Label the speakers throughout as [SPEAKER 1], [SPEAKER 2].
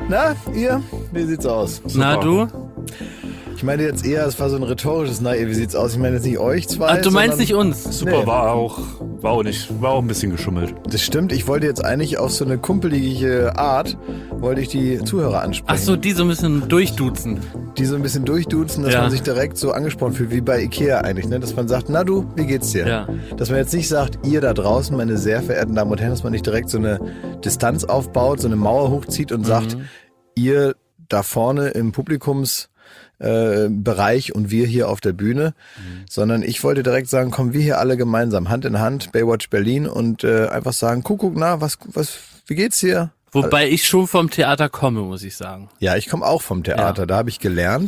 [SPEAKER 1] Na, ihr? Wie sieht's aus?
[SPEAKER 2] Super.
[SPEAKER 3] Na du?
[SPEAKER 1] Ich meine jetzt eher, es war so ein rhetorisches wie sieht's aus? Ich meine jetzt nicht euch zwei.
[SPEAKER 3] Ach, du meinst nicht uns?
[SPEAKER 2] Super,
[SPEAKER 1] Nee.
[SPEAKER 2] war auch ein bisschen geschummelt.
[SPEAKER 1] Das stimmt, ich wollte jetzt eigentlich auf so eine kumpelige Art, wollte ich die Zuhörer ansprechen.
[SPEAKER 3] Ach so, die so ein bisschen durchduzen.
[SPEAKER 1] Die so ein bisschen durchduzen, dass
[SPEAKER 3] Ja.
[SPEAKER 1] man sich direkt so angesprochen fühlt, wie bei Ikea eigentlich, ne? Dass man sagt, na du, wie geht's dir?
[SPEAKER 3] Ja.
[SPEAKER 1] Dass man jetzt nicht sagt, ihr da draußen, meine sehr verehrten Damen und Herren, dass man nicht direkt so eine Distanz aufbaut, so eine Mauer hochzieht und sagt, ihr da vorne im Bereich und wir hier auf der Bühne, sondern ich wollte direkt sagen, kommen wir hier alle gemeinsam, Hand in Hand, Baywatch Berlin und einfach sagen, guck, na, wie geht's dir?
[SPEAKER 3] Wobei ich schon vom Theater komme, muss ich sagen.
[SPEAKER 1] Ja, ich komme auch vom Theater, da habe ich gelernt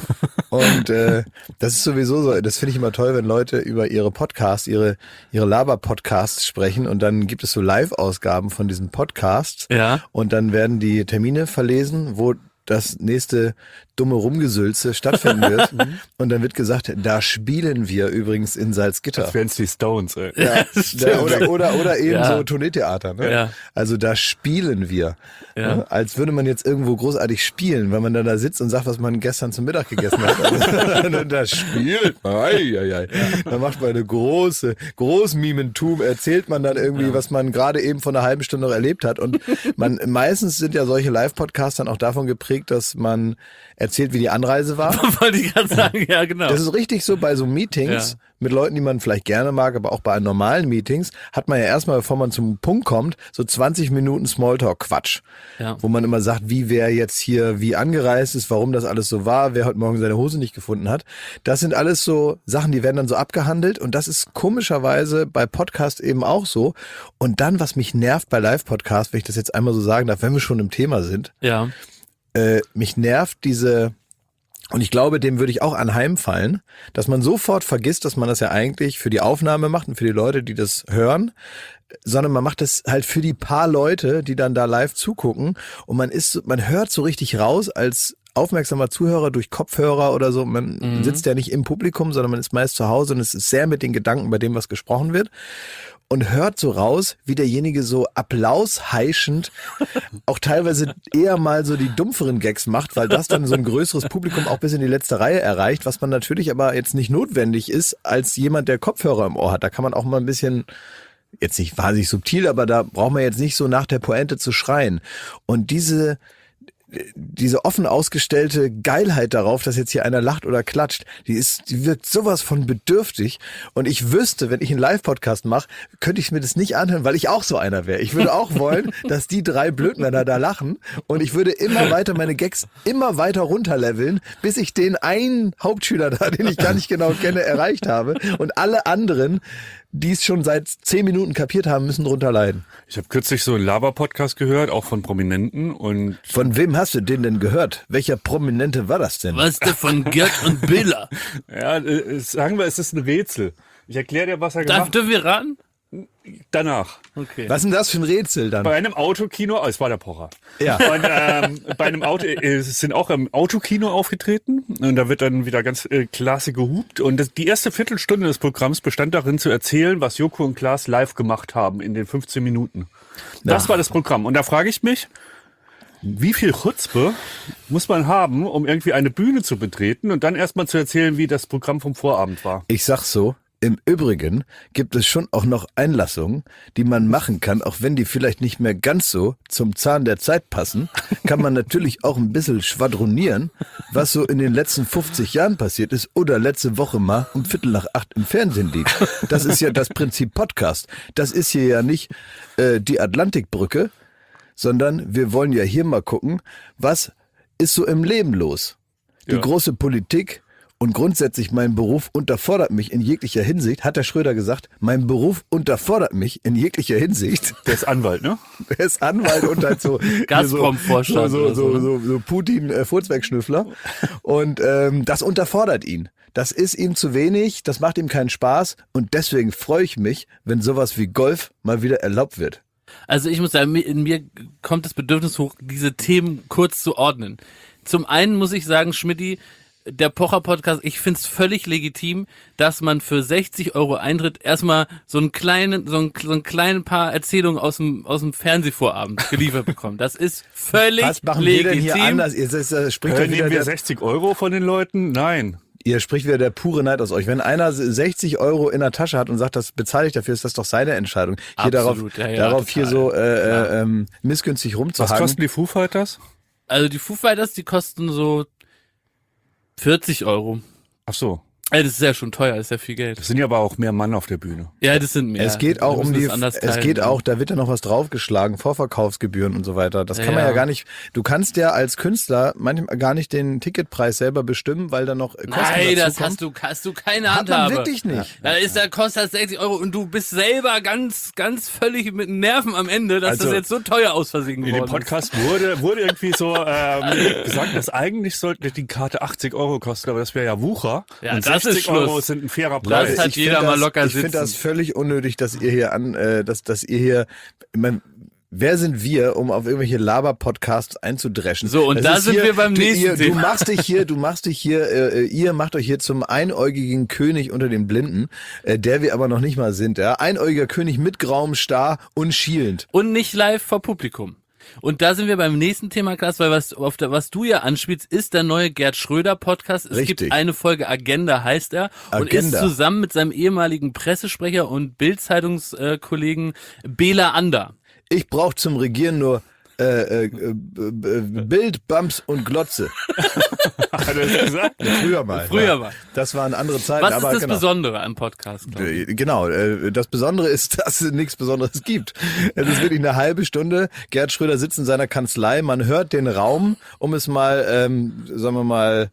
[SPEAKER 1] und das ist sowieso so, das finde ich immer toll, wenn Leute über ihre Podcasts, ihre Laber-Podcasts sprechen und dann gibt es so Live-Ausgaben von diesen Podcasts und dann werden die Termine verlesen, wo das nächste dumme Rumgesülze stattfinden wird. Und dann wird gesagt, da spielen wir übrigens in Salzgitter.
[SPEAKER 2] Das wären die Stones, ey.
[SPEAKER 1] Ja, oder eben so Tourneetheater. Ne?
[SPEAKER 3] Ja.
[SPEAKER 1] Also da spielen wir.
[SPEAKER 3] Ja.
[SPEAKER 1] Ne? Als würde man jetzt irgendwo großartig spielen, wenn man dann da sitzt und sagt, was man gestern zum Mittag gegessen hat. Und da spielt man. Da macht man eine Großmimentum, erzählt man dann irgendwie, was man gerade eben vor einer halben Stunde noch erlebt hat. Und meistens sind ja solche Live-Podcasts dann auch davon geprägt, dass man erzählt, wie die Anreise war.
[SPEAKER 3] Wollte ich gerade sagen, ja genau.
[SPEAKER 1] Das ist richtig so bei so Meetings mit Leuten, die man vielleicht gerne mag, aber auch bei normalen Meetings hat man ja erstmal, bevor man zum Punkt kommt, so 20 Minuten Smalltalk-Quatsch.
[SPEAKER 3] Ja.
[SPEAKER 1] Wo man immer sagt, wie wer jetzt hier wie angereist ist, warum das alles so war, wer heute Morgen seine Hose nicht gefunden hat. Das sind alles so Sachen, die werden dann so abgehandelt und das ist komischerweise bei Podcasts eben auch so. Und dann, was mich nervt bei Live-Podcasts, wenn ich das jetzt einmal so sagen darf, wenn wir schon im Thema sind,
[SPEAKER 3] Ja.
[SPEAKER 1] mich nervt und ich glaube, dem würde ich auch anheimfallen, dass man sofort vergisst, dass man das ja eigentlich für die Aufnahme macht und für die Leute, die das hören, sondern man macht das halt für die paar Leute, die dann da live zugucken und man hört so richtig raus als aufmerksamer Zuhörer durch Kopfhörer oder so. Man sitzt ja nicht im Publikum, sondern man ist meist zu Hause und es ist sehr mit den Gedanken bei dem, was gesprochen wird. Und hört so raus, wie derjenige so applausheischend auch teilweise eher mal so die dumpferen Gags macht, weil das dann so ein größeres Publikum auch bis in die letzte Reihe erreicht, was man natürlich aber jetzt nicht notwendig ist als jemand, der Kopfhörer im Ohr hat. Da kann man auch mal ein bisschen, jetzt nicht wahnsinnig subtil, aber da braucht man jetzt nicht so nach der Pointe zu schreien. Und diese offen ausgestellte Geilheit darauf, dass jetzt hier einer lacht oder klatscht, die wirkt sowas von bedürftig. Und ich wüsste, wenn ich einen Live-Podcast mache, könnte ich mir das nicht anhören, weil ich auch so einer wäre. Ich würde auch wollen, dass die drei Blödmänner da lachen und ich würde immer weiter meine Gags immer weiter runterleveln, bis ich den einen Hauptschüler da, den ich gar nicht genau kenne, erreicht habe und alle anderen, die es schon seit 10 Minuten kapiert haben, müssen drunter leiden.
[SPEAKER 2] Ich habe kürzlich so einen Laber-Podcast gehört, auch von Prominenten und
[SPEAKER 1] Von wem hast du den denn gehört? Welcher Prominente war das denn?
[SPEAKER 3] Was ist der von Gerd und Billa?
[SPEAKER 2] ja, sagen wir, es ist ein Rätsel. Ich erkläre dir, was er gemacht hat
[SPEAKER 3] Dürfen wir raten?
[SPEAKER 2] danach.
[SPEAKER 3] Okay.
[SPEAKER 1] Was ist denn das für ein Rätsel dann?
[SPEAKER 2] Bei einem Autokino, es war der Pocher.
[SPEAKER 1] Ja.
[SPEAKER 2] Und bei einem sind auch im Autokino aufgetreten und da wird dann wieder ganz klasse gehupt und die erste Viertelstunde des Programms bestand darin zu erzählen, was Joko und Klaas live gemacht haben in den 15 Minuten. Das war das Programm und da frage ich mich, wie viel Chutzpe muss man haben, um irgendwie eine Bühne zu betreten und dann erstmal zu erzählen, wie das Programm vom Vorabend war?
[SPEAKER 1] Ich sag's so, im Übrigen gibt es schon auch noch Einlassungen, die man machen kann, auch wenn die vielleicht nicht mehr ganz so zum Zahn der Zeit passen, kann man natürlich auch ein bisschen schwadronieren, was so in den letzten 50 Jahren passiert ist oder letzte Woche mal um 7:45 im Fernsehen lief. Das ist ja das Prinzip Podcast. Das ist hier ja nicht die Atlantikbrücke, sondern wir wollen ja hier mal gucken, was ist so im Leben los. Die große Politik und grundsätzlich mein Beruf unterfordert mich in jeglicher Hinsicht, hat der Schröder gesagt, mein Beruf unterfordert mich in jeglicher Hinsicht.
[SPEAKER 2] Der ist Anwalt, ne?
[SPEAKER 1] Er ist Anwalt und halt so
[SPEAKER 3] Gazprom-Vorstand
[SPEAKER 1] so Putin-Furzwerkschnüffler und das unterfordert ihn. Das ist ihm zu wenig, das macht ihm keinen Spaß und deswegen freue ich mich, wenn sowas wie Golf mal wieder erlaubt wird.
[SPEAKER 3] Also ich muss sagen, in mir kommt das Bedürfnis hoch, diese Themen kurz zu ordnen. Zum einen muss ich sagen, Schmidti, der Pocher-Podcast, ich find's völlig legitim, dass man für 60 € Eintritt erstmal so einen kleinen paar Erzählungen aus dem Fernsehvorabend geliefert bekommt. Das ist völlig
[SPEAKER 1] Was machen
[SPEAKER 3] legitim.
[SPEAKER 1] wir denn hier anders? Spricht doch wieder
[SPEAKER 2] Nehmen wir
[SPEAKER 1] der,
[SPEAKER 2] 60 € von den Leuten? Nein.
[SPEAKER 1] ihr spricht wieder der pure Neid aus euch. Wenn einer 60 € in der Tasche hat und sagt, das bezahle ich dafür, ist das doch seine Entscheidung. Hier
[SPEAKER 3] Absolut,
[SPEAKER 1] darauf hier so missgünstig
[SPEAKER 2] Was
[SPEAKER 1] rumzuhaken.
[SPEAKER 2] kosten die Foo Fighters?
[SPEAKER 3] Also die Foo Fighters, die kosten so 40 €.
[SPEAKER 2] Ach so.
[SPEAKER 3] Also das ist ja schon teuer, das ist ja viel Geld.
[SPEAKER 2] Das sind ja aber auch mehr Mann auf der Bühne.
[SPEAKER 3] Ja, das sind mehr.
[SPEAKER 1] Es geht auch
[SPEAKER 3] Wir
[SPEAKER 1] um
[SPEAKER 3] müssen
[SPEAKER 1] die,
[SPEAKER 3] das anders
[SPEAKER 1] es
[SPEAKER 3] teilen,
[SPEAKER 1] geht
[SPEAKER 3] ja.
[SPEAKER 1] auch, da wird ja noch was draufgeschlagen, Vorverkaufsgebühren und so weiter. Das kann man
[SPEAKER 3] Ja.
[SPEAKER 1] ja gar nicht, du kannst ja als Künstler manchmal gar nicht den Ticketpreis selber bestimmen, weil da noch Kosten
[SPEAKER 3] Nein, das
[SPEAKER 1] dazukommen.
[SPEAKER 3] hast du keine
[SPEAKER 1] Hat man
[SPEAKER 3] Handhabe.
[SPEAKER 1] wirklich nicht.
[SPEAKER 3] Da kostet das 60 € und du bist selber ganz völlig mit Nerven am Ende, dass
[SPEAKER 2] Also,
[SPEAKER 3] das jetzt so teuer aus Versehen
[SPEAKER 2] In dem
[SPEAKER 3] geworden ist.
[SPEAKER 2] Podcast wurde irgendwie so gesagt, dass eigentlich sollte die Karte 80 € kosten, aber das wäre ja Wucher.
[SPEAKER 3] Ja,
[SPEAKER 2] und
[SPEAKER 3] das
[SPEAKER 2] 60
[SPEAKER 3] ist Schluss.
[SPEAKER 2] € sind ein fairer
[SPEAKER 3] Das
[SPEAKER 2] Preis.
[SPEAKER 3] hat
[SPEAKER 1] Ich
[SPEAKER 3] jeder
[SPEAKER 1] find
[SPEAKER 3] mal locker
[SPEAKER 1] Ich finde
[SPEAKER 3] sitzen.
[SPEAKER 1] das völlig unnötig, dass ihr hier dass ihr hier, ich mein, wer sind wir, um auf irgendwelche Laber-Podcasts einzudreschen?
[SPEAKER 3] So, und
[SPEAKER 1] Das
[SPEAKER 3] da
[SPEAKER 1] ist
[SPEAKER 3] sind wir beim nächsten
[SPEAKER 1] Du
[SPEAKER 3] Thema.
[SPEAKER 1] ihr macht euch hier zum einäugigen König unter den Blinden, der wir aber noch nicht mal sind, ja? Einäugiger König mit grauem Star und schielend.
[SPEAKER 3] Und nicht live vor Publikum. Und da sind wir beim nächsten Thema, Klaas, weil was du ja anspielst, ist der neue Gerd Schröder Podcast. Es
[SPEAKER 1] Richtig.
[SPEAKER 3] gibt eine Folge, Agenda heißt er, und ist
[SPEAKER 1] Agenda.
[SPEAKER 3] zusammen mit seinem ehemaligen Pressesprecher und Bild-Zeitungskollegen Bela Ander.
[SPEAKER 1] Ich brauche zum Regieren nur Bild, Bums und Glotze.
[SPEAKER 2] Hat er das gesagt?
[SPEAKER 1] Früher mal.
[SPEAKER 3] Früher
[SPEAKER 1] ja.
[SPEAKER 3] mal.
[SPEAKER 1] Das waren andere Zeiten.
[SPEAKER 3] Was ist
[SPEAKER 1] aber
[SPEAKER 3] das
[SPEAKER 1] genau.
[SPEAKER 3] Besondere am Podcast? glaub ich?
[SPEAKER 1] Genau, das Besondere ist, dass es nichts Besonderes gibt. Es ist wirklich eine halbe Stunde. Gerd Schröder sitzt in seiner Kanzlei, man hört den Raum, um es mal, sagen wir mal,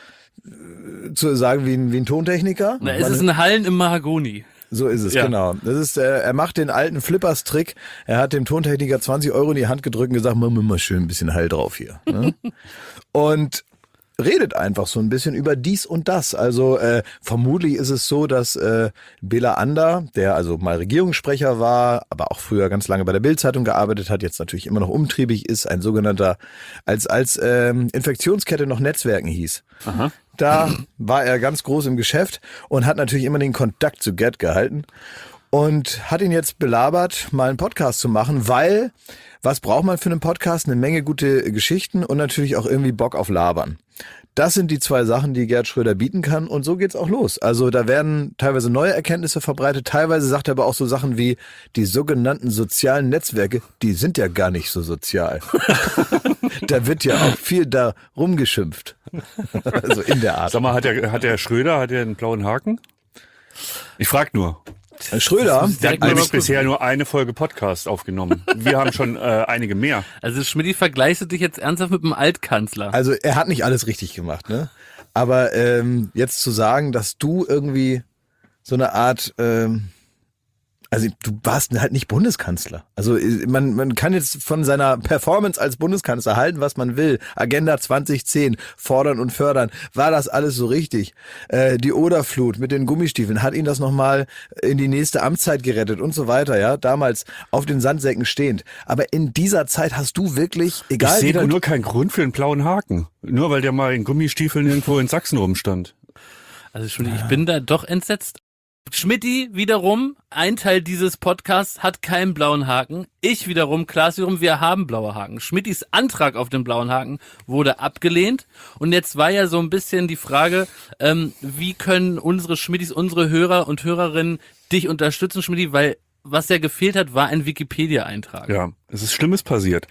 [SPEAKER 1] zu sagen wie ein Tontechniker.
[SPEAKER 3] Na, es ist ein Hallen im Mahagoni.
[SPEAKER 1] So ist es,
[SPEAKER 3] Ja.
[SPEAKER 1] genau. Das ist, er macht den alten Flippers-Trick. Er hat dem Tontechniker 20 € in die Hand gedrückt und gesagt, mach mir mal schön ein bisschen Hall drauf hier. Ne? Und redet einfach so ein bisschen über dies und das. Also vermutlich ist es so, dass Bela Ander, der also mal Regierungssprecher war, aber auch früher ganz lange bei der Bild-Zeitung gearbeitet hat, jetzt natürlich immer noch umtriebig ist, ein sogenannter, als Infektionskette noch Netzwerken hieß.
[SPEAKER 2] Aha.
[SPEAKER 1] Da war er ganz groß im Geschäft und hat natürlich immer den Kontakt zu Gerd gehalten und hat ihn jetzt belabert, mal einen Podcast zu machen, weil, was braucht man für einen Podcast? Eine Menge gute Geschichten und natürlich auch irgendwie Bock auf Labern. Das sind die zwei Sachen, die Gerd Schröder bieten kann und so geht's auch los. Also da werden teilweise neue Erkenntnisse verbreitet, teilweise sagt er aber auch so Sachen wie die sogenannten sozialen Netzwerke, die sind ja gar nicht so sozial. Da wird ja auch viel da rumgeschimpft. Also in der Art.
[SPEAKER 2] Sag mal, hat der Schröder einen blauen Haken? Ich frag nur.
[SPEAKER 1] Schröder,
[SPEAKER 2] Der hat
[SPEAKER 3] mal
[SPEAKER 2] nämlich
[SPEAKER 3] gucken.
[SPEAKER 2] bisher nur eine Folge Podcast aufgenommen. Wir haben schon einige mehr.
[SPEAKER 3] Also Schmidti, vergleichst du dich jetzt ernsthaft mit dem Altkanzler?
[SPEAKER 1] also er hat nicht alles richtig gemacht, ne? Aber jetzt zu sagen, dass du irgendwie so eine Art, also du warst halt nicht Bundeskanzler. Also man kann jetzt von seiner Performance als Bundeskanzler halten, was man will. Agenda 2010, fordern und fördern. War das alles so richtig? Die Oderflut mit den Gummistiefeln, hat ihn das nochmal in die nächste Amtszeit gerettet und so weiter, ja? Damals auf den Sandsäcken stehend. Aber in dieser Zeit hast du wirklich,
[SPEAKER 2] Ich
[SPEAKER 1] egal
[SPEAKER 2] sehe
[SPEAKER 1] wie
[SPEAKER 2] da
[SPEAKER 1] gut,
[SPEAKER 2] nur keinen Grund für einen blauen Haken. Nur weil der mal in Gummistiefeln irgendwo in Sachsen rumstand.
[SPEAKER 3] Also Schmidti, ich bin da doch entsetzt. Schmidti wiederum, ein Teil dieses Podcasts hat keinen blauen Haken. Ich wiederum, Klaas wiederum, wir haben blaue Haken. Schmidtis Antrag auf den blauen Haken wurde abgelehnt. Und jetzt war ja so ein bisschen die Frage, wie können unsere Schmidtis, unsere Hörer und Hörerinnen dich unterstützen, Schmidti, weil was ja gefehlt hat, war ein Wikipedia-Eintrag.
[SPEAKER 2] Ja, es ist Schlimmes passiert.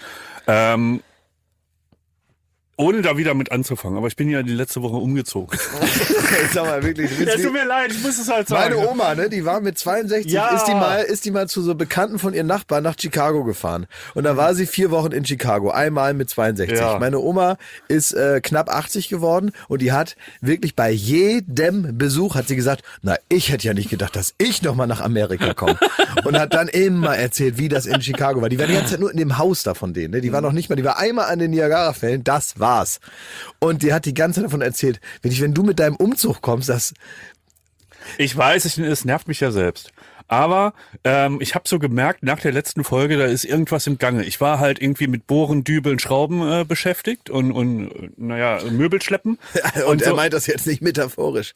[SPEAKER 2] Ohne da wieder mit anzufangen, aber ich bin ja die letzte Woche umgezogen.
[SPEAKER 1] sag mal wirklich, du
[SPEAKER 2] Ja,
[SPEAKER 1] willst
[SPEAKER 2] tut mir leid, ich muss es halt sagen.
[SPEAKER 1] meine Oma, ne, die war mit 62,
[SPEAKER 2] Ja.
[SPEAKER 1] ist die mal zu so Bekannten von ihren Nachbarn nach Chicago gefahren. Und da war sie 4 Wochen in Chicago, einmal mit 62.
[SPEAKER 2] Ja.
[SPEAKER 1] Meine Oma ist knapp 80 geworden und die hat wirklich bei jedem Besuch hat sie gesagt, na, ich hätte ja nicht gedacht, dass ich nochmal nach Amerika komme. Und hat dann immer erzählt, wie das in Chicago war. Die war die ganze Zeit nur in dem Haus da von denen, ne? Die war noch nicht mal, die war einmal an den Niagara-Fällen, das war's. Und die hat die ganze Zeit davon erzählt, wenn du mit deinem Umzug kommst, das
[SPEAKER 2] Ich weiß, es nervt mich ja selbst. Aber ich habe so gemerkt, nach der letzten Folge, da ist irgendwas im Gange. Ich war halt irgendwie mit Bohren, Dübeln, Schrauben beschäftigt und Möbel schleppen.
[SPEAKER 1] Und er
[SPEAKER 2] so.
[SPEAKER 1] meint das jetzt nicht metaphorisch.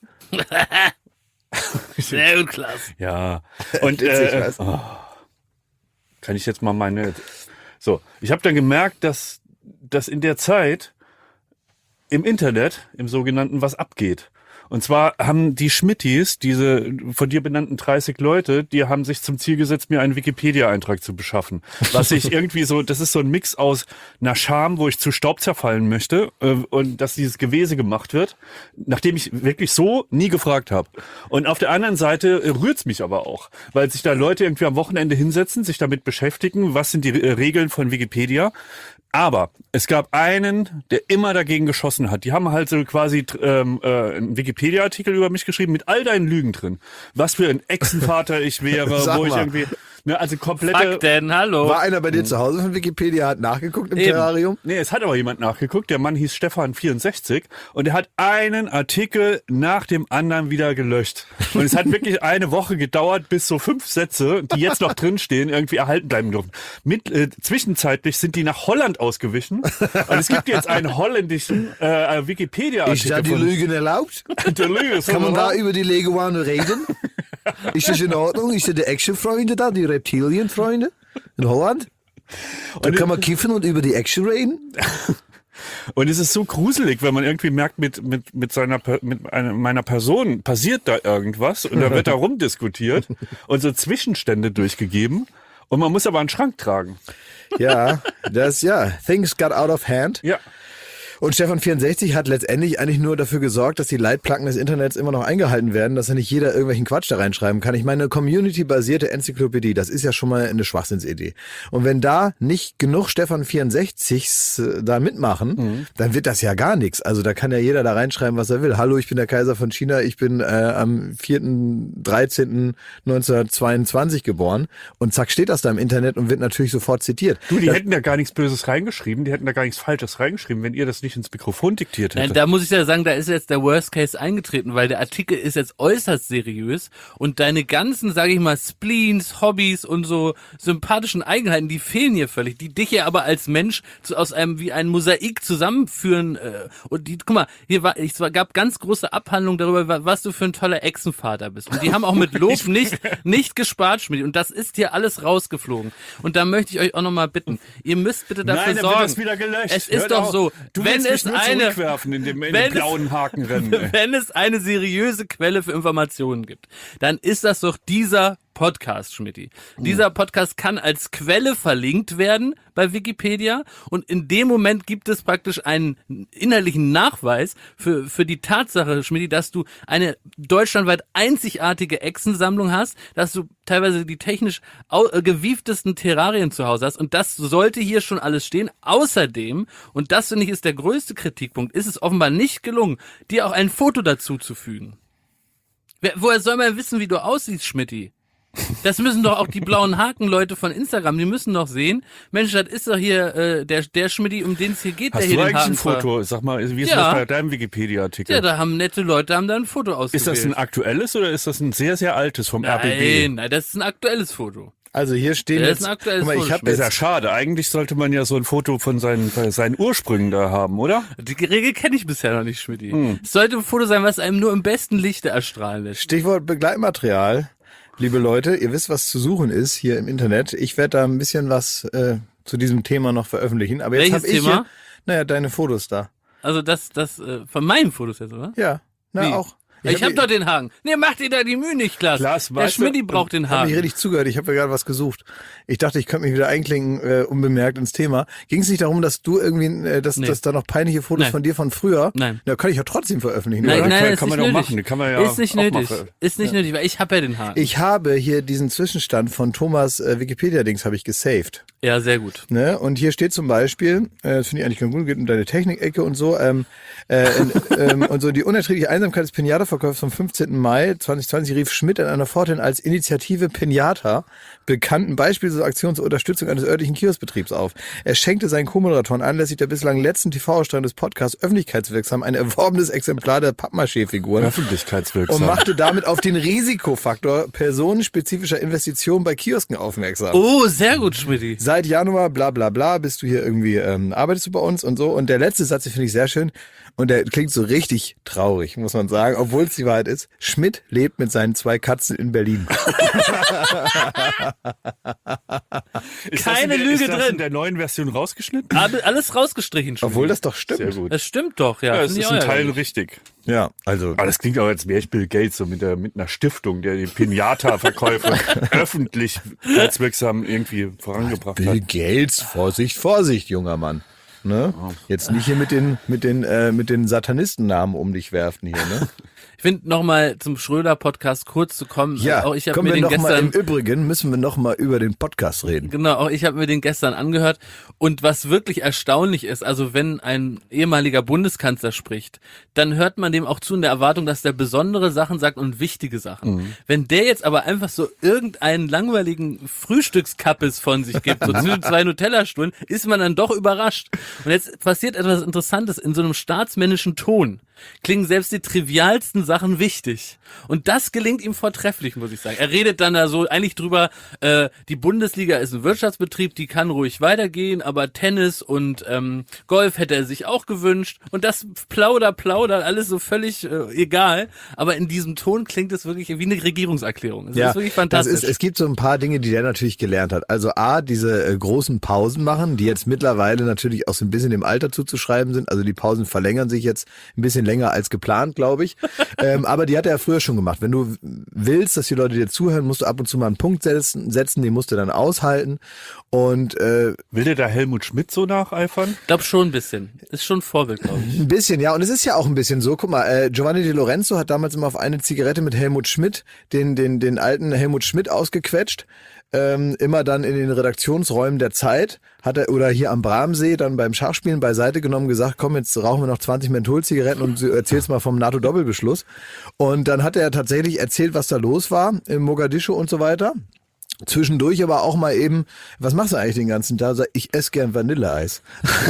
[SPEAKER 3] Sehr gut, Klaas.
[SPEAKER 2] Ja. Und
[SPEAKER 1] Witzig,
[SPEAKER 2] kann ich jetzt mal meine... So, ich habe dann gemerkt, dass in der Zeit im Internet, im sogenannten, was abgeht. Und zwar haben die Schmittis, diese von dir benannten 30 Leute, die haben sich zum Ziel gesetzt, mir einen Wikipedia-Eintrag zu beschaffen. Was ich irgendwie so, das ist so ein Mix aus einer Scham, wo ich zu Staub zerfallen möchte und dass dieses Gewese gemacht wird, nachdem ich wirklich so nie gefragt habe. Und auf der anderen Seite rührt's mich aber auch, weil sich da Leute irgendwie am Wochenende hinsetzen, sich damit beschäftigen, was sind die Regeln von Wikipedia. Aber es gab einen, der immer dagegen geschossen hat. Die haben halt so quasi einen Wikipedia-Artikel über mich geschrieben mit all deinen Lügen drin. Was für ein Echsenvater ich wäre,
[SPEAKER 1] Sag
[SPEAKER 2] wo ich
[SPEAKER 1] mal.
[SPEAKER 2] irgendwie... Ne, also komplette...
[SPEAKER 3] Fuck denn, hallo.
[SPEAKER 1] War einer bei dir zu Hause von Wikipedia, hat nachgeguckt im Terrarium?
[SPEAKER 2] Nee, es hat aber jemand nachgeguckt. Der Mann hieß Stefan64 und er hat einen Artikel nach dem anderen wieder gelöscht. Und es hat wirklich eine Woche gedauert, bis so 5 Sätze, die jetzt noch drinstehen, irgendwie erhalten bleiben durften. Zwischenzeitlich sind die nach Holland ausgewichen und es gibt jetzt einen holländischen Wikipedia-Artikel.
[SPEAKER 1] Ist da die Lügen erlaubt?
[SPEAKER 2] Der Lüge ist
[SPEAKER 1] Kann man da
[SPEAKER 2] erlaubt.
[SPEAKER 1] über die Leguane reden? Ist das in Ordnung? Ist da die Action-Freunde da, die Reptilienfreunde in Holland? Da kann man kiffen und über die Action reden?
[SPEAKER 2] Und es ist so gruselig, wenn man irgendwie merkt, mit meiner Person passiert da irgendwas und da wird da rumdiskutiert und so Zwischenstände durchgegeben und man muss aber einen Schrank tragen.
[SPEAKER 1] Ja, things got out of hand.
[SPEAKER 2] Ja.
[SPEAKER 1] Und Stefan64 hat letztendlich eigentlich nur dafür gesorgt, dass die Leitplanken des Internets immer noch eingehalten werden, dass ja nicht jeder irgendwelchen Quatsch da reinschreiben kann. Ich meine, eine community-basierte Enzyklopädie, das ist ja schon mal eine Schwachsinnsidee. Und wenn da nicht genug Stefan64s da mitmachen, dann wird das ja gar nichts. Also da kann ja jeder da reinschreiben, was er will. Hallo, ich bin der Kaiser von China, ich bin am 4.13.1922 geboren. Und zack, steht das da im Internet und wird natürlich sofort zitiert.
[SPEAKER 2] Du, die hätten da gar nichts Böses reingeschrieben, die hätten da gar nichts Falsches reingeschrieben, wenn ihr das nicht ins Mikrofon diktiert hättet.
[SPEAKER 3] Nein, da muss ich ja sagen, da ist jetzt der Worst Case eingetreten, weil der Artikel ist jetzt äußerst seriös und deine ganzen, sage ich mal, Spleens, Hobbys und so sympathischen Eigenheiten, die fehlen hier völlig, die dich ja aber als Mensch aus einem wie ein Mosaik zusammenführen und die, guck mal, gab ganz große Abhandlungen darüber, was du für ein toller Echsenvater bist und die haben auch mit Lob nicht gespart, Schmidt, und das ist hier alles rausgeflogen und da möchte ich euch auch nochmal bitten, ihr müsst bitte dafür
[SPEAKER 2] Nein, dann
[SPEAKER 3] sorgen.
[SPEAKER 2] wird das wieder gelöscht.
[SPEAKER 3] Es ist
[SPEAKER 2] Hört
[SPEAKER 3] doch
[SPEAKER 2] auf.
[SPEAKER 3] so,
[SPEAKER 2] Du
[SPEAKER 3] wenn
[SPEAKER 2] willst
[SPEAKER 3] es
[SPEAKER 2] mich nur
[SPEAKER 3] eine
[SPEAKER 2] zurückwerfen in dem blauen Hakenrennen.
[SPEAKER 3] wenn es eine seriöse Quelle für Informationen gibt, dann ist das doch dieser Podcast, Schmidti. Dieser Podcast kann als Quelle verlinkt werden bei Wikipedia und in dem Moment gibt es praktisch einen inhaltlichen Nachweis für die Tatsache, Schmidti, dass du eine deutschlandweit einzigartige Echsensammlung hast, dass du teilweise die technisch gewieftesten Terrarien zu Hause hast und das sollte hier schon alles stehen. Außerdem, und das finde ich ist der größte Kritikpunkt, ist es offenbar nicht gelungen, dir auch ein Foto dazu zu fügen. Woher soll man wissen, wie du aussiehst, Schmidti? Das müssen doch auch die blauen Haken-Leute von Instagram, die müssen doch sehen, Mensch, das ist doch hier der Schmidti, um den es hier geht,
[SPEAKER 2] Hast
[SPEAKER 3] der hier
[SPEAKER 2] du
[SPEAKER 3] den
[SPEAKER 2] eigentlich ein
[SPEAKER 3] Haken
[SPEAKER 2] Foto? Sag mal, wie ist
[SPEAKER 3] Ja.
[SPEAKER 2] das bei deinem Wikipedia-Artikel?
[SPEAKER 3] Ja, da haben nette Leute da ein Foto ausgewählt.
[SPEAKER 2] Ist das ein aktuelles oder ist das ein sehr, sehr altes vom RBB?
[SPEAKER 3] Nein, das ist ein aktuelles Foto.
[SPEAKER 1] Also hier stehen
[SPEAKER 3] Das ist
[SPEAKER 1] jetzt,
[SPEAKER 3] ein aktuelles
[SPEAKER 1] guck mal, ich
[SPEAKER 3] Foto.
[SPEAKER 1] habe
[SPEAKER 2] Das ist ja
[SPEAKER 1] jetzt,
[SPEAKER 2] schade. Eigentlich sollte man ja so ein Foto von seinen Ursprüngen da haben, oder?
[SPEAKER 3] Die Regel kenne ich bisher noch nicht, Schmidti. Es sollte ein Foto sein, was einem nur im besten Lichte erstrahlen lässt.
[SPEAKER 1] Stichwort Begleitmaterial. Liebe Leute, ihr wisst, was zu suchen ist hier im Internet. Ich werde da ein bisschen was zu diesem Thema noch veröffentlichen. Aber jetzt
[SPEAKER 3] Welches
[SPEAKER 1] habe ich
[SPEAKER 3] Thema?
[SPEAKER 1] hier, deine Fotos da.
[SPEAKER 3] Also das von meinen Fotos jetzt, oder?
[SPEAKER 1] Ja,
[SPEAKER 3] Wie?
[SPEAKER 1] auch.
[SPEAKER 3] Ich hab doch den Haken. Nee, mach dir da die Mühe nicht, Klaas.
[SPEAKER 2] Klaas,
[SPEAKER 3] Der
[SPEAKER 2] weißt du,
[SPEAKER 3] Schmidti braucht den
[SPEAKER 1] Ich habe
[SPEAKER 3] Haken.
[SPEAKER 1] nicht richtig zugehört, ich habe ja gerade was gesucht. Ich dachte, ich könnte mich wieder einklinken, unbemerkt ins Thema. Ging es nicht darum, dass du irgendwie, dass da noch peinliche Fotos
[SPEAKER 3] Nein.
[SPEAKER 1] von dir von früher?
[SPEAKER 3] Nein.
[SPEAKER 1] Ja, kann ich ja trotzdem veröffentlichen.
[SPEAKER 3] Nein,
[SPEAKER 1] oder?
[SPEAKER 3] nein,
[SPEAKER 2] kann
[SPEAKER 3] ist
[SPEAKER 2] man
[SPEAKER 3] nicht
[SPEAKER 2] doch
[SPEAKER 3] nötig.
[SPEAKER 2] machen. Die kann man ja
[SPEAKER 3] ist nicht
[SPEAKER 2] auch
[SPEAKER 3] nötig.
[SPEAKER 2] machen.
[SPEAKER 3] Ist nicht nötig, weil ich habe ja den Haken.
[SPEAKER 1] Ich habe hier diesen Zwischenstand von Thomas Wikipedia-Dings habe ich gesaved.
[SPEAKER 3] Ja, sehr gut.
[SPEAKER 1] Ne? Und hier steht zum Beispiel, das finde ich eigentlich ganz gut, geht um deine Technikecke und so, und so die unerträgliche Einsamkeit des Pinata-Verkaufs vom 15. Mai 2020 rief Schmidt an einer Pforte als Initiative Pinata bekannten beispiellosen Aktion zur Unterstützung eines örtlichen Kioskbetriebs auf. Er schenkte seinen Co-Moderatoren anlässlich der bislang letzten TV-Ausstrahlung des Podcasts öffentlichkeitswirksam ein erworbenes Exemplar der Pappmaché-Figuren
[SPEAKER 2] Öffentlichkeitswirksam.
[SPEAKER 1] und machte damit auf den Risikofaktor personenspezifischer Investitionen bei Kiosken aufmerksam.
[SPEAKER 3] Oh, sehr gut, Schmidti.
[SPEAKER 1] Seit Januar, bla bla bla, bist du hier irgendwie, arbeitest du bei uns und so. Und der letzte Satz, den finde ich sehr schön. Und der klingt so richtig traurig, muss man sagen, obwohl es die Wahrheit ist. Schmidt lebt mit seinen 2 Katzen in Berlin.
[SPEAKER 3] Keine Lüge
[SPEAKER 2] ist das
[SPEAKER 3] drin.
[SPEAKER 2] in der neuen Version rausgeschnitten?
[SPEAKER 3] Alles rausgestrichen, Schmidti.
[SPEAKER 1] Obwohl das doch stimmt.
[SPEAKER 2] Sehr gut.
[SPEAKER 3] Das stimmt doch, ja.
[SPEAKER 2] Ja, es
[SPEAKER 3] Finde ich
[SPEAKER 2] ist
[SPEAKER 3] auch
[SPEAKER 2] ein Teil
[SPEAKER 3] ärgerlich.
[SPEAKER 2] richtig.
[SPEAKER 1] Ja, also.
[SPEAKER 2] Aber das klingt auch, als wäre ich Bill Gates, so mit einer Stiftung, der die Pinata-Verkäufe öffentlich wirksam irgendwie vorangebracht
[SPEAKER 1] Bill
[SPEAKER 2] hat.
[SPEAKER 1] Gates, Vorsicht, junger Mann. Ne? Jetzt nicht hier mit den Satanistennamen um dich werfen hier, ne?
[SPEAKER 3] Ich finde, nochmal zum Schröder-Podcast kurz zu kommen.
[SPEAKER 1] Ja,
[SPEAKER 3] auch ich habe
[SPEAKER 1] kommen
[SPEAKER 3] mir
[SPEAKER 1] wir
[SPEAKER 3] den
[SPEAKER 1] noch mal,
[SPEAKER 3] gestern...
[SPEAKER 1] im Übrigen müssen wir noch mal über den Podcast reden.
[SPEAKER 3] Genau, auch ich habe mir den gestern angehört. Und was wirklich erstaunlich ist, also wenn ein ehemaliger Bundeskanzler spricht, dann hört man dem auch zu in der Erwartung, dass der besondere Sachen sagt und wichtige Sachen.
[SPEAKER 1] Mhm.
[SPEAKER 3] Wenn der jetzt aber einfach so irgendeinen langweiligen Frühstückskappes von sich gibt, so zwischen 2 Nutella-Stuhlen, ist man dann doch überrascht. Und jetzt passiert etwas Interessantes in so einem staatsmännischen Ton. Klingen selbst die trivialsten Sachen wichtig. Und das gelingt ihm vortrefflich, muss ich sagen. Er redet dann da so eigentlich drüber, die Bundesliga ist ein Wirtschaftsbetrieb, die kann ruhig weitergehen, aber Tennis und Golf hätte er sich auch gewünscht. Und das plaudert, alles so völlig egal. Aber in diesem Ton klingt es wirklich wie eine Regierungserklärung. Es ist wirklich fantastisch.
[SPEAKER 1] Es gibt so ein paar Dinge, die der natürlich gelernt hat. Also diese großen Pausen machen, die jetzt mittlerweile natürlich auch so ein bisschen dem Alter zuzuschreiben sind. Also die Pausen verlängern sich jetzt ein bisschen länger als geplant, glaube ich. Aber die hat er ja früher schon gemacht. Wenn du willst, dass die Leute dir zuhören, musst du ab und zu mal einen Punkt setzen, den musst du dann aushalten. Und
[SPEAKER 2] Will der da Helmut Schmidt so nacheifern?
[SPEAKER 3] Ich glaube schon ein bisschen. Ist schon ein Vorbild, glaube ich.
[SPEAKER 1] ein bisschen, ja. Und es ist ja auch ein bisschen so. Guck mal, Giovanni Di Lorenzo hat damals immer auf eine Zigarette mit Helmut Schmidt den alten Helmut Schmidt ausgequetscht. Immer dann in den Redaktionsräumen der Zeit hat er, oder hier am Bramsee dann beim Schachspielen beiseite genommen, gesagt, komm, jetzt rauchen wir noch 20 Mentholzigaretten und du erzählst mal vom NATO-Doppelbeschluss. Und dann hat er tatsächlich erzählt, was da los war im Mogadischu und so weiter. Zwischendurch aber auch mal eben, was machst du eigentlich den ganzen Tag? Sag, ich esse gern Vanilleeis.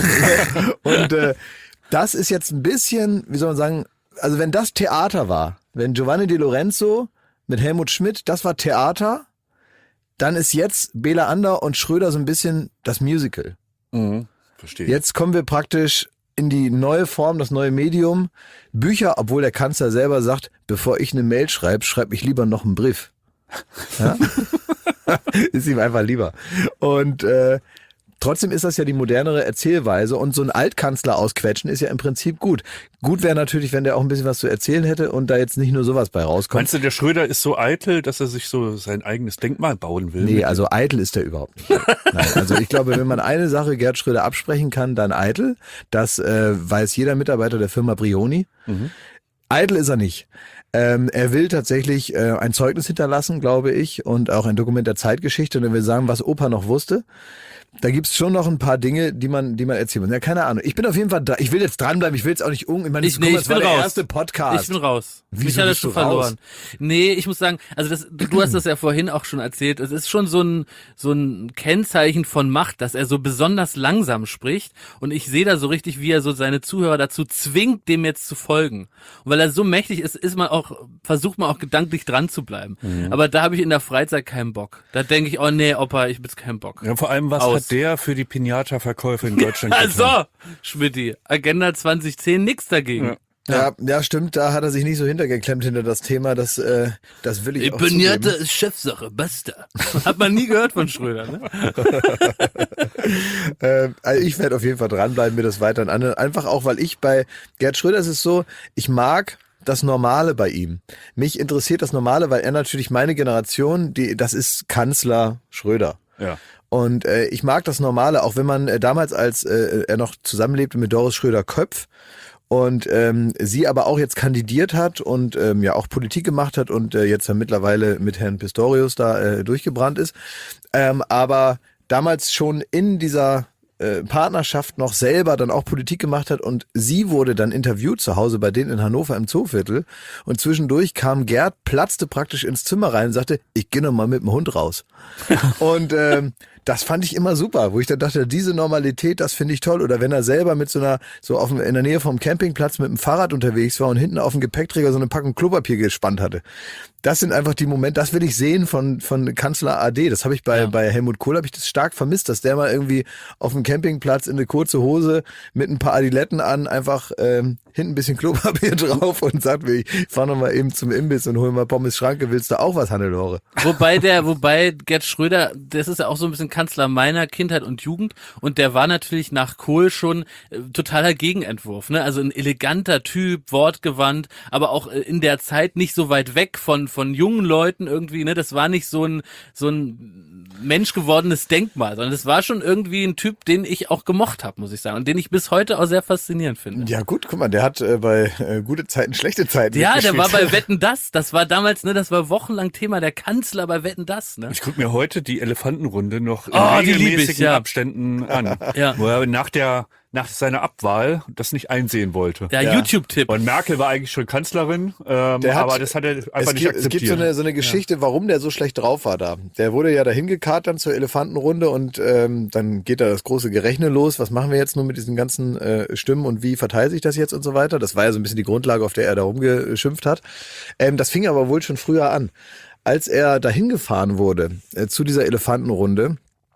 [SPEAKER 1] Und das ist jetzt ein bisschen, wie soll man sagen, also wenn das Theater war, wenn Giovanni Di Lorenzo mit Helmut Schmidt, das war Theater, dann ist jetzt Bela Ander und Schröder so ein bisschen das Musical.
[SPEAKER 2] Verstehe.
[SPEAKER 1] Jetzt kommen wir praktisch in die neue Form, das neue Medium. Bücher, obwohl der Kanzler selber sagt, bevor ich eine Mail schreibe ich lieber noch einen Brief. Ja? Ist ihm einfach lieber. Und trotzdem ist das ja die modernere Erzählweise und so ein Altkanzler ausquetschen ist ja im Prinzip gut. Gut wäre natürlich, wenn der auch ein bisschen was zu erzählen hätte und da jetzt nicht nur sowas bei rauskommt.
[SPEAKER 2] Meinst du, der Schröder ist so eitel, dass er sich so sein eigenes Denkmal bauen will?
[SPEAKER 1] Nee, also eitel ist er überhaupt nicht. Nein, also ich glaube, wenn man eine Sache Gerd Schröder absprechen kann, dann eitel. Das weiß jeder Mitarbeiter der Firma Brioni. Eitel ist er nicht. Er will tatsächlich ein Zeugnis hinterlassen, glaube ich, und auch ein Dokument der Zeitgeschichte und er will sagen, was Opa noch wusste. Da gibt's schon noch ein paar Dinge, die man erzählen muss. Ja, keine Ahnung. Ich bin auf jeden Fall da. Ich will jetzt dranbleiben. Ich will jetzt auch nicht
[SPEAKER 3] Ich bin
[SPEAKER 1] der
[SPEAKER 3] raus.
[SPEAKER 1] erste Podcast.
[SPEAKER 3] Ich bin raus.
[SPEAKER 1] Wieso
[SPEAKER 3] Mich hat
[SPEAKER 1] bist
[SPEAKER 3] er schon
[SPEAKER 1] du raus?
[SPEAKER 3] verloren. Nee, ich muss sagen, also du hast das ja vorhin auch schon erzählt. Es ist schon so ein Kennzeichen von Macht, dass er so besonders langsam spricht. Und ich sehe da so richtig, wie er so seine Zuhörer dazu zwingt, dem jetzt zu folgen. Und weil er so mächtig ist, versucht man auch gedanklich dran zu bleiben. Aber da habe ich in der Freizeit keinen Bock. Da denke ich, oh nee, Opa, ich hab jetzt keinen Bock.
[SPEAKER 2] Ja, vor allem, was
[SPEAKER 3] Aus.
[SPEAKER 2] hat der für die Pinata-Verkäufe in Deutschland getan?
[SPEAKER 3] Also, Schmidti, Agenda 2010, nix dagegen.
[SPEAKER 1] Ja, stimmt. Da hat er sich nicht so hintergeklemmt hinter das Thema. Das will ich auch
[SPEAKER 3] Pinata
[SPEAKER 1] zugeben.
[SPEAKER 3] ist Chefsache, basta. Hat man nie gehört von Schröder, ne?
[SPEAKER 1] Also ich werde auf jeden Fall dranbleiben, mir das weiterhin anhören. Einfach auch, weil ich bei Gerd Schröder ist es so, ich mag das Normale bei ihm. Mich interessiert das Normale, weil er natürlich meine Generation, das ist Kanzler Schröder.
[SPEAKER 2] Ja.
[SPEAKER 1] Und ich mag das Normale, auch wenn man damals, als er noch zusammenlebte mit Doris Schröder-Köpf und sie aber auch jetzt kandidiert hat und ja auch Politik gemacht hat und jetzt ja mittlerweile mit Herrn Pistorius da durchgebrannt ist. Aber damals schon in dieser Partnerschaft noch selber dann auch Politik gemacht hat und sie wurde dann interviewt zu Hause bei denen in Hannover im Zooviertel und zwischendurch kam Gerd, platzte praktisch ins Zimmer rein und sagte, ich gehe noch mal mit dem Hund raus. Und das fand ich immer super, wo ich dann dachte, diese Normalität, das finde ich toll. Oder wenn er selber mit in der Nähe vom Campingplatz mit dem Fahrrad unterwegs war und hinten auf dem Gepäckträger so eine Packung Klopapier gespannt hatte. Das sind einfach die Momente, das will ich sehen von Kanzler AD. Das habe ich bei Helmut Kohl, habe ich das stark vermisst, dass der mal irgendwie auf dem Campingplatz in eine kurze Hose mit ein paar Adiletten an, einfach hinten ein bisschen Klopapier drauf und sagt, ich fahr noch mal eben zum Imbiss und hol mal Pommes Schranke, willst du auch was, Hannelore?
[SPEAKER 3] Wobei Gerd Schröder, das ist ja auch so ein bisschen Kanzler meiner Kindheit und Jugend und der war natürlich nach Kohl schon totaler Gegenentwurf, ne? Also ein eleganter Typ, wortgewandt, aber auch in der Zeit nicht so weit weg von jungen Leuten irgendwie, ne? Das war nicht so ein menschgewordenes Denkmal, sondern das war schon irgendwie ein Typ, den ich auch gemocht habe, muss ich sagen, und den ich bis heute auch sehr faszinierend finde.
[SPEAKER 1] Ja gut, guck mal, der hat bei gute Zeiten, schlechte Zeiten
[SPEAKER 3] Ja, der war bei Wetten, das war damals, ne, das war wochenlang Thema, der Kanzler bei Wetten, ne?
[SPEAKER 2] Ich gucke mir heute die Elefantenrunde noch in
[SPEAKER 3] die lieb
[SPEAKER 2] regelmäßigen
[SPEAKER 3] ich, ja.
[SPEAKER 2] Abständen an,
[SPEAKER 3] Ja.
[SPEAKER 2] wo er nach seiner Abwahl das nicht einsehen wollte.
[SPEAKER 3] Ja, YouTube-Tipp.
[SPEAKER 2] Und Merkel war eigentlich schon Kanzlerin, aber das hat er einfach nicht akzeptiert.
[SPEAKER 1] Es gibt so eine Geschichte, warum der so schlecht drauf war da. Der wurde ja dahin gekarrt dann zur Elefantenrunde und dann geht da das große Gerechne los. Was machen wir jetzt nur mit diesen ganzen Stimmen und wie verteilt sich das jetzt und so weiter? Das war ja so ein bisschen die Grundlage, auf der er da rumgeschimpft hat. Das fing aber wohl schon früher an. Als er dahin gefahren wurde zu dieser Elefantenrunde,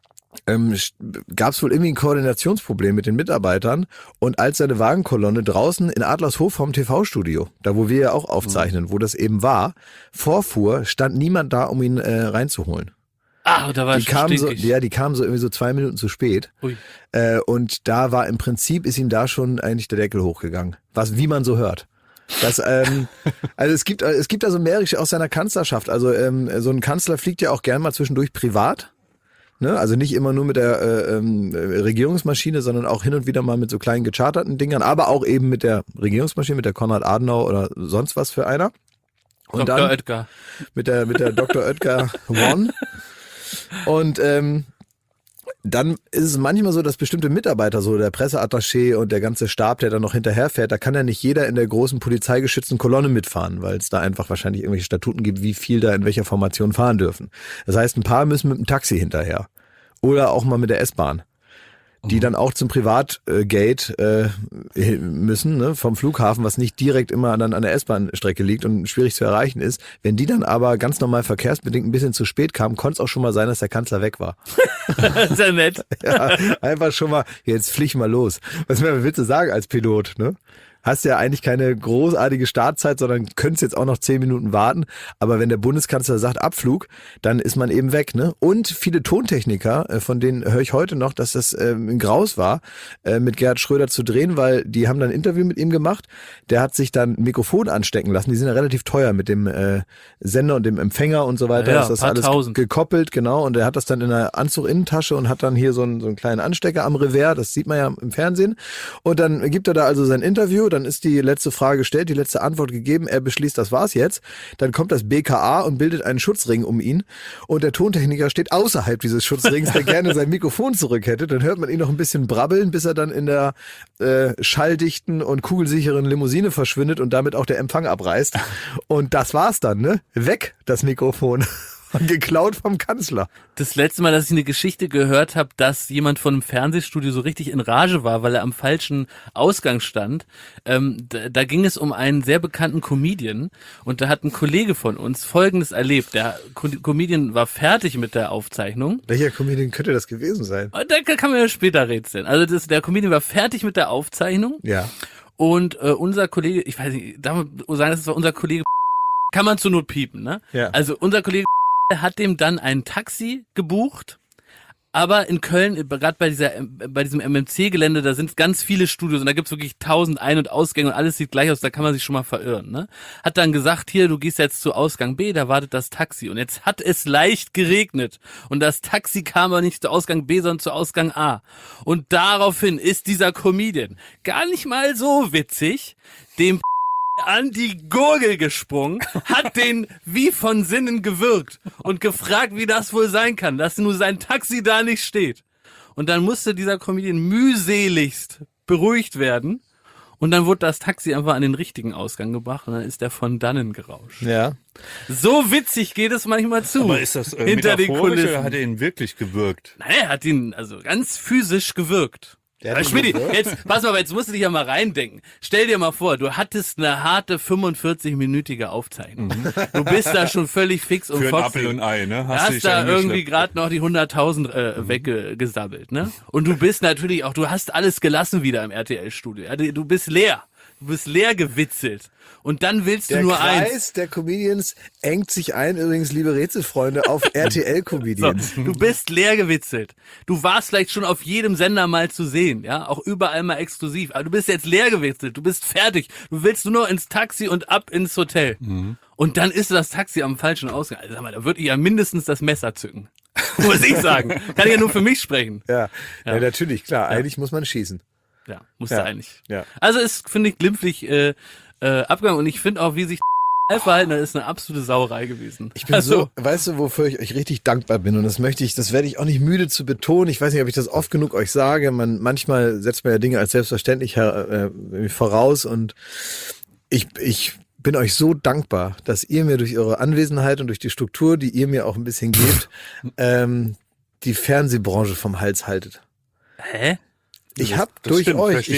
[SPEAKER 1] gab es wohl irgendwie ein Koordinationsproblem mit den Mitarbeitern und als seine Wagenkolonne draußen in Adlershof vom TV-Studio, da wo wir ja auch aufzeichnen, wo das eben war, vorfuhr, stand niemand da, um ihn reinzuholen.
[SPEAKER 3] Ah, da war
[SPEAKER 1] die kamen so irgendwie so 2 Minuten zu spät.
[SPEAKER 3] Ui.
[SPEAKER 1] Und da war im Prinzip, ist ihm da schon eigentlich der Deckel hochgegangen. Wie man so hört. Das, also es gibt also mehr aus seiner Kanzlerschaft. Also so ein Kanzler fliegt ja auch gern mal zwischendurch privat. Ne? Also nicht immer nur mit der Regierungsmaschine, sondern auch hin und wieder mal mit so kleinen gecharterten Dingern, aber auch eben mit der Regierungsmaschine, mit der Konrad Adenauer oder sonst was für einer. Und
[SPEAKER 3] Dr.
[SPEAKER 1] dann
[SPEAKER 3] Oetker.
[SPEAKER 1] Mit der Dr. Oetker One. Und dann ist es manchmal so, dass bestimmte Mitarbeiter, so der Presseattaché und der ganze Stab, der dann noch hinterherfährt, da kann ja nicht jeder in der großen polizeigeschützten Kolonne mitfahren, weil es da einfach wahrscheinlich irgendwelche Statuten gibt, wie viel da in welcher Formation fahren dürfen. Das heißt, ein paar müssen mit dem Taxi hinterher oder auch mal mit der S-Bahn, die dann auch zum Privatgate müssen, ne, vom Flughafen, was nicht direkt immer dann an der S-Bahn-Strecke liegt und schwierig zu erreichen ist. Wenn die dann aber ganz normal verkehrsbedingt ein bisschen zu spät kamen, konnte es auch schon mal sein, dass der Kanzler weg war.
[SPEAKER 3] Sehr nett.
[SPEAKER 1] Ja, einfach schon mal, jetzt flieg mal los. Was willst du sagen als Pilot, ne? Hast ja eigentlich keine großartige Startzeit, sondern könntest jetzt auch noch 10 Minuten warten. Aber wenn der Bundeskanzler sagt Abflug, dann ist man eben weg, ne? Und viele Tontechniker, von denen höre ich heute noch, dass das ein Graus war, mit Gerhard Schröder zu drehen, weil die haben dann ein Interview mit ihm gemacht. Der hat sich dann ein Mikrofon anstecken lassen. Die sind ja relativ teuer mit dem Sender und dem Empfänger und so weiter.
[SPEAKER 3] Ja,
[SPEAKER 1] ist das alles gekoppelt, genau. Und er hat das dann in der Anzuginnentasche und hat dann hier so einen kleinen Anstecker am Revers. Das sieht man ja im Fernsehen. Und dann gibt er da also sein Interview. Dann ist die letzte Frage gestellt, die letzte Antwort gegeben. Er beschließt, das war's jetzt. Dann kommt das BKA und bildet einen Schutzring um ihn. Und der Tontechniker steht außerhalb dieses Schutzrings, der gerne sein Mikrofon zurück hätte. Dann hört man ihn noch ein bisschen brabbeln, bis er dann in der schalldichten und kugelsicheren Limousine verschwindet und damit auch der Empfang abreißt. Und das war's dann, ne? Weg, das Mikrofon. Geklaut vom Kanzler.
[SPEAKER 3] Das letzte Mal, dass ich eine Geschichte gehört habe, dass jemand von einem Fernsehstudio so richtig in Rage war, weil er am falschen Ausgang stand, da ging es um einen sehr bekannten Comedian und da hat ein Kollege von uns Folgendes erlebt. Der Comedian war fertig mit der Aufzeichnung.
[SPEAKER 1] Welcher Comedian könnte das gewesen sein?
[SPEAKER 3] Da kann man ja später rätseln. Also der Comedian war fertig mit der Aufzeichnung.
[SPEAKER 1] Ja.
[SPEAKER 3] Und unser Kollege, ich weiß nicht, darf man sagen, das war unser Kollege, kann man zur Not piepen, ne?
[SPEAKER 1] Ja.
[SPEAKER 3] Also unser Kollege hat dem dann ein Taxi gebucht, aber in Köln, gerade bei diesem MMC-Gelände, da sind ganz viele Studios und da gibt's wirklich 1000 Ein- und Ausgänge und alles sieht gleich aus, da kann man sich schon mal verirren, ne? Hat dann gesagt, hier, du gehst jetzt zu Ausgang B, da wartet das Taxi und jetzt hat es leicht geregnet und das Taxi kam aber nicht zu Ausgang B, sondern zu Ausgang A und daraufhin ist dieser Comedian gar nicht mal so witzig, dem an die Gurgel gesprungen, hat den wie von Sinnen gewürgt und gefragt, wie das wohl sein kann, dass nur sein Taxi da nicht steht. Und dann musste dieser Comedian mühseligst beruhigt werden. Und dann wurde das Taxi einfach an den richtigen Ausgang gebracht und dann ist der von dannen gerauscht.
[SPEAKER 1] Ja.
[SPEAKER 3] So witzig geht es manchmal zu.
[SPEAKER 2] Aber ist das
[SPEAKER 3] hinter den Kulissen?
[SPEAKER 2] Oder hat er ihn wirklich gewürgt?
[SPEAKER 3] Nein, er hat ihn also ganz physisch gewürgt. Aber Schmidti, jetzt, pass mal, jetzt musst du dich ja mal reindenken. Stell dir mal vor, du hattest eine harte 45-minütige Aufzeichnung. Du bist da schon völlig fix und
[SPEAKER 2] Für ein
[SPEAKER 3] foxy.
[SPEAKER 2] Apfel und Ei, ne?
[SPEAKER 3] Hast da irgendwie gerade noch die 100.000 weggesabbelt, ne? Und du bist natürlich auch, du hast alles gelassen wieder im RTL-Studio. Ja, du bist leer. Du bist leer gewitzelt. Und dann willst du nur eins.
[SPEAKER 1] Der Kreis der Comedians engt sich ein, übrigens, liebe Rätselfreunde, auf RTL-Comedians.
[SPEAKER 3] So, du bist leer gewitzelt. Du warst vielleicht schon auf jedem Sender mal zu sehen, ja, auch überall mal exklusiv. Aber du bist jetzt leer gewitzelt. Du bist fertig. Du willst nur noch ins Taxi und ab ins Hotel. Und dann ist das Taxi am falschen Ausgang. Also, sag mal, da würde ich ja mindestens das Messer zücken. Muss ich sagen. Kann ich ja nur für mich sprechen.
[SPEAKER 1] Ja, natürlich, klar. Eigentlich muss man schießen.
[SPEAKER 3] Ja, musste eigentlich.
[SPEAKER 1] Ja.
[SPEAKER 3] Also ist, finde ich, glimpflich abgegangen. Und ich finde auch, wie sich verhalten hat, ist eine absolute Sauerei gewesen.
[SPEAKER 1] Ich bin so, weißt du, wofür ich euch richtig dankbar bin? Und das werde ich auch nicht müde zu betonen. Ich weiß nicht, ob ich das oft genug euch sage. Manchmal setzt man ja Dinge als selbstverständlich voraus. Und ich bin euch so dankbar, dass ihr mir durch eure Anwesenheit und durch die Struktur, die ihr mir auch ein bisschen gebt, die Fernsehbranche vom Hals haltet.
[SPEAKER 3] Hä?
[SPEAKER 1] Ich verstehe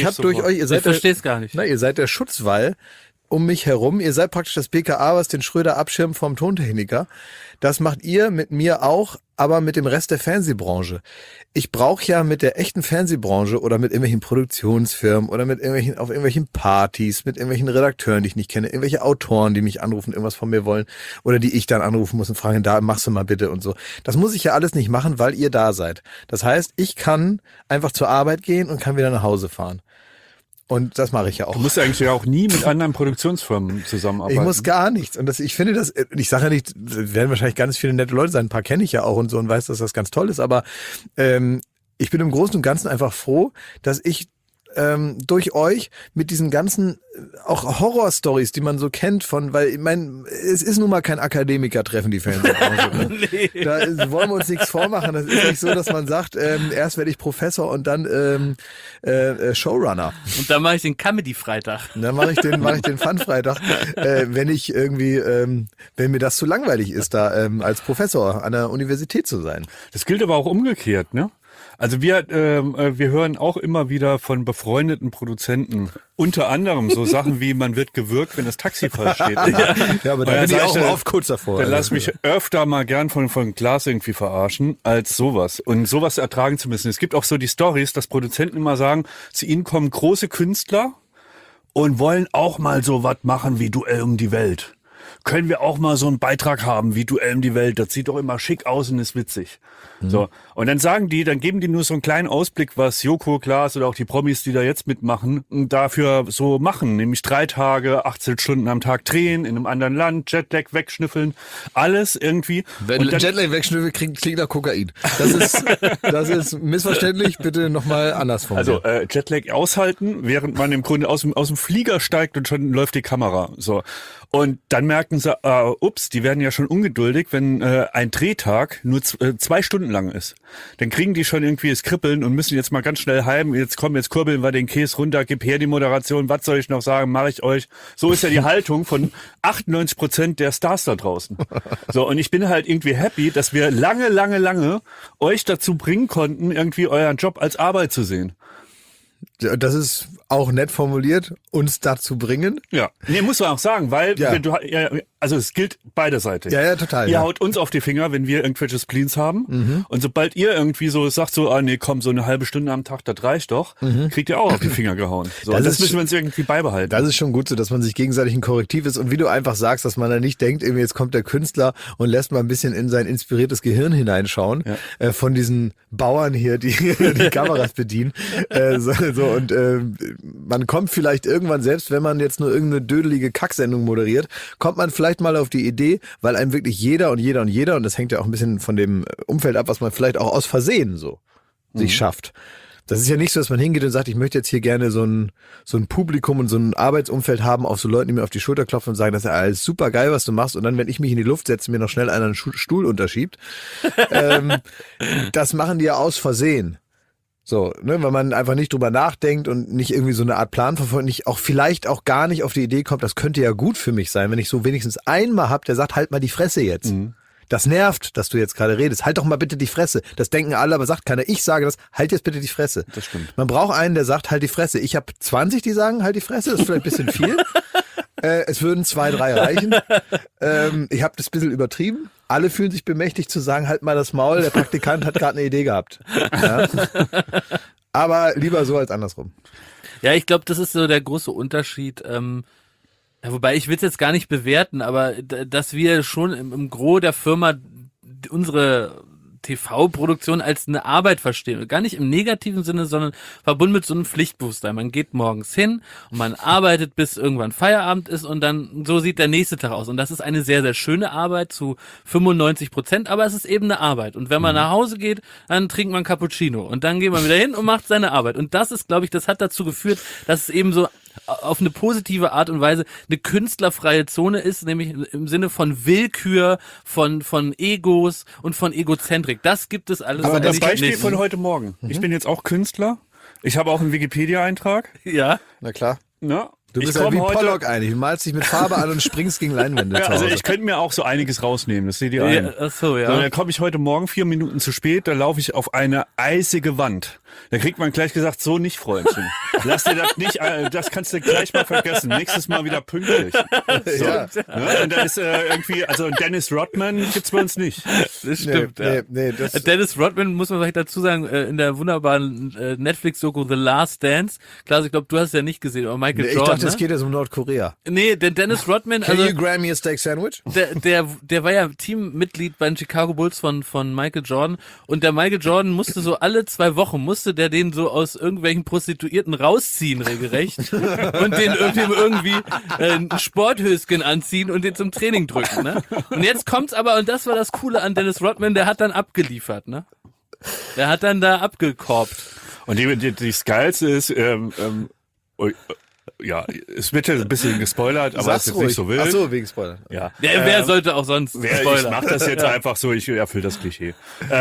[SPEAKER 3] es gar nicht.
[SPEAKER 1] Ihr seid der Schutzwall um mich herum. Ihr seid praktisch das BKA, was den Schröder abschirmt vom Tontechniker. Das macht ihr mit mir auch, aber mit dem Rest der Fernsehbranche. Ich brauche ja mit der echten Fernsehbranche oder mit irgendwelchen Produktionsfirmen oder mit auf irgendwelchen Partys, mit irgendwelchen Redakteuren, die ich nicht kenne, irgendwelche Autoren, die mich anrufen, irgendwas von mir wollen oder die ich dann anrufen muss und fragen, da machst du mal bitte und so. Das muss ich ja alles nicht machen, weil ihr da seid. Das heißt, ich kann einfach zur Arbeit gehen und kann wieder nach Hause fahren. Und das mache ich ja auch.
[SPEAKER 2] Du musst eigentlich ja auch nie mit anderen Produktionsfirmen zusammenarbeiten.
[SPEAKER 1] Ich muss gar nichts. Und ich finde das, ich sage ja nicht, werden wahrscheinlich ganz viele nette Leute sein, ein paar kenne ich ja auch und so und weiß, dass das ganz toll ist, aber ich bin im Großen und Ganzen einfach froh, dass ich durch euch mit diesen ganzen auch Horror-Stories, die man so kennt weil ich meine, es ist nun mal kein Akademiker-Treffen, die Fernsehbranche. Ne?
[SPEAKER 3] Nee.
[SPEAKER 1] Da wollen wir uns nichts vormachen. Das ist nicht so, dass man sagt, erst werde ich Professor und dann Showrunner.
[SPEAKER 3] Und dann mache ich den Comedy-Freitag.
[SPEAKER 1] Und dann mache ich den Fun-Freitag, wenn mir das zu langweilig ist, da als Professor an der Universität zu sein.
[SPEAKER 2] Das gilt aber auch umgekehrt, ne? Also wir hören auch immer wieder von befreundeten Produzenten, unter anderem so Sachen wie, man wird gewürgt, wenn das Taxi falsch steht.
[SPEAKER 1] Ja, aber da bin ich auch oft kurz davor.
[SPEAKER 2] Dann lass mich öfter mal gern von Klaas irgendwie verarschen, als sowas. Und sowas ertragen zu müssen. Es gibt auch so die Stories, dass Produzenten immer sagen, zu ihnen kommen große Künstler und wollen auch mal so was machen wie Duell um die Welt. Können wir auch mal so einen Beitrag haben wie Duell um die Welt? Das sieht doch immer schick aus und ist witzig. So. Und dann geben die nur so einen kleinen Ausblick, was Joko, Klaas oder auch die Promis, die da jetzt mitmachen, dafür so machen. Nämlich 3 Tage, 18 Stunden am Tag drehen, in einem anderen Land, Jetlag wegschnüffeln, alles irgendwie.
[SPEAKER 1] Wenn Jetlag wegschnüffeln, klingt nach Kokain. Das ist missverständlich, bitte nochmal anders formulieren.
[SPEAKER 2] Also Jetlag aushalten, während man im Grunde aus dem Flieger steigt und schon läuft die Kamera. So. Und dann merken sie, die werden ja schon ungeduldig, wenn ein Drehtag nur 2 Stunden lang ist. Dann kriegen die schon irgendwie das Kribbeln und müssen jetzt mal ganz schnell heim. Jetzt kurbeln wir den Käse runter, gib her die Moderation, was soll ich noch sagen, mache ich euch. So ist ja die Haltung von 98% der Stars da draußen. So, und ich bin halt irgendwie happy, dass wir lange euch dazu bringen konnten, irgendwie euren Job als Arbeit zu sehen.
[SPEAKER 1] Das ist auch nett formuliert, uns dazu bringen.
[SPEAKER 2] Ja, nee, muss man auch sagen, weil also es gilt beide Seiten.
[SPEAKER 1] Ja, total.
[SPEAKER 2] Ihr haut uns auf die Finger, wenn wir irgendwelche Spleens haben. Und sobald ihr irgendwie so sagt, so, nee, komm, so eine halbe Stunde am Tag, das reicht doch, kriegt ihr auch auf die Finger gehauen. So, das müssen wir uns irgendwie beibehalten.
[SPEAKER 1] Das ist schon gut so, dass man sich gegenseitig ein Korrektiv ist und wie du einfach sagst, dass man da nicht denkt, irgendwie jetzt kommt der Künstler und lässt mal ein bisschen in sein inspiriertes Gehirn hineinschauen, von diesen Bauern hier, die die Kameras bedienen. Und man kommt vielleicht irgendwann, selbst wenn man jetzt nur irgendeine dödelige Kacksendung moderiert, kommt man vielleicht mal auf die Idee, weil einem wirklich jeder, und das hängt ja auch ein bisschen von dem Umfeld ab, was man vielleicht auch aus Versehen so sich schafft. Das ist ja nicht so, dass man hingeht und sagt, ich möchte jetzt hier gerne so ein Publikum und so ein Arbeitsumfeld haben, auf so Leuten, die mir auf die Schulter klopfen und sagen, das ist alles super geil, was du machst. Und dann, wenn ich mich in die Luft setze, mir noch schnell einer einen Stuhl unterschiebt. Das machen die ja aus Versehen. So, ne, weil man einfach nicht drüber nachdenkt und nicht irgendwie so eine Art Plan verfolgt, nicht auch vielleicht auch gar nicht auf die Idee kommt, das könnte ja gut für mich sein, wenn ich so wenigstens einmal hab, der sagt, halt mal die Fresse jetzt. Mhm. Das nervt, dass du jetzt gerade redest. Halt doch mal bitte die Fresse. Das denken alle, aber sagt keiner. Ich sage das, halt jetzt bitte die Fresse.
[SPEAKER 2] Das stimmt.
[SPEAKER 1] Man braucht einen, der sagt, halt die Fresse. Ich habe 20, die sagen, halt die Fresse. Das ist vielleicht ein bisschen viel. Es würden 2, 3 reichen. Ich habe das ein bisschen übertrieben. Alle fühlen sich bemächtigt zu sagen, halt mal das Maul. Der Praktikant hat gerade eine Idee gehabt. Ja? Aber lieber so als andersrum.
[SPEAKER 3] Ja, ich glaube, das ist so der große Unterschied. Ja, wobei ich will es jetzt gar nicht bewerten, aber dass wir schon im Gros der Firma unsere TV-Produktion als eine Arbeit verstehen. Gar nicht im negativen Sinne, sondern verbunden mit so einem Pflichtbewusstsein. Man geht morgens hin und man arbeitet, bis irgendwann Feierabend ist und dann so sieht der nächste Tag aus. Und das ist eine sehr, sehr schöne Arbeit zu 95%, aber es ist eben eine Arbeit. Und wenn man nach Hause geht, dann trinkt man Cappuccino und dann geht man wieder hin und macht seine Arbeit. Und das ist, glaube ich, das hat dazu geführt, dass es eben so auf eine positive Art und Weise eine künstlerfreie Zone ist, nämlich im Sinne von Willkür, von Egos und von Egozentrik. Das gibt es alles.
[SPEAKER 2] Aber das Beispiel
[SPEAKER 3] nicht.
[SPEAKER 2] von heute Morgen. Ich bin jetzt auch Künstler. Ich habe auch einen Wikipedia-Eintrag.
[SPEAKER 3] Ja.
[SPEAKER 1] Na klar.
[SPEAKER 2] Ja.
[SPEAKER 1] Du bist halt wie Pollock eigentlich. Du malst dich mit Farbe an und springst gegen Leinwände.
[SPEAKER 2] Ja, also ich könnte mir auch so einiges rausnehmen, das seht ihr ein.
[SPEAKER 3] Ja, ach so, ja.
[SPEAKER 2] So, dann komme ich heute Morgen 4 Minuten zu spät, da laufe ich auf eine eisige Wand. Da kriegt man gleich gesagt, so nicht, Freundchen. Lass dir das nicht, das kannst du gleich mal vergessen. Nächstes Mal wieder pünktlich. So. Ja. Ja, und da ist irgendwie, also Dennis Rodman gibt's bei uns nicht.
[SPEAKER 3] Das stimmt, ja.
[SPEAKER 1] Das
[SPEAKER 3] Dennis Rodman, muss man vielleicht dazu sagen, in der wunderbaren Netflix-Doku The Last Dance. Klar, ich glaube, du hast es ja nicht gesehen, aber Michael Jordan.
[SPEAKER 1] Ich dachte, es geht jetzt um Nordkorea.
[SPEAKER 3] Nee, denn Dennis Rodman,
[SPEAKER 1] Can you grab me a steak sandwich?
[SPEAKER 3] Der war ja Teammitglied bei den Chicago Bulls von Michael Jordan und der Michael Jordan musste so alle 2 Wochen, musste der den so aus irgendwelchen Prostituierten rausziehen, regelrecht, und den irgendwie ein Sporthöschen anziehen und den zum Training drücken, ne? Und jetzt kommt's aber, und das war das Coole an Dennis Rodman, der hat dann abgeliefert, ne? Der hat dann da abgekorbt.
[SPEAKER 2] Und das Geilste ist, ja, es wird ja ein bisschen gespoilert, aber es ist jetzt nicht so wild.
[SPEAKER 1] Ach so, wegen Spoiler.
[SPEAKER 2] Ja.
[SPEAKER 3] Wer sollte auch sonst spoilern?
[SPEAKER 2] Ich mach das jetzt einfach so, ich erfülle das Klischee.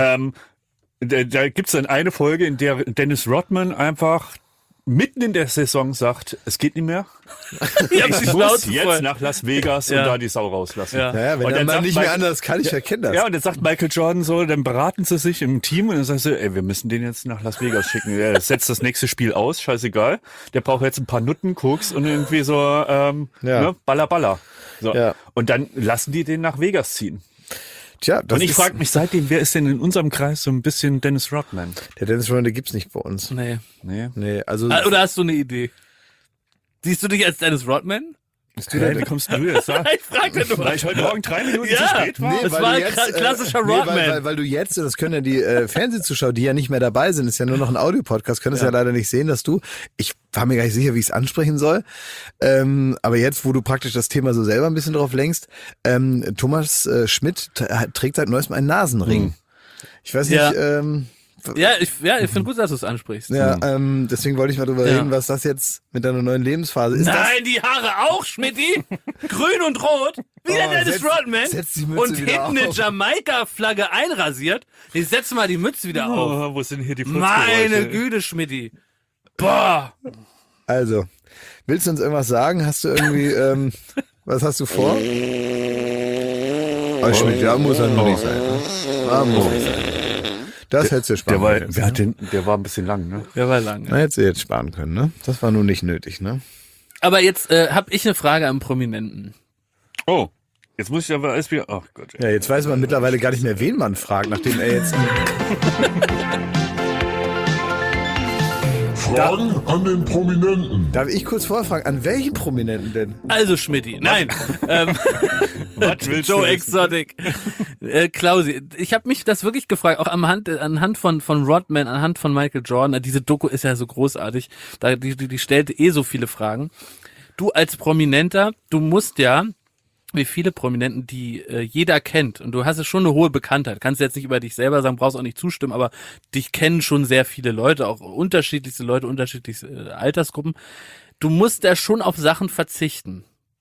[SPEAKER 2] Da gibt's dann eine Folge, in der Dennis Rodman einfach mitten in der Saison sagt, es geht nicht mehr. Ich muss jetzt nach Las Vegas und da die Sau rauslassen.
[SPEAKER 1] Ja, wenn
[SPEAKER 2] und
[SPEAKER 1] dann
[SPEAKER 2] sagt
[SPEAKER 1] nicht mehr anders kann, ich erkenne das.
[SPEAKER 2] Ja, und dann sagt Michael Jordan so, dann beraten sie sich im Team und dann sagen sie, ey, wir müssen den jetzt nach Las Vegas schicken. Er setzt das nächste Spiel aus, scheißegal. Der braucht jetzt ein paar Nutten, Koks und irgendwie so, ne, Baller. So. Ja. Und dann lassen die den nach Vegas ziehen.
[SPEAKER 1] Tja, das
[SPEAKER 2] und ich frage mich seitdem, wer ist denn in unserem Kreis so ein bisschen Dennis Rodman?
[SPEAKER 1] Der Dennis Rodman, der gibt's nicht bei uns.
[SPEAKER 3] Nee,
[SPEAKER 1] also.
[SPEAKER 3] Oder hast du eine Idee? Siehst du dich als Dennis Rodman?
[SPEAKER 2] Wie kommst du jetzt?
[SPEAKER 3] Ich fragte nur.
[SPEAKER 2] Weil ich heute Morgen 3 Minuten zu spät war?
[SPEAKER 3] Nee, das war ein klassischer Rodman.
[SPEAKER 1] Weil du jetzt, das können ja die Fernsehzuschauer, die ja nicht mehr dabei sind, ist ja nur noch ein Audiopodcast, können es ja leider nicht sehen, dass du, ich war mir gar nicht sicher, wie ich es ansprechen soll, aber jetzt, wo du praktisch das Thema so selber ein bisschen drauf lenkst, Thomas Schmidt trägt seit neuestem einen Nasenring. Ich weiß nicht,
[SPEAKER 3] ich finde gut, dass du es ansprichst.
[SPEAKER 1] Ja, deswegen wollte ich mal drüber reden, was das jetzt mit deiner neuen Lebensphase ist.
[SPEAKER 3] Nein, die Haare auch, Schmidti. Grün und rot. Wie der Dennis Rodman. Und hinten eine Jamaika-Flagge einrasiert. Ich setze mal die Mütze wieder auf.
[SPEAKER 2] Wo sind hier die
[SPEAKER 3] Meine Güte, Schmidti. Boah.
[SPEAKER 1] Also, willst du uns irgendwas sagen? Hast du irgendwie, was hast du vor? Oh, Schmidt, ja, muss er nur nicht sein. Ne? Muss nicht sein. Das hättest du sparen können.
[SPEAKER 2] Der war ein bisschen lang, ne?
[SPEAKER 3] Der war lang.
[SPEAKER 1] Na, hättest du jetzt sparen können, ne? Das war nun nicht nötig, ne?
[SPEAKER 3] Aber jetzt habe ich eine Frage am Prominenten.
[SPEAKER 2] Oh, jetzt muss ich aber alles wieder... Ach Gott.
[SPEAKER 1] Ja, jetzt weiß man mittlerweile gar nicht mehr, wen man fragt, nachdem er jetzt...
[SPEAKER 4] Fragen an den Prominenten.
[SPEAKER 1] Darf ich kurz vorfragen, an welchen Prominenten denn?
[SPEAKER 3] Also Schmidti, nein.
[SPEAKER 2] Was willst
[SPEAKER 3] Joe
[SPEAKER 2] du
[SPEAKER 3] Exotic. Klausi, ich habe mich das wirklich gefragt, auch anhand von Rodman, anhand von Michael Jordan. Diese Doku ist ja so großartig. Die stellte so viele Fragen. Du als Prominenter, du musst ja wie viele Prominenten, die jeder kennt. Und du hast schon eine hohe Bekanntheit. Kannst jetzt nicht über dich selber sagen, brauchst auch nicht zustimmen, aber dich kennen schon sehr viele Leute, auch unterschiedlichste Leute, unterschiedlichste Altersgruppen. Du musst da schon auf Sachen verzichten.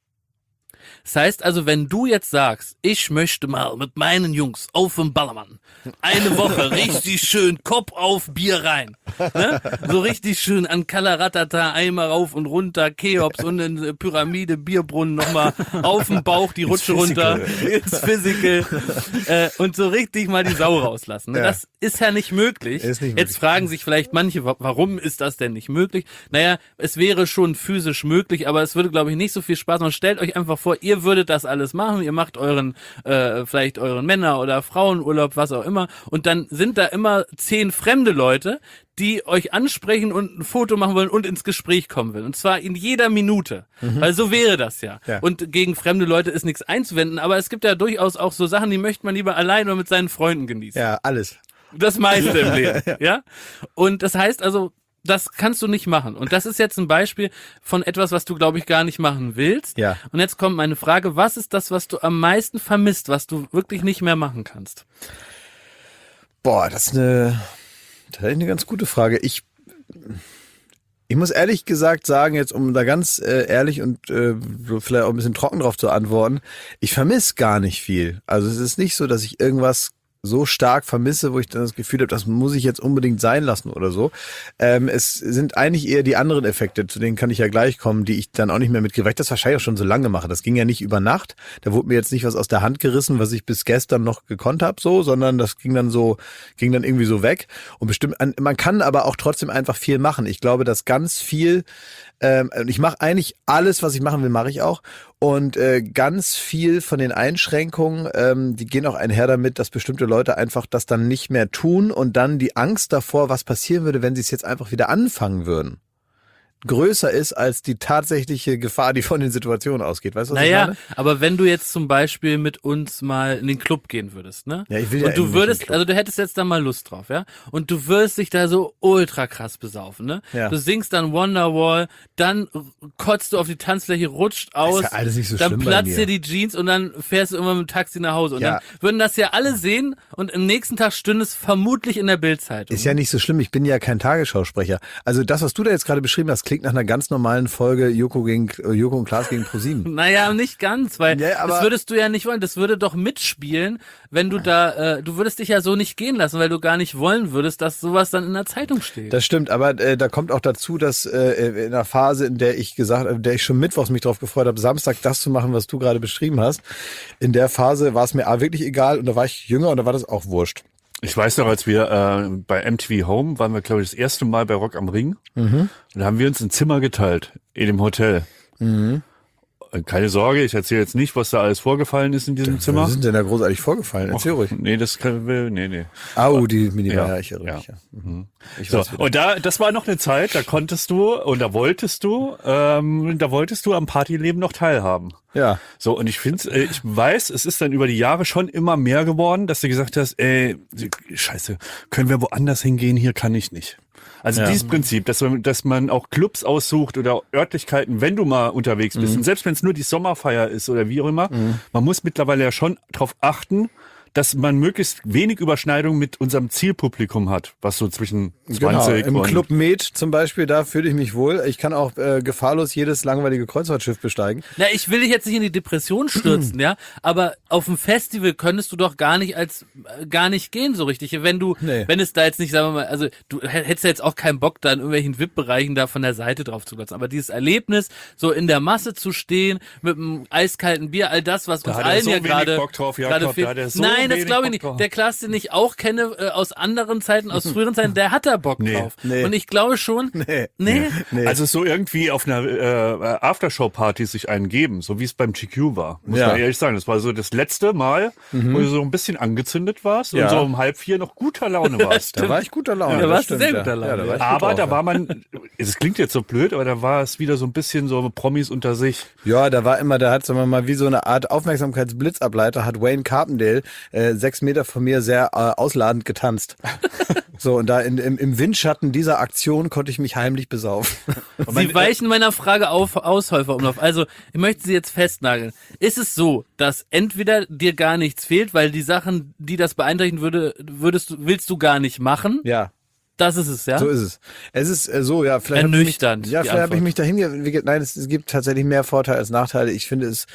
[SPEAKER 3] Das heißt also, wenn du jetzt sagst, ich möchte mal mit meinen Jungs auf den Ballermann eine Woche richtig schön Kopf auf Bier rein, ne? So richtig schön an Kalaratata einmal rauf und runter, Cheops und eine Pyramide, Bierbrunnen nochmal auf den Bauch, die Rutsche runter, ins Physical und so richtig mal die Sau rauslassen. Ne? Ja. Das ist ja nicht möglich.
[SPEAKER 1] Ist nicht möglich.
[SPEAKER 3] Jetzt fragen sich vielleicht manche, warum ist das denn nicht möglich? Naja, es wäre schon physisch möglich, aber es würde, glaube ich, nicht so viel Spaß machen. Stellt euch einfach vor, ihr würdet das alles machen, ihr macht vielleicht euren Männer- oder Frauenurlaub, was auch immer, und dann sind da immer 10 fremde Leute, die euch ansprechen und ein Foto machen wollen und ins Gespräch kommen will. Und zwar in jeder Minute. Weil so wäre das ja. Und gegen fremde Leute ist nichts einzuwenden, aber es gibt ja durchaus auch so Sachen, die möchte man lieber allein oder mit seinen Freunden genießen.
[SPEAKER 1] Ja, alles.
[SPEAKER 3] Das meiste im Leben. Ja? Und das heißt also, das kannst du nicht machen. Und das ist jetzt ein Beispiel von etwas, was du, glaube ich, gar nicht machen willst.
[SPEAKER 1] Ja.
[SPEAKER 3] Und jetzt kommt meine Frage, was ist das, was du am meisten vermisst, was du wirklich nicht mehr machen kannst?
[SPEAKER 1] Boah, das ist eine ganz gute Frage. Ich muss ehrlich gesagt sagen, jetzt um da ganz ehrlich und vielleicht auch ein bisschen trocken drauf zu antworten, ich vermisse gar nicht viel. Also es ist nicht so, dass ich irgendwas so stark vermisse, wo ich dann das Gefühl habe, das muss ich jetzt unbedingt sein lassen oder so. Es sind eigentlich eher die anderen Effekte, zu denen kann ich ja gleich kommen, die ich dann auch nicht mehr mitkriege, weil ich das wahrscheinlich auch schon so lange mache. Das ging ja nicht über Nacht. Da wurde mir jetzt nicht was aus der Hand gerissen, was ich bis gestern noch gekonnt habe, so, sondern das ging dann irgendwie so weg. Und bestimmt, man kann aber auch trotzdem einfach viel machen. Ich glaube, dass ganz viel, ich mache eigentlich alles, was ich machen will, mache ich auch. Und ganz viel von den Einschränkungen, die gehen auch einher damit, dass bestimmte Leute einfach das dann nicht mehr tun und dann die Angst davor, was passieren würde, wenn sie es jetzt einfach wieder anfangen würden, größer ist als die tatsächliche Gefahr, die von den Situationen ausgeht. Weißt du, was ich meine?
[SPEAKER 3] Aber wenn du jetzt zum Beispiel mit uns mal in den Club gehen würdest, ne?
[SPEAKER 1] Ja, ich will ja.
[SPEAKER 3] Und du würdest, also du hättest jetzt da mal Lust drauf, ja? Und du würdest dich da so ultra krass besaufen, ne?
[SPEAKER 1] Ja.
[SPEAKER 3] Du singst dann Wonderwall, dann kotzt du auf die Tanzfläche, rutscht aus,
[SPEAKER 1] ist ja alles nicht so
[SPEAKER 3] dann
[SPEAKER 1] schlimm bei
[SPEAKER 3] platzt
[SPEAKER 1] mir.
[SPEAKER 3] dir die Jeans und dann fährst du irgendwann mit dem Taxi nach Hause. Und
[SPEAKER 1] Ja.
[SPEAKER 3] dann würden das ja alle sehen und am nächsten Tag stünde es vermutlich in der Bildzeitung.
[SPEAKER 1] Ist ja nicht so schlimm, ich bin ja kein Tagesschausprecher. Also das, was du da jetzt gerade beschrieben hast, klingt nach einer ganz normalen Folge Joko und Klaas gegen ProSieben.
[SPEAKER 3] Naja, nicht ganz, weil
[SPEAKER 1] Ja, aber
[SPEAKER 3] das würdest du ja nicht wollen. Das würde doch mitspielen, wenn du da, du würdest dich ja so nicht gehen lassen, weil du gar nicht wollen würdest, dass sowas dann in der Zeitung steht.
[SPEAKER 1] Das stimmt, aber da kommt auch dazu, dass in einer Phase, in der ich schon mittwochs mich drauf gefreut habe, Samstag das zu machen, was du gerade beschrieben hast, in der Phase war es mir wirklich egal und da war ich jünger und da war das auch wurscht.
[SPEAKER 2] Ich weiß noch, als wir bei MTV Home waren wir, glaube ich, das erste Mal bei Rock am Ring. Und da haben wir uns ein Zimmer geteilt in dem Hotel. Keine Sorge, ich erzähle jetzt nicht, was da alles vorgefallen ist in diesem Zimmer.
[SPEAKER 1] Was ist denn da großartig vorgefallen? Erzähl ruhig.
[SPEAKER 2] Nee, das können wir, nee.
[SPEAKER 1] Au, die Minibar,
[SPEAKER 2] Ja,
[SPEAKER 1] ich irre mich. Ja. Ich
[SPEAKER 2] So,
[SPEAKER 1] weiß wieder.
[SPEAKER 2] und das war noch eine Zeit, da konntest du und da wolltest du am Partyleben noch teilhaben.
[SPEAKER 1] Ja.
[SPEAKER 2] So, und ich weiß, es ist dann über die Jahre schon immer mehr geworden, dass du gesagt hast, scheiße, können wir woanders hingehen, hier kann ich nicht. Also
[SPEAKER 1] Ja.
[SPEAKER 2] dieses Prinzip, dass man auch Clubs aussucht oder Örtlichkeiten, wenn du mal unterwegs bist. Und selbst wenn es nur die Sommerfeier ist oder wie auch immer, man muss mittlerweile ja schon darauf achten, dass man möglichst wenig Überschneidung mit unserem Zielpublikum hat, was so zwischen 20
[SPEAKER 1] Genau, im
[SPEAKER 2] und
[SPEAKER 1] Club Med zum Beispiel, da fühle ich mich wohl. Ich kann auch gefahrlos jedes langweilige Kreuzfahrtschiff besteigen.
[SPEAKER 3] Na, ich will dich jetzt nicht in die Depression stürzen, ja, aber auf dem Festival könntest du doch gar nicht gehen so richtig, wenn es da jetzt nicht, sagen wir mal, also du hättest ja jetzt auch keinen Bock, da in irgendwelchen VIP-Bereichen da von der Seite drauf zu glotzen, aber dieses Erlebnis, so in der Masse zu stehen, mit einem eiskalten Bier, all das, was uns
[SPEAKER 2] hat er
[SPEAKER 3] allen
[SPEAKER 2] so
[SPEAKER 3] ja
[SPEAKER 2] wenig
[SPEAKER 3] gerade
[SPEAKER 2] Bock drauf, Jakob,
[SPEAKER 3] fehlt.
[SPEAKER 2] da hat er so
[SPEAKER 3] Nein, das
[SPEAKER 2] wenig
[SPEAKER 3] glaube ich
[SPEAKER 2] Bock
[SPEAKER 3] nicht.
[SPEAKER 2] drauf.
[SPEAKER 3] Der Klaas, den ich auch kenne, aus anderen Zeiten, aus früheren Zeiten, der hat da Bock drauf.
[SPEAKER 1] Nee.
[SPEAKER 3] Und ich glaube schon, nee.
[SPEAKER 2] Also so irgendwie auf einer Aftershow-Party sich einen geben, so wie es beim GQ war, muss
[SPEAKER 1] Ja.
[SPEAKER 2] man ehrlich sagen. Das war so das letzte Mal, wo du so ein bisschen angezündet warst
[SPEAKER 1] Ja.
[SPEAKER 2] und so um 3:30 noch guter Laune warst.
[SPEAKER 1] Da war ich guter Laune.
[SPEAKER 3] Da
[SPEAKER 1] das
[SPEAKER 3] warst du
[SPEAKER 1] stimmt,
[SPEAKER 3] sehr
[SPEAKER 1] ja.
[SPEAKER 3] guter Laune,
[SPEAKER 1] Ja, da war ich gut
[SPEAKER 2] Aber
[SPEAKER 1] drauf,
[SPEAKER 2] da
[SPEAKER 1] ja.
[SPEAKER 2] war man, es klingt jetzt so blöd, aber da war es wieder so ein bisschen so Promis unter sich.
[SPEAKER 1] Ja, da hat, sagen wir mal, wie so eine Art Aufmerksamkeitsblitzableiter, hat Wayne Carpendale 6 Meter von mir sehr ausladend getanzt. So, und da im Windschatten dieser Aktion konnte ich mich heimlich besaufen.
[SPEAKER 3] Sie weichen meiner Frage aus, Häufer-Umlauf. Also, ich möchte Sie jetzt festnageln. Ist es so, dass entweder dir gar nichts fehlt, weil die Sachen, die das beeinträchtigen willst du gar nicht machen?
[SPEAKER 1] Ja.
[SPEAKER 3] Das ist es, ja?
[SPEAKER 1] So ist es. Es ist so, ja, vielleicht
[SPEAKER 3] ernüchternd.
[SPEAKER 1] Vielleicht habe ich mich dahin entwickelt. Nein, es gibt tatsächlich mehr Vorteile als Nachteile. Ich finde es,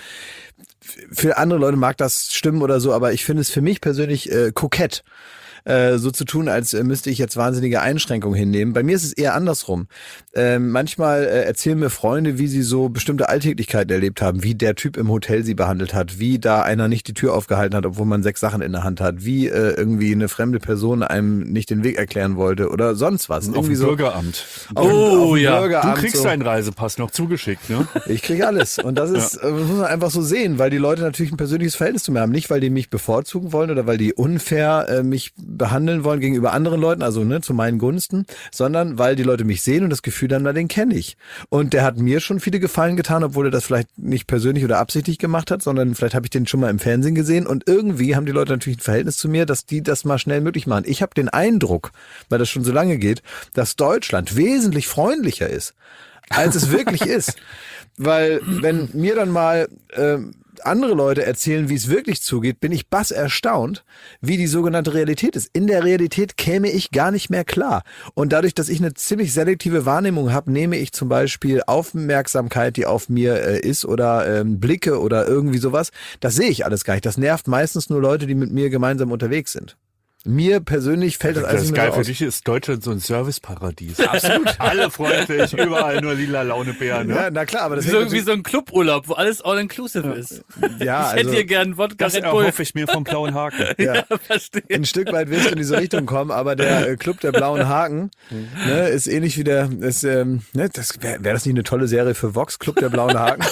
[SPEAKER 1] für andere Leute mag das stimmen oder so, aber ich finde es für mich persönlich kokett. So zu tun, als müsste ich jetzt wahnsinnige Einschränkungen hinnehmen. Bei mir ist es eher andersrum. Manchmal erzählen mir Freunde, wie sie so bestimmte Alltäglichkeiten erlebt haben, wie der Typ im Hotel sie behandelt hat, wie da einer nicht die Tür aufgehalten hat, obwohl man 6 Sachen in der Hand hat, wie irgendwie eine fremde Person einem nicht den Weg erklären wollte oder sonst was.
[SPEAKER 2] Auf dem Bürgeramt.
[SPEAKER 1] Auf dem
[SPEAKER 3] ja.
[SPEAKER 1] Bürgeramt,
[SPEAKER 2] Du kriegst deinen Reisepass noch zugeschickt, ne?
[SPEAKER 1] Ich krieg alles. Und das ist, das muss man einfach so sehen, weil die Leute natürlich ein persönliches Verhältnis zu mir haben. Nicht, weil die mich bevorzugen wollen oder weil die unfair mich behandeln wollen gegenüber anderen Leuten, also zu meinen Gunsten, sondern weil die Leute mich sehen und das Gefühl haben, na, den kenne ich. Und der hat mir schon viele Gefallen getan, obwohl er das vielleicht nicht persönlich oder absichtlich gemacht hat, sondern vielleicht habe ich den schon mal im Fernsehen gesehen und irgendwie haben die Leute natürlich ein Verhältnis zu mir, dass die das mal schnell möglich machen. Ich habe den Eindruck, weil das schon so lange geht, dass Deutschland wesentlich freundlicher ist, als es wirklich ist. Weil wenn mir dann mal andere Leute erzählen, wie es wirklich zugeht, bin ich erstaunt, wie die sogenannte Realität ist. In der Realität käme ich gar nicht mehr klar. Und dadurch, dass ich eine ziemlich selektive Wahrnehmung habe, nehme ich zum Beispiel Aufmerksamkeit, die auf mir ist oder Blicke oder irgendwie sowas. Das sehe ich alles gar nicht. Das nervt meistens nur Leute, die mit mir gemeinsam unterwegs sind. Mir persönlich fällt das alles
[SPEAKER 2] ist
[SPEAKER 1] nicht
[SPEAKER 2] geil.
[SPEAKER 1] mehr
[SPEAKER 2] Für
[SPEAKER 1] aus.
[SPEAKER 2] dich ist Deutschland so ein Serviceparadies. Absolut. Alle freundlich, überall nur lila Launebären. Ne?
[SPEAKER 1] Ja, na klar, aber das
[SPEAKER 3] So irgendwie so ein Cluburlaub, wo alles all-inclusive ist.
[SPEAKER 1] Ja,
[SPEAKER 3] Ich hätte hier gern Wodka
[SPEAKER 2] Das
[SPEAKER 3] Red Bull.
[SPEAKER 2] erhoffe ich mir vom blauen Haken.
[SPEAKER 1] Ja.
[SPEAKER 3] Verstehe.
[SPEAKER 1] Ein Stück weit wirst du in diese Richtung kommen, aber der Club der blauen Haken ist ähnlich wie das wäre das nicht eine tolle Serie für Vox, Club der blauen Haken?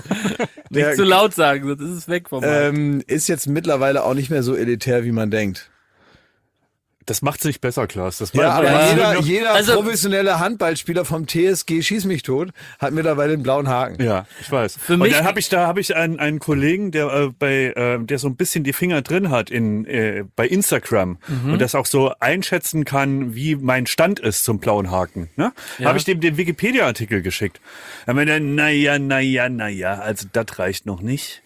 [SPEAKER 3] Nicht zu laut sagen, sonst ist es weg vom
[SPEAKER 1] ist jetzt mittlerweile auch nicht mehr so elitär, wie man denkt.
[SPEAKER 2] Das macht's nicht besser, Klaas. Das
[SPEAKER 1] Ja, aber
[SPEAKER 3] Ja.
[SPEAKER 1] jeder
[SPEAKER 3] Also-
[SPEAKER 1] professionelle Handballspieler vom TSG Schieß mich tot hat mittlerweile den blauen Haken.
[SPEAKER 2] Ja, ich weiß.
[SPEAKER 3] Für
[SPEAKER 2] Und
[SPEAKER 3] mich-
[SPEAKER 2] dann habe ich einen Kollegen, der der so ein bisschen die Finger drin hat bei Instagram und das auch so einschätzen kann, wie mein Stand ist zum blauen Haken. Ne?
[SPEAKER 3] Ja.
[SPEAKER 2] Habe ich dem den Wikipedia-Artikel geschickt. Da haben wir dann, naja, also das reicht noch nicht.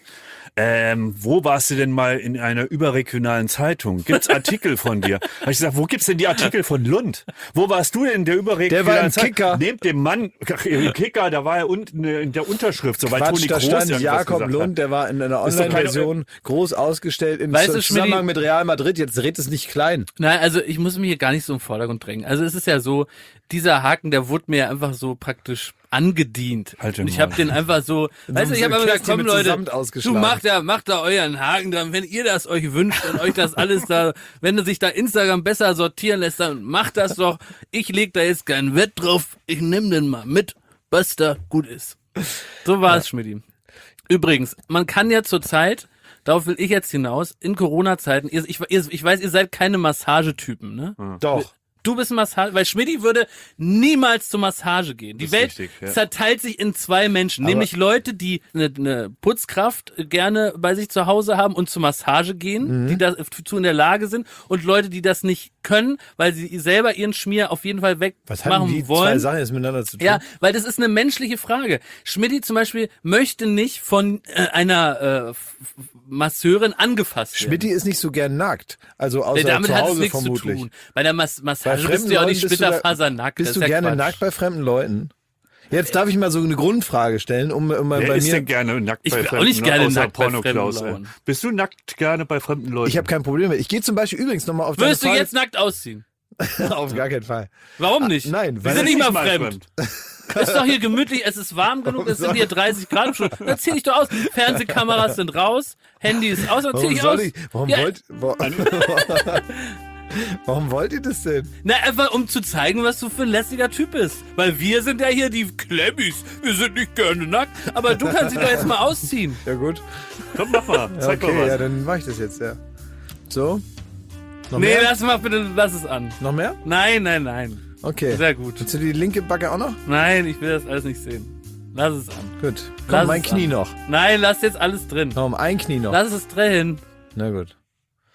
[SPEAKER 2] Wo warst du denn mal in einer überregionalen Zeitung? Gibt's Artikel von dir? Habe ich gesagt, wo gibt's denn die Artikel von Lund? Wo warst du denn in der überregionalen
[SPEAKER 1] Der war im
[SPEAKER 2] Zeitung?
[SPEAKER 1] Kicker.
[SPEAKER 2] Nehmt dem Mann, im Kicker, da war er unten in der Unterschrift, so weil Toni
[SPEAKER 1] Quatsch, da
[SPEAKER 2] Kroos
[SPEAKER 1] stand
[SPEAKER 2] irgendwas
[SPEAKER 1] Jakob
[SPEAKER 2] gesagt
[SPEAKER 1] Lund,
[SPEAKER 2] hat.
[SPEAKER 1] der war in einer
[SPEAKER 2] Ist doch keine-
[SPEAKER 1] Online-Version groß ausgestellt im
[SPEAKER 3] Weißt du,
[SPEAKER 1] Zusammenhang
[SPEAKER 3] Schmidti-
[SPEAKER 1] mit Real Madrid. Jetzt dreht es nicht klein.
[SPEAKER 3] Nein, also ich muss mich hier gar nicht so im Vordergrund drängen. Also es ist ja so, dieser Haken, der wurde mir einfach so praktisch angedient.
[SPEAKER 2] Halt
[SPEAKER 3] Und ich
[SPEAKER 2] den
[SPEAKER 3] habe
[SPEAKER 2] Maul.
[SPEAKER 3] den einfach so, weißt du, ich habe einfach gesagt,
[SPEAKER 1] Kästchen
[SPEAKER 3] komm
[SPEAKER 1] mit
[SPEAKER 3] Leute,
[SPEAKER 1] Samt
[SPEAKER 3] du
[SPEAKER 1] ausgeschlagen.
[SPEAKER 3] macht da euren Haken dran, wenn ihr das euch wünscht und euch das alles da, wenn sich da Instagram besser sortieren lässt, dann macht das doch. Ich leg da jetzt keinen Wett drauf, ich nehm den mal mit, was da gut ist. So war es, Schmidti. Übrigens, man kann ja zurzeit, darauf will ich jetzt hinaus, in Corona-Zeiten, ich weiß, ihr seid keine Massagetypen, ne?
[SPEAKER 1] Doch.
[SPEAKER 3] Du bist Massage, weil Schmidti würde niemals zur Massage gehen. Die
[SPEAKER 2] Das ist
[SPEAKER 3] Welt
[SPEAKER 2] richtig, ja.
[SPEAKER 3] zerteilt sich in 2 Menschen, nämlich Leute, die eine Putzkraft gerne bei sich zu Hause haben und zur Massage gehen, die dazu in der Lage sind, und Leute, die das nicht können, weil sie selber ihren Schmier auf jeden Fall
[SPEAKER 1] Was haben die
[SPEAKER 3] wegmachen
[SPEAKER 1] zwei
[SPEAKER 3] wollen.
[SPEAKER 1] Sachen jetzt miteinander zu tun?
[SPEAKER 3] Ja, weil das ist eine menschliche Frage. Schmidti zum Beispiel möchte nicht von einer Masseurin angefasst werden.
[SPEAKER 1] Schmidti ist nicht so gern nackt. Also außer
[SPEAKER 3] Damit
[SPEAKER 1] zu
[SPEAKER 3] hat es
[SPEAKER 1] Hause
[SPEAKER 3] nichts
[SPEAKER 1] vermutlich.
[SPEAKER 3] zu tun. Bei der Massage bist
[SPEAKER 1] fremden
[SPEAKER 3] du ja auch nicht
[SPEAKER 1] Leuten bist du da-
[SPEAKER 3] splitterfasernackt.
[SPEAKER 1] Bist
[SPEAKER 3] Das
[SPEAKER 1] du
[SPEAKER 3] ist ja
[SPEAKER 1] gerne
[SPEAKER 3] Quatsch.
[SPEAKER 1] nackt bei fremden Leuten? Jetzt darf ich mal so eine Grundfrage stellen, um
[SPEAKER 2] Wer
[SPEAKER 1] bei
[SPEAKER 2] ist
[SPEAKER 1] mir.
[SPEAKER 2] denn gerne nackt
[SPEAKER 3] Ich
[SPEAKER 2] bei
[SPEAKER 3] bin auch
[SPEAKER 2] Fremden?
[SPEAKER 3] nicht gerne
[SPEAKER 2] außer
[SPEAKER 3] nackt bei
[SPEAKER 2] Porno-Klaus,
[SPEAKER 3] fremden
[SPEAKER 2] ey.
[SPEAKER 3] Leuten.
[SPEAKER 2] Bist du nackt gerne bei fremden Leuten?
[SPEAKER 1] Ich habe kein Problem mit. Ich gehe zum Beispiel übrigens nochmal auf
[SPEAKER 3] Würdest du
[SPEAKER 1] deine
[SPEAKER 3] jetzt nackt ausziehen?
[SPEAKER 1] Frage. Auf gar keinen Fall.
[SPEAKER 3] Warum nicht?
[SPEAKER 1] nein,
[SPEAKER 3] wir
[SPEAKER 1] weil
[SPEAKER 3] sind
[SPEAKER 1] das
[SPEAKER 3] nicht mal fremd. Ist doch hier gemütlich, es ist warm genug, es sind hier 30 Grad schon. Dann zieh dich doch aus. Fernsehkameras sind raus, Handy ist aus, dann zieh dich aus.
[SPEAKER 1] Warum wollt ihr das denn?
[SPEAKER 3] Na, einfach um zu zeigen, was du für ein lässiger Typ bist. Weil wir sind ja hier die Klemmis. Wir sind nicht gerne nackt. Aber du kannst dich doch jetzt mal ausziehen.
[SPEAKER 1] Ja gut.
[SPEAKER 2] Komm, mach mal. Zeig mal
[SPEAKER 1] Okay,
[SPEAKER 2] was.
[SPEAKER 1] ja, dann mach ich das jetzt, ja. So? Noch
[SPEAKER 3] Nee,
[SPEAKER 1] mehr?
[SPEAKER 3] lass es an.
[SPEAKER 1] Noch mehr?
[SPEAKER 3] Nein.
[SPEAKER 1] Okay.
[SPEAKER 3] Sehr gut.
[SPEAKER 1] Willst du die linke Backe auch noch?
[SPEAKER 3] Nein, ich will das alles nicht sehen. Lass es an.
[SPEAKER 1] Gut.
[SPEAKER 3] Lass
[SPEAKER 1] Komm, mein
[SPEAKER 3] es
[SPEAKER 1] Knie
[SPEAKER 3] an.
[SPEAKER 1] noch.
[SPEAKER 3] Nein, lass jetzt alles drin.
[SPEAKER 1] Noch um ein Knie noch.
[SPEAKER 3] Lass es drin.
[SPEAKER 1] Na gut.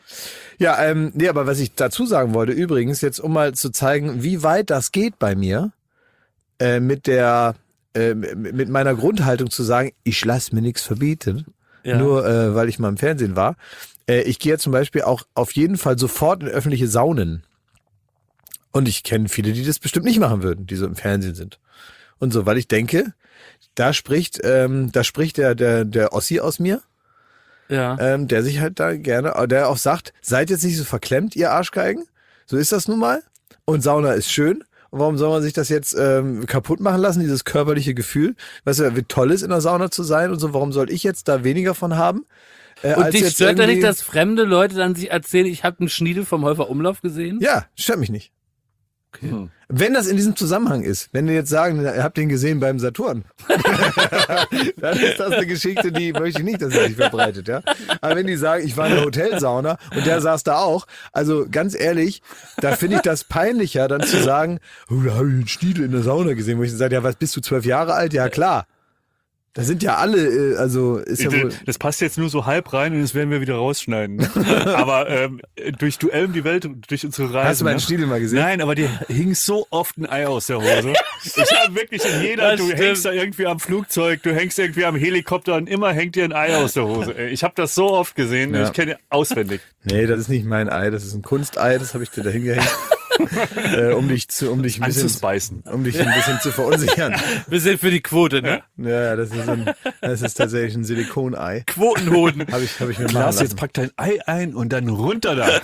[SPEAKER 1] Ja, nee, aber was ich dazu sagen wollte, übrigens, jetzt um mal zu zeigen, wie weit das geht bei mir, mit meiner Grundhaltung zu sagen, ich lasse mir nichts verbieten, nur weil ich mal im Fernsehen war. Ich gehe zum Beispiel auch auf jeden Fall sofort in öffentliche Saunen. Und ich kenne viele, die das bestimmt nicht machen würden, die so im Fernsehen sind. Und so, weil ich denke, da spricht der Ossi aus mir, der sich halt da gerne, der auch sagt, seid jetzt nicht so verklemmt, ihr Arschgeigen. So ist das nun mal. Und Sauna ist schön. Und warum soll man sich das jetzt kaputt machen lassen, dieses körperliche Gefühl? Weißt du, wie toll ist, in der Sauna zu sein und so, warum soll ich jetzt da weniger von haben?
[SPEAKER 3] Und dich stört da nicht, dass fremde Leute dann sich erzählen, ich habe einen Schniedel vom Häufer Umlauf gesehen?
[SPEAKER 1] Ja, stört mich nicht.
[SPEAKER 3] Okay.
[SPEAKER 1] Wenn das in diesem Zusammenhang ist, wenn wir jetzt sagen, ihr habt den gesehen beim Saturn, dann ist das eine Geschichte, die möchte ich nicht, dass sie sich verbreitet, ja. Aber wenn die sagen, ich war in der Hotelsauna und der saß da auch, also ganz ehrlich, da finde ich das peinlicher, dann zu sagen, oh, da habe ich einen Schniedel in der Sauna gesehen, wo ich sage, ja, was, bist du 12 Jahre alt? Ja, klar. Da sind ja alle, also ist ja wohl...
[SPEAKER 2] Das passt jetzt nur so halb rein und das werden wir wieder rausschneiden. Aber durch Duell um die Welt, durch unsere Reise...
[SPEAKER 1] Hast du meinen Schniedel mal gesehen?
[SPEAKER 2] Nein, aber dir hing so oft ein Ei aus der Hose. Ich habe wirklich in jeder, du hängst da irgendwie am Flugzeug, du hängst irgendwie am Helikopter und immer hängt dir ein Ei aus der Hose. Ich habe das so oft gesehen, ich kenne auswendig.
[SPEAKER 1] Nee, das ist nicht mein Ei, das ist ein Kunstei, das habe ich dir da hingehängt. um dich ein bisschen zu verunsichern.
[SPEAKER 3] Bisschen für die Quote, ne?
[SPEAKER 1] Ja, das ist tatsächlich ein Silikonei.
[SPEAKER 3] Quotenhoden.
[SPEAKER 1] Hab ich mir machen
[SPEAKER 2] Klaas,
[SPEAKER 1] lassen.
[SPEAKER 2] jetzt pack dein Ei ein und dann runter da.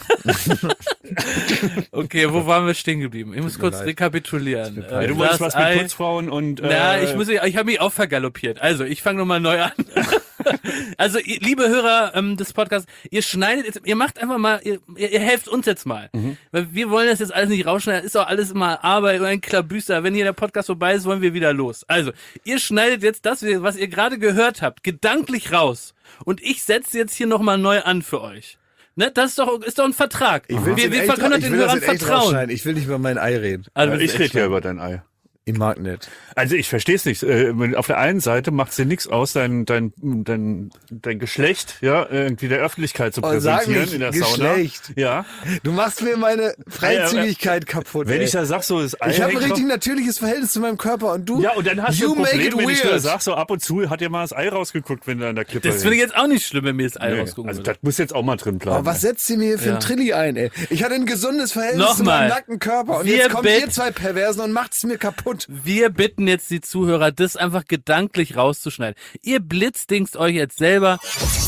[SPEAKER 3] Okay, wo waren wir stehen geblieben? Ich muss kurz rekapitulieren.
[SPEAKER 2] Du wolltest was mit Putzfrauen und...
[SPEAKER 3] ich habe mich auch vergaloppiert. Also, ich fange nochmal neu an. Also, liebe Hörer des Podcasts, ihr schneidet jetzt, ihr macht einfach mal, ihr helft uns jetzt mal. Weil wir wollen das jetzt alles nicht rausschneiden, ist auch alles immer Arbeit und ein Klabüster. Wenn hier der Podcast vorbei ist, wollen wir wieder los. Also, ihr schneidet jetzt das, was ihr gerade gehört habt, gedanklich raus. Und ich setze jetzt hier nochmal neu an für euch. Ne, das ist doch ein Vertrag. Wir können doch den Hörern vertrauen.
[SPEAKER 1] Ich will nicht über mein Ei reden.
[SPEAKER 2] Also, ich rede ja über dein Ei.
[SPEAKER 1] Ich mag nicht.
[SPEAKER 2] Also ich verstehe es nicht. Auf der einen Seite macht es dir nichts aus, dein Geschlecht, ja, irgendwie der Öffentlichkeit zu präsentieren in der
[SPEAKER 1] Geschlecht.
[SPEAKER 2] Sauna. Ja.
[SPEAKER 1] Du machst mir meine Freizügigkeit kaputt.
[SPEAKER 2] Wenn ich da sag, so das Ei
[SPEAKER 1] ich habe ein richtig natürliches Verhältnis zu meinem Körper und du.
[SPEAKER 2] Ja, und dann hast du ein Problem, wenn ich
[SPEAKER 1] weird.
[SPEAKER 2] dir sag, so ab und zu hat dir mal das Ei rausgeguckt, wenn du an der Klippe
[SPEAKER 3] Das finde ich jetzt auch nicht schlimm, wenn mir das Ei rausgucken
[SPEAKER 2] Also
[SPEAKER 3] würde.
[SPEAKER 2] das muss jetzt auch mal drin bleiben.
[SPEAKER 1] Aber was setzt ihr mir für ein Trilli ein, ey? Ich hatte ein gesundes Verhältnis zu
[SPEAKER 3] Nochmal.
[SPEAKER 1] meinem nackten Körper und jetzt kommt ihr zwei Perversen und macht's mir kaputt.
[SPEAKER 3] Wir bitten jetzt die Zuhörer, das einfach gedanklich rauszuschneiden. Ihr blitzdingst euch jetzt selber.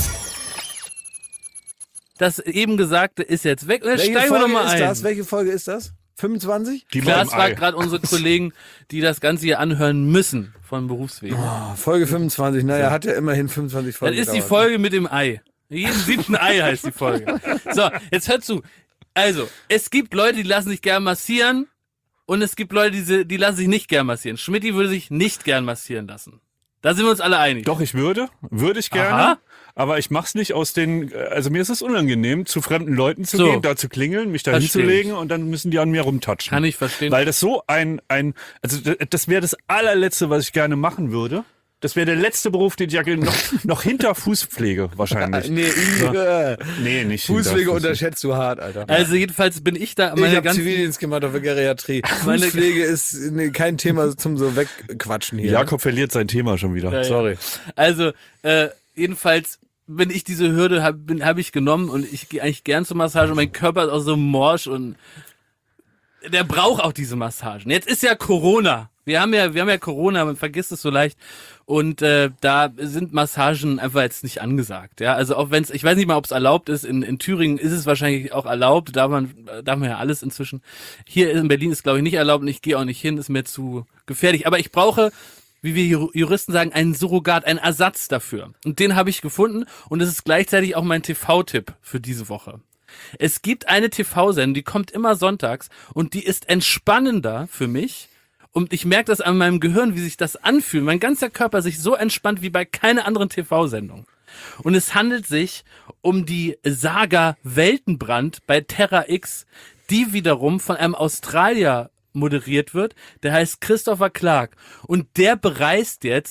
[SPEAKER 3] Das eben Gesagte ist jetzt weg. Und jetzt steigen wir nochmal ein.
[SPEAKER 1] Welche Folge ist das? 25?
[SPEAKER 3] Klaas fragt gerade unsere Kollegen, die das Ganze hier anhören müssen von Berufswegen.
[SPEAKER 1] Oh, Folge 25. Naja, hat ja immerhin 25 Folgen.
[SPEAKER 3] Das ist die Folge mit dem Ei. Jeden 7. Ei heißt die Folge. So, jetzt hört zu. Also, es gibt Leute, die lassen sich gern massieren. Und es gibt Leute, die lassen sich nicht gern massieren. Schmidti würde sich nicht gern massieren lassen. Da sind wir uns alle einig.
[SPEAKER 2] Doch, würde ich gerne.
[SPEAKER 3] Aha.
[SPEAKER 2] Aber ich mach's nicht also mir ist es unangenehm, zu fremden Leuten zu gehen, da zu klingeln, mich da hinzulegen und dann müssen die an mir rumtatschen.
[SPEAKER 3] Kann ich verstehen.
[SPEAKER 2] Weil das so also das wäre das allerletzte, was ich gerne machen würde. Das wäre der letzte Beruf, den ich noch hinter Fußpflege wahrscheinlich.
[SPEAKER 1] Nee,
[SPEAKER 2] nicht
[SPEAKER 1] Fußpflege unterschätzt du hart, Alter.
[SPEAKER 3] Also jedenfalls bin ich da...
[SPEAKER 1] Ich habe Zivildienst gemacht auf der Geriatrie. Fußpflege ist kein Thema zum so wegquatschen hier.
[SPEAKER 2] Jakob verliert sein Thema schon wieder.
[SPEAKER 3] Ja.
[SPEAKER 2] Sorry.
[SPEAKER 3] Also, jedenfalls... Wenn ich diese Hürde habe ich genommen und ich gehe eigentlich gern zur Massage und mein Körper ist auch so morsch und der braucht auch diese Massagen. Jetzt ist ja Corona. Wir haben ja Corona, man vergisst es so leicht. Und da sind Massagen einfach jetzt nicht angesagt. Ja, also auch wenn's, ich weiß nicht mal, ob es erlaubt ist. In Thüringen ist es wahrscheinlich auch erlaubt. Darf man ja alles inzwischen. Hier in Berlin ist, glaube ich, nicht erlaubt und ich gehe auch nicht hin. Ist mir zu gefährlich. Aber ich brauche, wie wir Juristen sagen, einen Surrogat, einen Ersatz dafür. Und den habe ich gefunden. Und es ist gleichzeitig auch mein TV-Tipp für diese Woche. Es gibt eine TV-Sendung, die kommt immer sonntags und die ist entspannender für mich. Und ich merke das an meinem Gehirn, wie sich das anfühlt. Mein ganzer Körper sich so entspannt wie bei keiner anderen TV-Sendung. Und es handelt sich um die Saga Weltenbrand bei Terra X, die wiederum von einem Australier moderiert wird. Der heißt Christopher Clark. Und der bereist jetzt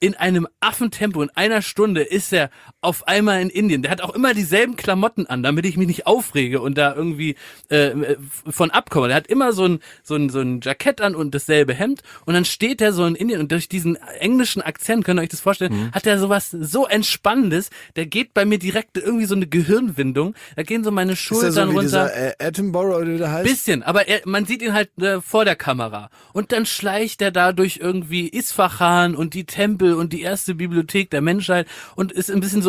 [SPEAKER 3] in einem Affentempo, in einer Stunde ist er auf einmal in Indien. Der hat auch immer dieselben Klamotten an, damit ich mich nicht aufrege und da irgendwie von abkomme. Der hat immer so ein Jackett an und dasselbe Hemd und dann steht er so in Indien und durch diesen englischen Akzent, könnt ihr euch das vorstellen, hat er sowas so Entspannendes, der geht bei mir direkt irgendwie so eine Gehirnwindung, da gehen so meine Schultern
[SPEAKER 1] ist ja so wie
[SPEAKER 3] runter.
[SPEAKER 1] dieser Attenborough, oder wie der heißt?
[SPEAKER 3] Bisschen, aber man sieht ihn halt vor der Kamera und dann schleicht er da durch irgendwie Isfahan und die Tempel und die erste Bibliothek der Menschheit und ist ein bisschen so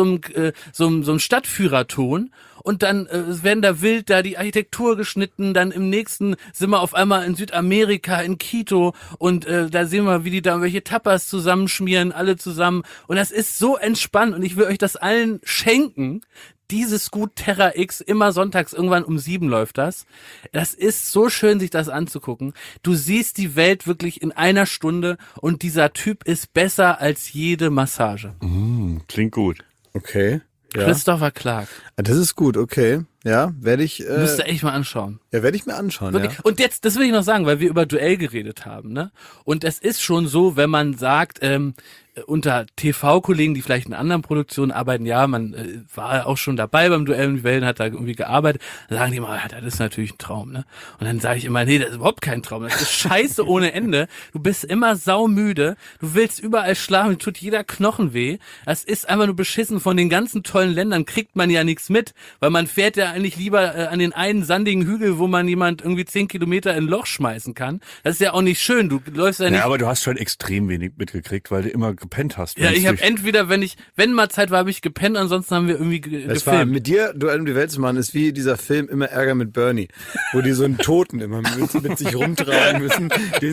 [SPEAKER 3] ein Stadtführerton. Und dann werden da wild da die Architektur geschnitten, dann im nächsten sind wir auf einmal in Südamerika, in Quito und da sehen wir, wie die da welche Tapas zusammenschmieren, alle zusammen und das ist so entspannt und ich will euch das allen schenken. Dieses Gut Terra X, immer sonntags irgendwann um 7 läuft das. Das ist so schön, sich das anzugucken. Du siehst die Welt wirklich in einer Stunde und dieser Typ ist besser als jede Massage.
[SPEAKER 2] Klingt gut.
[SPEAKER 1] Okay. Ja.
[SPEAKER 3] Christopher Clark.
[SPEAKER 1] Das ist gut, okay. Ja, werde ich.
[SPEAKER 3] Müsst ihr echt mal anschauen.
[SPEAKER 1] Ja, werde ich mir anschauen.
[SPEAKER 3] Wirklich.
[SPEAKER 1] Ja.
[SPEAKER 3] Und jetzt, das will ich noch sagen, weil wir über Duell geredet haben, ne? Und es ist schon so, wenn man sagt, unter TV-Kollegen, die vielleicht in anderen Produktionen arbeiten, ja, man war auch schon dabei beim Duell und die Wellen, hat da irgendwie gearbeitet, dann sagen die immer, ja, das ist natürlich ein Traum, ne? Und dann sage ich immer, nee, das ist überhaupt kein Traum, das ist scheiße ohne Ende, du bist immer saumüde, du willst überall schlafen, dir tut jeder Knochen weh, das ist einfach nur beschissen, von den ganzen tollen Ländern kriegt man ja nichts mit, weil man fährt ja eigentlich lieber an den einen sandigen Hügel, wo man jemand irgendwie 10 Kilometer in ein Loch schmeißen kann, das ist ja auch nicht schön, du läufst ja nicht...
[SPEAKER 2] Ja, aber du hast schon extrem wenig mitgekriegt, weil du immer gepennt hast.
[SPEAKER 3] Ja, ich habe entweder, wenn mal Zeit war, habe ich gepennt, ansonsten haben wir irgendwie
[SPEAKER 1] Das war
[SPEAKER 3] gefilmt.
[SPEAKER 1] mit dir, Duell um die Welt zu machen, ist wie dieser Film Immer Ärger mit Bernie, wo die so einen Toten immer mit sich rumtragen müssen,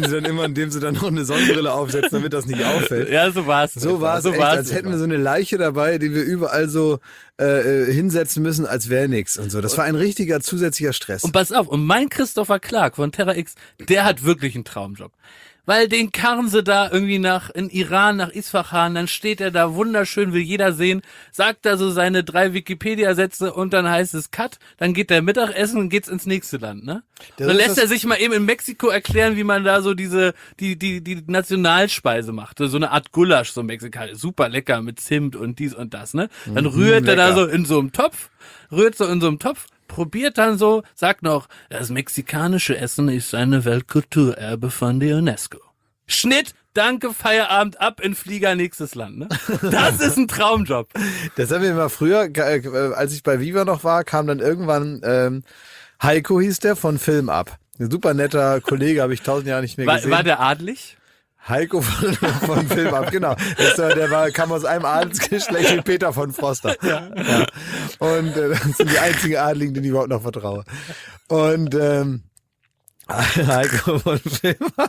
[SPEAKER 1] dem sie dann noch eine Sonnenbrille aufsetzen, damit das nicht auffällt.
[SPEAKER 3] Ja, so war's.
[SPEAKER 1] So war es, als hätten wir so eine Leiche dabei, die wir überall so hinsetzen müssen, als wäre nix und so. Das war ein richtiger zusätzlicher Stress.
[SPEAKER 3] Und pass auf, und mein Christopher Clark von Terra X, der hat wirklich einen Traumjob. Weil den karren sie da irgendwie in Iran, nach Isfahan, dann steht er da wunderschön, will jeder sehen, sagt da so seine 3 Wikipedia-Sätze und dann heißt es Cut, dann geht der Mittagessen und geht's ins nächste Land, ne?
[SPEAKER 1] Das
[SPEAKER 3] Dann
[SPEAKER 1] ist
[SPEAKER 3] lässt
[SPEAKER 1] das-
[SPEAKER 3] er sich mal eben in Mexiko erklären, wie man da so die Nationalspeise macht. So eine Art Gulasch, so mexikanisch, super lecker mit Zimt und dies und das, ne? Dann rührt er da
[SPEAKER 1] lecker.
[SPEAKER 3] so in so einem Topf, probiert dann so, sagt noch, das mexikanische Essen ist eine Weltkulturerbe von der UNESCO. Schnitt, danke, Feierabend, ab in Flieger, nächstes Land, ne? Das ist ein Traumjob.
[SPEAKER 1] Das haben wir mal früher, als ich bei Viva noch war, kam dann irgendwann Heiko hieß der von Film ab. Ein super netter Kollege, habe ich 1000 Jahre nicht mehr gesehen.
[SPEAKER 3] War der adlig?
[SPEAKER 1] Heiko von Film ab, genau. Kam aus einem Adelsgeschlecht wie Peter von Froster. Ja. Und das sind die einzigen Adligen, denen ich überhaupt noch vertraue. Und Heiko von Film ab.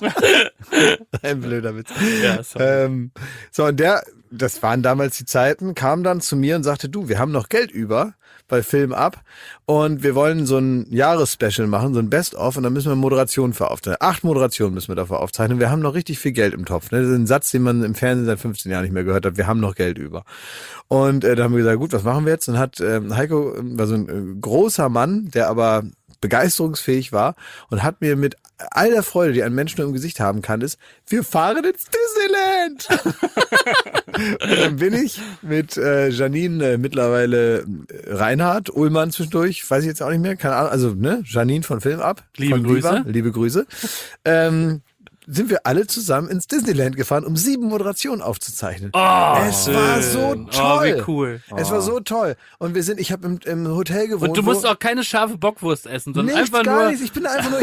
[SPEAKER 1] Ein blöder Witz.
[SPEAKER 3] Ja, sorry.
[SPEAKER 1] So, und das waren damals die Zeiten, kam dann zu mir und sagte, du, wir haben noch Geld über bei Film ab und wir wollen so ein Jahresspecial machen, so ein Best-of und dann müssen wir Moderationen für aufzeichnen. 8 Moderationen müssen wir dafür aufzeichnen. Wir haben noch richtig viel Geld im Topf. Ne? Das ist ein Satz, den man im Fernsehen seit 15 Jahren nicht mehr gehört hat. Wir haben noch Geld über. Und da haben wir gesagt, gut, was machen wir jetzt? Und hat Heiko war so ein großer Mann, der aber begeisterungsfähig war und hat mir mit all der Freude, die ein Mensch nur im Gesicht haben kann, ist, wir fahren ins Disneyland. Und dann bin ich mit Janine, mittlerweile Reinhard, Ullmann zwischendurch, weiß ich jetzt auch nicht mehr, keine Ahnung, also ne, Janine von Film ab.
[SPEAKER 3] Liebe
[SPEAKER 1] von
[SPEAKER 3] Grüße.
[SPEAKER 1] Viva, liebe Grüße. Sind wir alle zusammen ins Disneyland gefahren, um 7 Moderationen aufzuzeichnen. Es war so toll.
[SPEAKER 3] Oh, wie cool.
[SPEAKER 1] Es war so toll. Und ich habe im Hotel gewohnt.
[SPEAKER 3] Und du musst auch keine scharfe Bockwurst essen, sondern
[SPEAKER 1] Nichts,
[SPEAKER 3] einfach
[SPEAKER 1] gar
[SPEAKER 3] nur...
[SPEAKER 1] nichts. Ich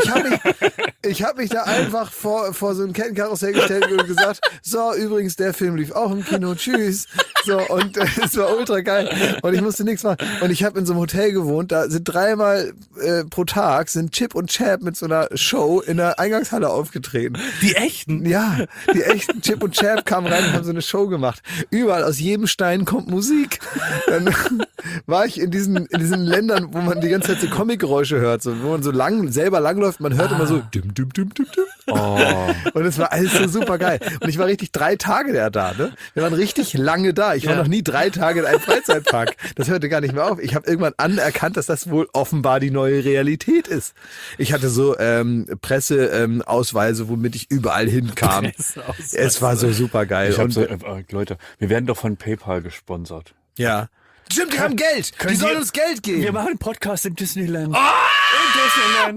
[SPEAKER 1] habe mich da einfach vor so ein Kettenkarussell gestellt und gesagt, so, übrigens, der Film lief auch im Kino, tschüss. So, und es war ultra geil. Und ich musste nichts machen. Und ich habe in so einem Hotel gewohnt, da sind 3-mal pro Tag sind Chip und Chap mit so einer Show in der Eingangshalle aufgetreten.
[SPEAKER 3] Die echten?
[SPEAKER 1] Ja, die echten Chip und Chap kamen rein und haben so eine Show gemacht. Überall aus jedem Stein kommt Musik. Dann war ich in diesen Ländern, wo man die ganze Zeit so Comic-Geräusche hört, so, wo man so selber langläuft, man hört immer so dim, dim, dim, dim, dim. Und es war alles so super geil. Und ich war richtig 3 Tage da, ne? Wir waren richtig lange da. Ich war noch nie 3 Tage in einem Freizeitpark. Das hörte gar nicht mehr auf. Ich habe irgendwann anerkannt, dass das wohl offenbar die neue Realität ist. Ich hatte so Presseausweise, womit ich überall hinkam. Es war so super geil.
[SPEAKER 2] Ich hab so, Leute, wir werden doch von PayPal gesponsert.
[SPEAKER 1] Ja. Stimmt, die haben Geld. Die sollen uns Geld geben.
[SPEAKER 2] Wir machen einen Podcast im Disneyland.
[SPEAKER 3] Oh,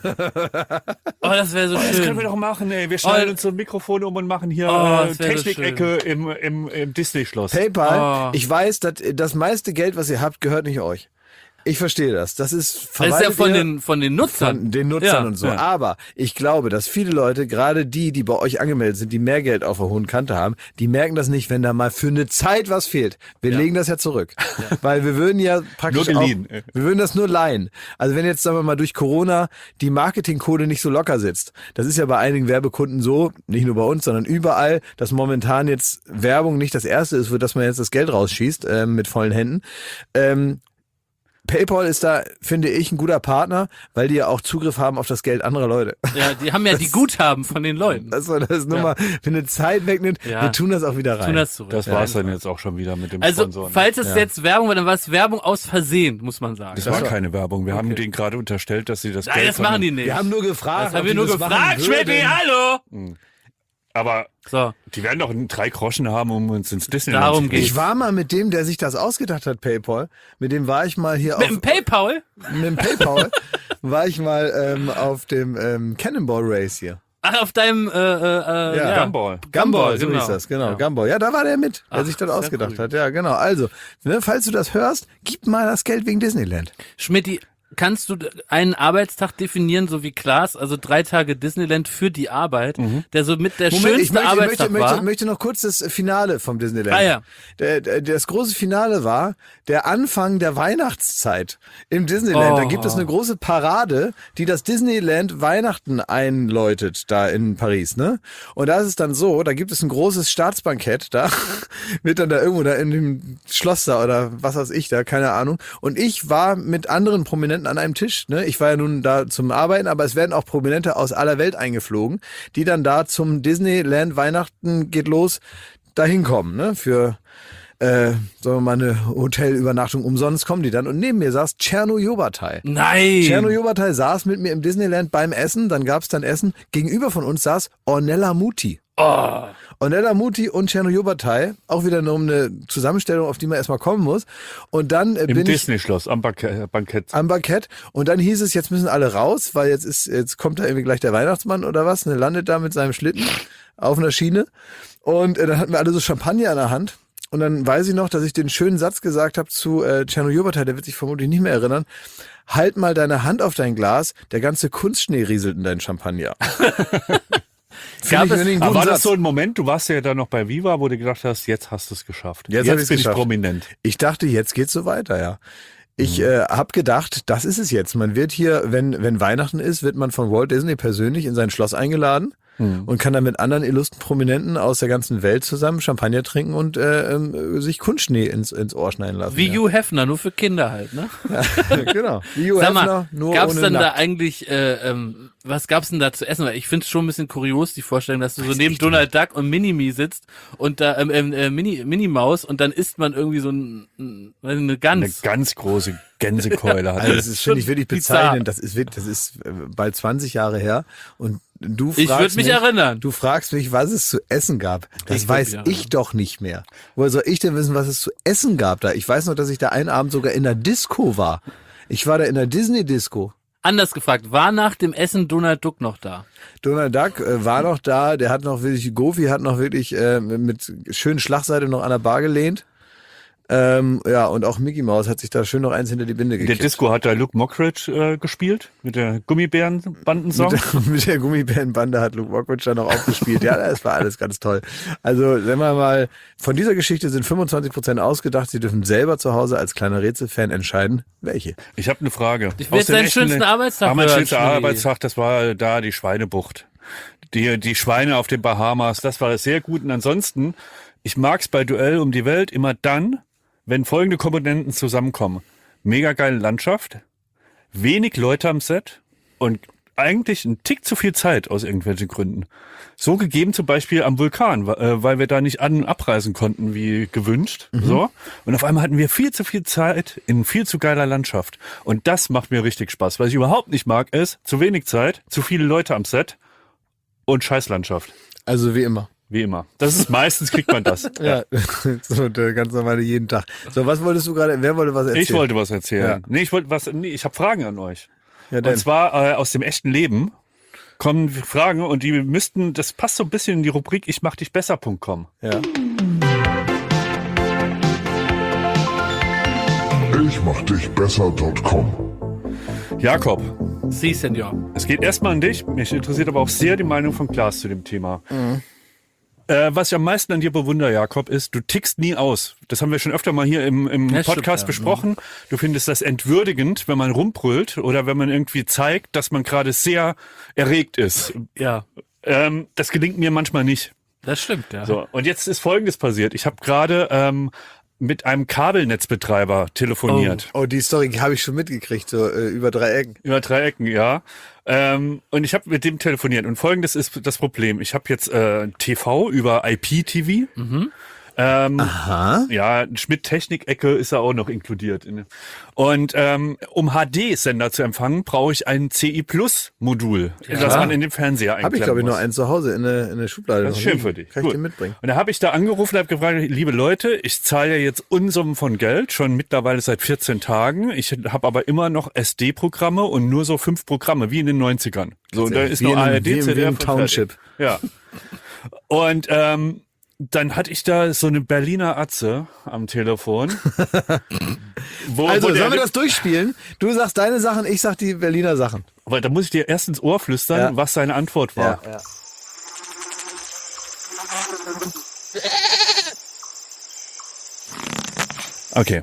[SPEAKER 3] das wäre so schön.
[SPEAKER 2] Das können wir doch machen, ey. Wir schnallen uns so ein Mikrofon um und machen hier Technik-Ecke im Disney-Schloss.
[SPEAKER 1] PayPal, ich weiß, dass das meiste Geld, was ihr habt, gehört nicht euch. Ich verstehe das. Das ist
[SPEAKER 3] ja von den Nutzern.
[SPEAKER 1] Von den Nutzern und so. Ja. Aber ich glaube, dass viele Leute, gerade die bei euch angemeldet sind, die mehr Geld auf der hohen Kante haben, die merken das nicht, wenn da mal für eine Zeit was fehlt. Wir legen das ja zurück. Ja. Weil wir würden ja praktisch wir würden das nur leihen. Also wenn jetzt, sagen wir mal, durch Corona die Marketingkohle nicht so locker sitzt. Das ist ja bei einigen Werbekunden so, nicht nur bei uns, sondern überall, dass momentan jetzt Werbung nicht das Erste ist, für das man jetzt das Geld rausschießt, mit vollen Händen. PayPal ist da, finde ich, ein guter Partner, weil die ja auch Zugriff haben auf das Geld anderer Leute.
[SPEAKER 3] Ja, die haben ja die Guthaben von den Leuten.
[SPEAKER 1] Das nur mal für eine Zeit wegnimmt. Ja. Wir tun das auch wieder rein.
[SPEAKER 3] Tun das zurück.
[SPEAKER 2] Das war's dann jetzt auch schon wieder mit dem
[SPEAKER 3] Sponsoren. Also, falls es jetzt Werbung war, dann war es Werbung aus Versehen, muss man sagen.
[SPEAKER 2] Das war keine Werbung. Wir haben denen gerade unterstellt, dass sie das
[SPEAKER 3] Nein,
[SPEAKER 2] Geld...
[SPEAKER 3] das machen die nicht.
[SPEAKER 1] Wir haben nur gefragt.
[SPEAKER 3] Das haben wir nur gefragt, Schmidti, hallo!
[SPEAKER 2] Aber die werden doch 3 Groschen haben, um uns ins Disneyland
[SPEAKER 3] Darum
[SPEAKER 2] zu
[SPEAKER 3] geht's.
[SPEAKER 1] Ich war mal mit dem, der sich das ausgedacht hat, PayPal. Mit dem war ich mal hier
[SPEAKER 3] mit dem PayPal?
[SPEAKER 1] Mit dem PayPal war ich mal auf dem Cannonball Race hier.
[SPEAKER 3] Ach, auf deinem
[SPEAKER 2] Gumball,
[SPEAKER 1] so
[SPEAKER 3] genau.
[SPEAKER 1] hieß das, genau.
[SPEAKER 3] Ja.
[SPEAKER 1] Gumball. Ja, da war der mit, der sich das ausgedacht hat. Ja, genau. Also, falls du das hörst, gib mal das Geld wegen Disneyland.
[SPEAKER 3] Schmidti, kannst du einen Arbeitstag definieren, so wie Klaas, also 3 Tage Disneyland für die Arbeit, der so mit der schönste Arbeitstag war?
[SPEAKER 1] Ich möchte noch kurz das Finale vom Disneyland.
[SPEAKER 3] Ah ja.
[SPEAKER 1] Das große Finale war der Anfang der Weihnachtszeit im Disneyland. Da gibt es eine große Parade, die das Disneyland Weihnachten einläutet, da in Paris, ne? Und da ist es dann so, da gibt es ein großes Staatsbankett, da wird dann da irgendwo da in dem Schloss da oder was weiß ich da, keine Ahnung. Und ich war mit anderen Prominenten an einem Tisch, ne? Ich war ja nun da zum Arbeiten, aber es werden auch Prominente aus aller Welt eingeflogen, die dann da zum Disneyland Weihnachten geht los dahin kommen, ne? Für sagen wir mal eine Hotelübernachtung umsonst kommen die dann. Und neben mir saß Tscherno Jobatai.
[SPEAKER 3] Nein!
[SPEAKER 1] Tscherno Jobatai saß mit mir im Disneyland beim Essen, dann gab's dann Essen. Gegenüber von uns saß Ornella Muti. Ornella Muti und Tscherno Jobatai, auch wieder nur eine Zusammenstellung, auf die man erstmal kommen muss. Und dann
[SPEAKER 2] im Disney-Schloss, am Bankett.
[SPEAKER 1] Am Bankett. Und dann hieß es, jetzt müssen alle raus, weil jetzt kommt da irgendwie gleich der Weihnachtsmann oder was, ne, landet da mit seinem Schlitten auf einer Schiene. Und dann hatten wir alle so Champagner in der Hand. Und dann weiß ich noch, dass ich den schönen Satz gesagt habe zu Tscherno Jobatai, der wird sich vermutlich nicht mehr erinnern. Halt mal deine Hand auf dein Glas, der ganze Kunstschnee rieselt in deinen Champagner.
[SPEAKER 2] Aber war das so ein Moment, du warst ja dann noch bei Viva, wo du gedacht hast, jetzt hast du es geschafft. Jetzt bin ich prominent.
[SPEAKER 1] Ich dachte, jetzt geht's so weiter, ja. Ich habe gedacht, das ist es jetzt. Man wird hier, wenn Weihnachten ist, wird man von Walt Disney persönlich in sein Schloss eingeladen und kann dann mit anderen illustren Prominenten aus der ganzen Welt zusammen Champagner trinken und sich Kunstschnee ins Ohr schneiden lassen.
[SPEAKER 3] Wie Hugh Hefner, nur für Kinder halt, ne?
[SPEAKER 1] Ja, genau. Wie Hugh Hefner, nur
[SPEAKER 3] gab's
[SPEAKER 1] ohne
[SPEAKER 3] dann
[SPEAKER 1] Nackt.
[SPEAKER 3] da eigentlich, was gab's denn da zu essen? Weil ich find's schon ein bisschen kurios, die Vorstellung, dass du so neben Donald Duck und Minimi sitzt und da Minimaus und dann isst man irgendwie so eine Gans.
[SPEAKER 2] Eine ganz große Gänsekeule hat.
[SPEAKER 1] Also das ist, finde ich, wirklich bezeichnend. Das ist bald 20 Jahre her und du fragst
[SPEAKER 3] ich würde mich erinnern.
[SPEAKER 1] Du fragst mich, was es zu essen gab. Das weiß ich doch nicht mehr. Woher soll ich denn wissen, was es zu essen gab da? Ich weiß noch, dass ich da einen Abend sogar in der Disco war. Ich war da in der Disney-Disco.
[SPEAKER 3] Anders gefragt, war nach dem Essen Donald Duck noch da?
[SPEAKER 1] Donald Duck war noch da. Der hat noch wirklich, Goofy hat noch wirklich mit schönen Schlagseite noch an der Bar gelehnt. Ja, und auch Mickey Mouse hat sich da schön noch eins hinter die Binde gekriegt.
[SPEAKER 2] Der Disco hat da Luke Mockridge gespielt, mit der Gummibärenbandensong.
[SPEAKER 1] Mit der Gummibärenbande hat Luke Mockridge da noch aufgespielt. Ja, das war alles ganz toll. Also, sagen wir mal, von dieser Geschichte sind 25% ausgedacht. Sie dürfen selber zu Hause als kleiner Rätselfan entscheiden, welche.
[SPEAKER 2] Ich habe eine Frage.
[SPEAKER 3] Ich will jetzt deinen schönsten Arbeitstag
[SPEAKER 2] mein schönster Arbeitstag, das war da die Schweinebucht. Die Schweine auf den Bahamas, das war sehr gut. Und ansonsten, ich mag's bei Duell um die Welt immer dann, wenn folgende Komponenten zusammenkommen. Mega geile Landschaft, wenig Leute am Set und eigentlich ein Tick zu viel Zeit aus irgendwelchen Gründen. So gegeben zum Beispiel am Vulkan, weil wir da nicht an- und abreisen konnten wie gewünscht. So. Und auf einmal hatten wir viel zu viel Zeit in viel zu geiler Landschaft. Und das macht mir richtig Spaß. Was ich überhaupt nicht mag, ist zu wenig Zeit, zu viele Leute am Set und Scheißlandschaft.
[SPEAKER 1] Also wie immer.
[SPEAKER 2] Wie immer. Das ist meistens kriegt man das.
[SPEAKER 1] Ja, so der ganz normale jeden Tag. So, was wolltest du gerade, wer wollte was erzählen?
[SPEAKER 2] Ich wollte was erzählen.
[SPEAKER 1] Ja.
[SPEAKER 2] Ich habe Fragen an euch.
[SPEAKER 1] Ja, denn.
[SPEAKER 2] Und zwar aus dem echten Leben kommen Fragen und die müssten, das passt so ein bisschen in die Rubrik ich mach dich besser.com.
[SPEAKER 1] Ja.
[SPEAKER 4] Ich mach dich besser.com.
[SPEAKER 2] Jakob,
[SPEAKER 3] Sie, Senior.
[SPEAKER 2] es geht erstmal an dich. Mich interessiert aber auch sehr die Meinung von Klaas zu dem Thema. Was ich am meisten an dir bewundere, Jakob, ist, du tickst nie aus. Das haben wir schon öfter mal hier im
[SPEAKER 3] Ja,
[SPEAKER 2] Podcast
[SPEAKER 3] stimmt, ja.
[SPEAKER 2] besprochen. Du findest das entwürdigend, wenn man rumbrüllt oder wenn man irgendwie zeigt, dass man gerade sehr erregt ist.
[SPEAKER 3] Ja,
[SPEAKER 2] Das gelingt mir manchmal nicht.
[SPEAKER 3] das stimmt, ja.
[SPEAKER 2] So, und jetzt ist Folgendes passiert. Ich habe gerade mit einem Kabelnetzbetreiber telefoniert.
[SPEAKER 1] Oh, die Story habe ich schon mitgekriegt, so über 3 Ecken.
[SPEAKER 2] Über 3 Ecken, ja. Und ich habe mit dem telefoniert. Und Folgendes ist das Problem. Ich habe jetzt TV über IPTV.
[SPEAKER 1] Aha.
[SPEAKER 2] Ja, Schmidt-Technik-Ecke ist da auch noch inkludiert. Und um HD-Sender zu empfangen, brauche ich ein CI-Plus-Modul, das man in den Fernseher einklemmen
[SPEAKER 1] Habe ich, glaube ich,
[SPEAKER 2] muss.
[SPEAKER 1] noch eins zu Hause in der Schublade.
[SPEAKER 2] Das ist
[SPEAKER 1] noch
[SPEAKER 2] schön
[SPEAKER 1] liegen.
[SPEAKER 2] für dich.
[SPEAKER 1] Kann ich
[SPEAKER 2] Gut.
[SPEAKER 1] dir mitbringen.
[SPEAKER 2] Und da habe ich da angerufen und habe gefragt, liebe Leute, ich zahle ja jetzt Unsummen von Geld, schon mittlerweile seit 14 Tagen. Ich habe aber immer noch SD-Programme und nur so 5 Programme, wie in den 90ern. So, und da ist
[SPEAKER 1] Wie
[SPEAKER 2] noch
[SPEAKER 1] in einem-
[SPEAKER 2] ARD,
[SPEAKER 1] wie im
[SPEAKER 2] ZDF und
[SPEAKER 1] Township.
[SPEAKER 2] fertig. Ja. Und dann hatte ich da so eine Berliner Atze am Telefon.
[SPEAKER 1] Also, sollen wir das durchspielen? Du sagst deine Sachen, ich sag die Berliner Sachen.
[SPEAKER 2] Aber da muss ich dir erst ins Ohr flüstern,
[SPEAKER 1] Ja.
[SPEAKER 2] was seine Antwort war.
[SPEAKER 1] Ja.
[SPEAKER 2] Okay.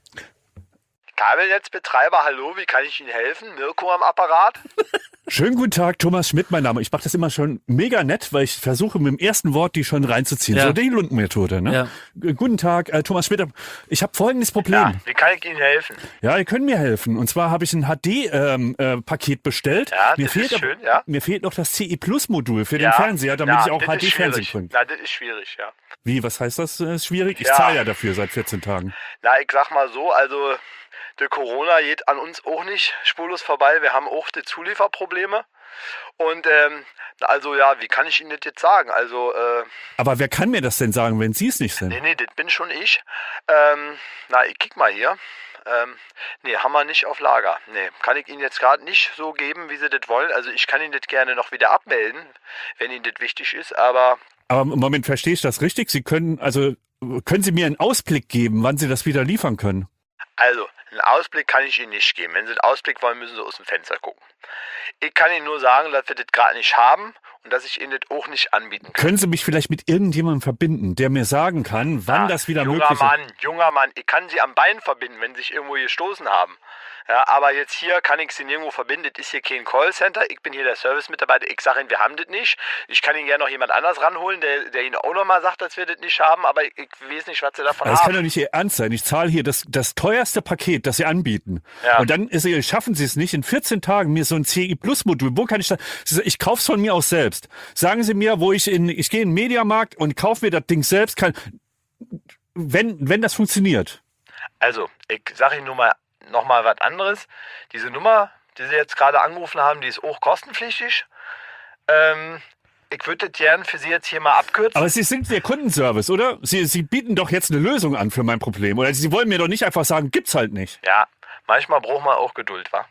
[SPEAKER 1] Kabelnetzbetreiber, hallo, wie kann ich Ihnen helfen? Mirko am Apparat?
[SPEAKER 2] Schönen guten Tag, Thomas Schmidt, mein Name. Ich mache das immer schon mega nett, weil ich versuche mit dem ersten Wort die schon reinzuziehen.
[SPEAKER 3] Ja.
[SPEAKER 2] So die Lundenmethode, ne?
[SPEAKER 3] Ja.
[SPEAKER 2] Guten Tag, Thomas Schmidt. Ich habe folgendes Problem.
[SPEAKER 1] wie kann ich Ihnen helfen?
[SPEAKER 2] Ja, ihr könnt mir helfen. Und zwar habe ich ein HD-Paket bestellt.
[SPEAKER 1] Ja,
[SPEAKER 2] mir
[SPEAKER 1] das
[SPEAKER 2] fehlt
[SPEAKER 1] ist schön, ja.
[SPEAKER 2] Mir fehlt noch das CI-Plus-Modul für den Fernseher, damit ich auch
[SPEAKER 1] das ist
[SPEAKER 2] HD-Fernsehen
[SPEAKER 1] schwierig.
[SPEAKER 2] kann.
[SPEAKER 1] Na, das ist schwierig, ja.
[SPEAKER 2] Wie, was heißt das? Ist schwierig? Ich
[SPEAKER 1] Ja.
[SPEAKER 2] zahle ja dafür seit 14 Tagen.
[SPEAKER 1] Na, ich sag mal so, also der Corona geht an uns auch nicht spurlos vorbei. Wir haben auch die Zulieferprobleme. Und also ja, wie kann ich Ihnen das jetzt sagen? Also,
[SPEAKER 2] Aber wer kann mir das denn sagen, wenn Sie es nicht sind?
[SPEAKER 1] nee, das bin schon ich. Na, ich kick mal hier. Nee, haben wir nicht auf Lager. Nee, kann ich Ihnen jetzt gerade nicht so geben, wie Sie das wollen. Also ich kann Ihnen das gerne noch wieder abmelden, wenn Ihnen das wichtig ist, aber
[SPEAKER 2] Aber im Moment verstehe ich das richtig. Können Sie mir einen Ausblick geben, wann Sie das wieder liefern können?
[SPEAKER 1] also, einen Ausblick kann ich Ihnen nicht geben. Wenn Sie einen Ausblick wollen, müssen Sie aus dem Fenster gucken. Ich kann Ihnen nur sagen, dass wir das gerade nicht haben und dass ich Ihnen das auch nicht anbieten kann.
[SPEAKER 2] Können Sie mich vielleicht mit irgendjemandem verbinden, der mir sagen kann, wann das wieder möglich ist?
[SPEAKER 1] Junger Mann, ich kann Sie am Bein verbinden, wenn Sie sich irgendwo gestoßen haben. Ja, aber jetzt hier kann ich Sie nirgendwo verbinden. Das ist hier kein Callcenter. Ich bin hier der Service-Mitarbeiter. Ich sage Ihnen, wir haben das nicht. Ich kann Ihnen gerne noch jemand anders ranholen, der Ihnen auch nochmal sagt, dass wir das nicht haben. Aber ich weiß nicht, was Sie davon
[SPEAKER 2] Das kann
[SPEAKER 1] haben.
[SPEAKER 2] doch nicht Ihr Ernst sein. Ich zahle hier das teuerste Paket, das Sie anbieten.
[SPEAKER 1] Ja.
[SPEAKER 2] Und dann schaffen Sie es nicht, in 14 Tagen mir so ein CI-Plus-Modul. Wo kann ich das? Ich kaufe es von mir aus selbst. Sagen Sie mir, ich gehe in den Mediamarkt und kaufe mir das Ding selbst. Wenn das funktioniert.
[SPEAKER 1] Also, ich sage Ihnen nur mal noch mal was anderes. Diese Nummer, die Sie jetzt gerade angerufen haben, die ist auch kostenpflichtig. Ich würde das gern für Sie jetzt hier mal abkürzen.
[SPEAKER 2] Aber Sie sind der Kundenservice, oder? Sie bieten doch jetzt eine Lösung an für mein Problem. Oder Sie wollen mir doch nicht einfach sagen, gibt's halt nicht.
[SPEAKER 1] Ja, manchmal braucht man auch Geduld, wa?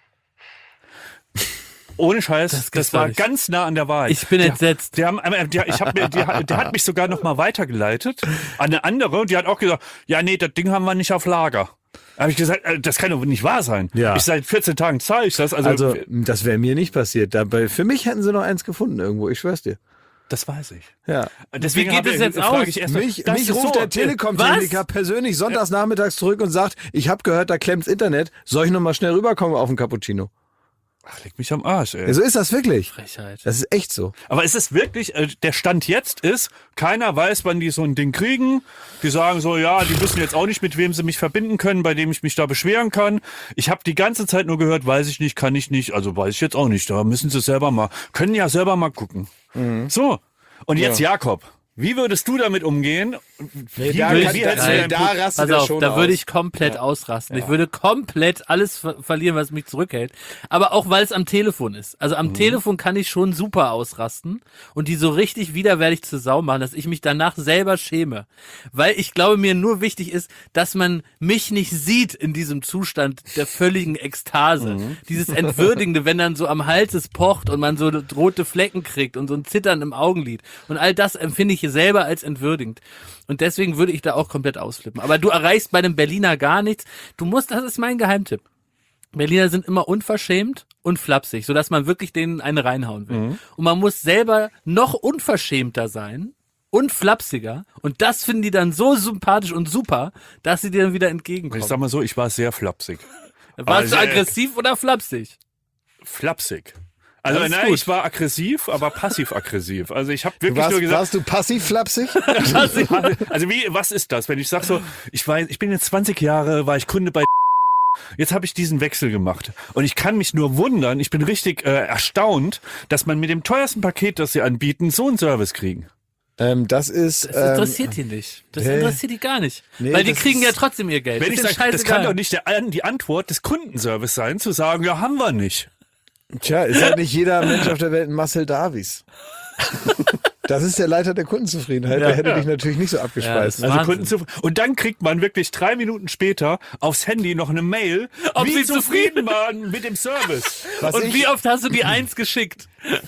[SPEAKER 2] Ohne Scheiß, das war
[SPEAKER 3] nicht.
[SPEAKER 2] ganz nah an der Wahrheit.
[SPEAKER 3] Ich bin entsetzt.
[SPEAKER 2] Der hat mich sogar noch mal weitergeleitet an eine andere und die hat auch gesagt, ja nee, das Ding haben wir nicht auf Lager. Da habe ich gesagt, das kann doch nicht wahr sein.
[SPEAKER 1] Ja.
[SPEAKER 2] Ich seit 14 Tagen zahle ich das.
[SPEAKER 1] Also, das wäre mir nicht passiert. Dabei, für mich hätten Sie noch eins gefunden irgendwo, ich schwör's dir.
[SPEAKER 2] das weiß ich.
[SPEAKER 1] Ja.
[SPEAKER 2] Deswegen
[SPEAKER 3] Wie geht es jetzt
[SPEAKER 2] frage
[SPEAKER 3] aus?
[SPEAKER 2] ich erst mal,
[SPEAKER 1] Mich
[SPEAKER 2] das ist
[SPEAKER 1] ruft
[SPEAKER 2] so,
[SPEAKER 1] der Telekom-Techniker persönlich sonntags nachmittags zurück und sagt, ich habe gehört, da klemmt's Internet. Soll ich noch mal schnell rüberkommen auf den Cappuccino?
[SPEAKER 2] Ach, leg mich am Arsch, ey.
[SPEAKER 1] Ja, so ist das wirklich.
[SPEAKER 3] Frechheit.
[SPEAKER 1] Das ist echt so.
[SPEAKER 2] Aber ist es wirklich, der Stand jetzt ist, keiner weiß, wann die so ein Ding kriegen. Die sagen so, ja, die wissen jetzt auch nicht, mit wem sie mich verbinden können, bei dem ich mich da beschweren kann. Ich habe die ganze Zeit nur gehört, weiß ich nicht, kann ich nicht, also weiß ich jetzt auch nicht. Da müssen sie können ja selber mal gucken. So, und jetzt Jakob. Wie würdest du damit umgehen?
[SPEAKER 1] Da rastet er schon
[SPEAKER 3] da
[SPEAKER 1] aus.
[SPEAKER 3] würde ich komplett ausrasten. Ich würde komplett alles verlieren, was mich zurückhält. Aber auch, weil es am Telefon ist. Also am Telefon kann ich schon super ausrasten und die so richtig widerwärtig zur Sau machen, dass ich mich danach selber schäme. Weil ich glaube, mir nur wichtig ist, dass man mich nicht sieht in diesem Zustand der völligen Ekstase. Dieses Entwürdigende, wenn dann so am Hals es pocht und man so rote Flecken kriegt und so ein Zittern im Augenlid. Und all das empfinde ich selber als entwürdigend. Und deswegen würde ich da auch komplett ausflippen. Aber du erreichst bei einem Berliner gar nichts. Das ist mein Geheimtipp. Berliner sind immer unverschämt und flapsig, sodass man wirklich denen eine reinhauen will. Und man muss selber noch unverschämter sein und flapsiger. Und das finden die dann so sympathisch und super, dass sie dir dann wieder entgegenkommen.
[SPEAKER 2] Ich sag mal so, ich war sehr flapsig.
[SPEAKER 3] Warst du aggressiv oder flapsig?
[SPEAKER 2] Flapsig. Also
[SPEAKER 3] Das ist
[SPEAKER 2] nein,
[SPEAKER 3] gut.
[SPEAKER 2] ich war aggressiv, aber passiv-aggressiv. Also ich habe wirklich
[SPEAKER 1] Warst,
[SPEAKER 2] nur gesagt,
[SPEAKER 1] warst du passiv-flapsig?
[SPEAKER 2] also was ist das, wenn ich sag so, ich bin jetzt 20 Jahre, war ich Kunde bei jetzt habe ich diesen Wechsel gemacht und ich kann mich nur wundern, ich bin richtig erstaunt, dass man mit dem teuersten Paket, das sie anbieten, so einen Service kriegen.
[SPEAKER 1] Das ist.
[SPEAKER 3] Das interessiert die nicht. Das interessiert die gar nicht.
[SPEAKER 1] Nee,
[SPEAKER 3] Weil die
[SPEAKER 1] das
[SPEAKER 3] kriegen
[SPEAKER 1] ist-
[SPEAKER 3] ja trotzdem ihr Geld.
[SPEAKER 2] Wenn ich
[SPEAKER 3] ist
[SPEAKER 2] sage, das kann
[SPEAKER 3] scheißegal.
[SPEAKER 2] doch nicht die Antwort des Kundenservice sein, zu sagen, ja, haben wir nicht.
[SPEAKER 1] Tja, ist halt nicht jeder Mensch auf der Welt ein Marcel Davies. Das ist der Leiter der Kundenzufriedenheit. Der hätte dich natürlich nicht so abgespeist.
[SPEAKER 3] Ja,
[SPEAKER 2] Also
[SPEAKER 3] Wahnsinn.
[SPEAKER 2] und dann kriegt man wirklich 3 Minuten später aufs Handy noch eine Mail,
[SPEAKER 3] Ob
[SPEAKER 2] wie
[SPEAKER 3] sie
[SPEAKER 2] zufrieden waren mit dem Service.
[SPEAKER 3] Und wie oft hast du die 1 geschickt?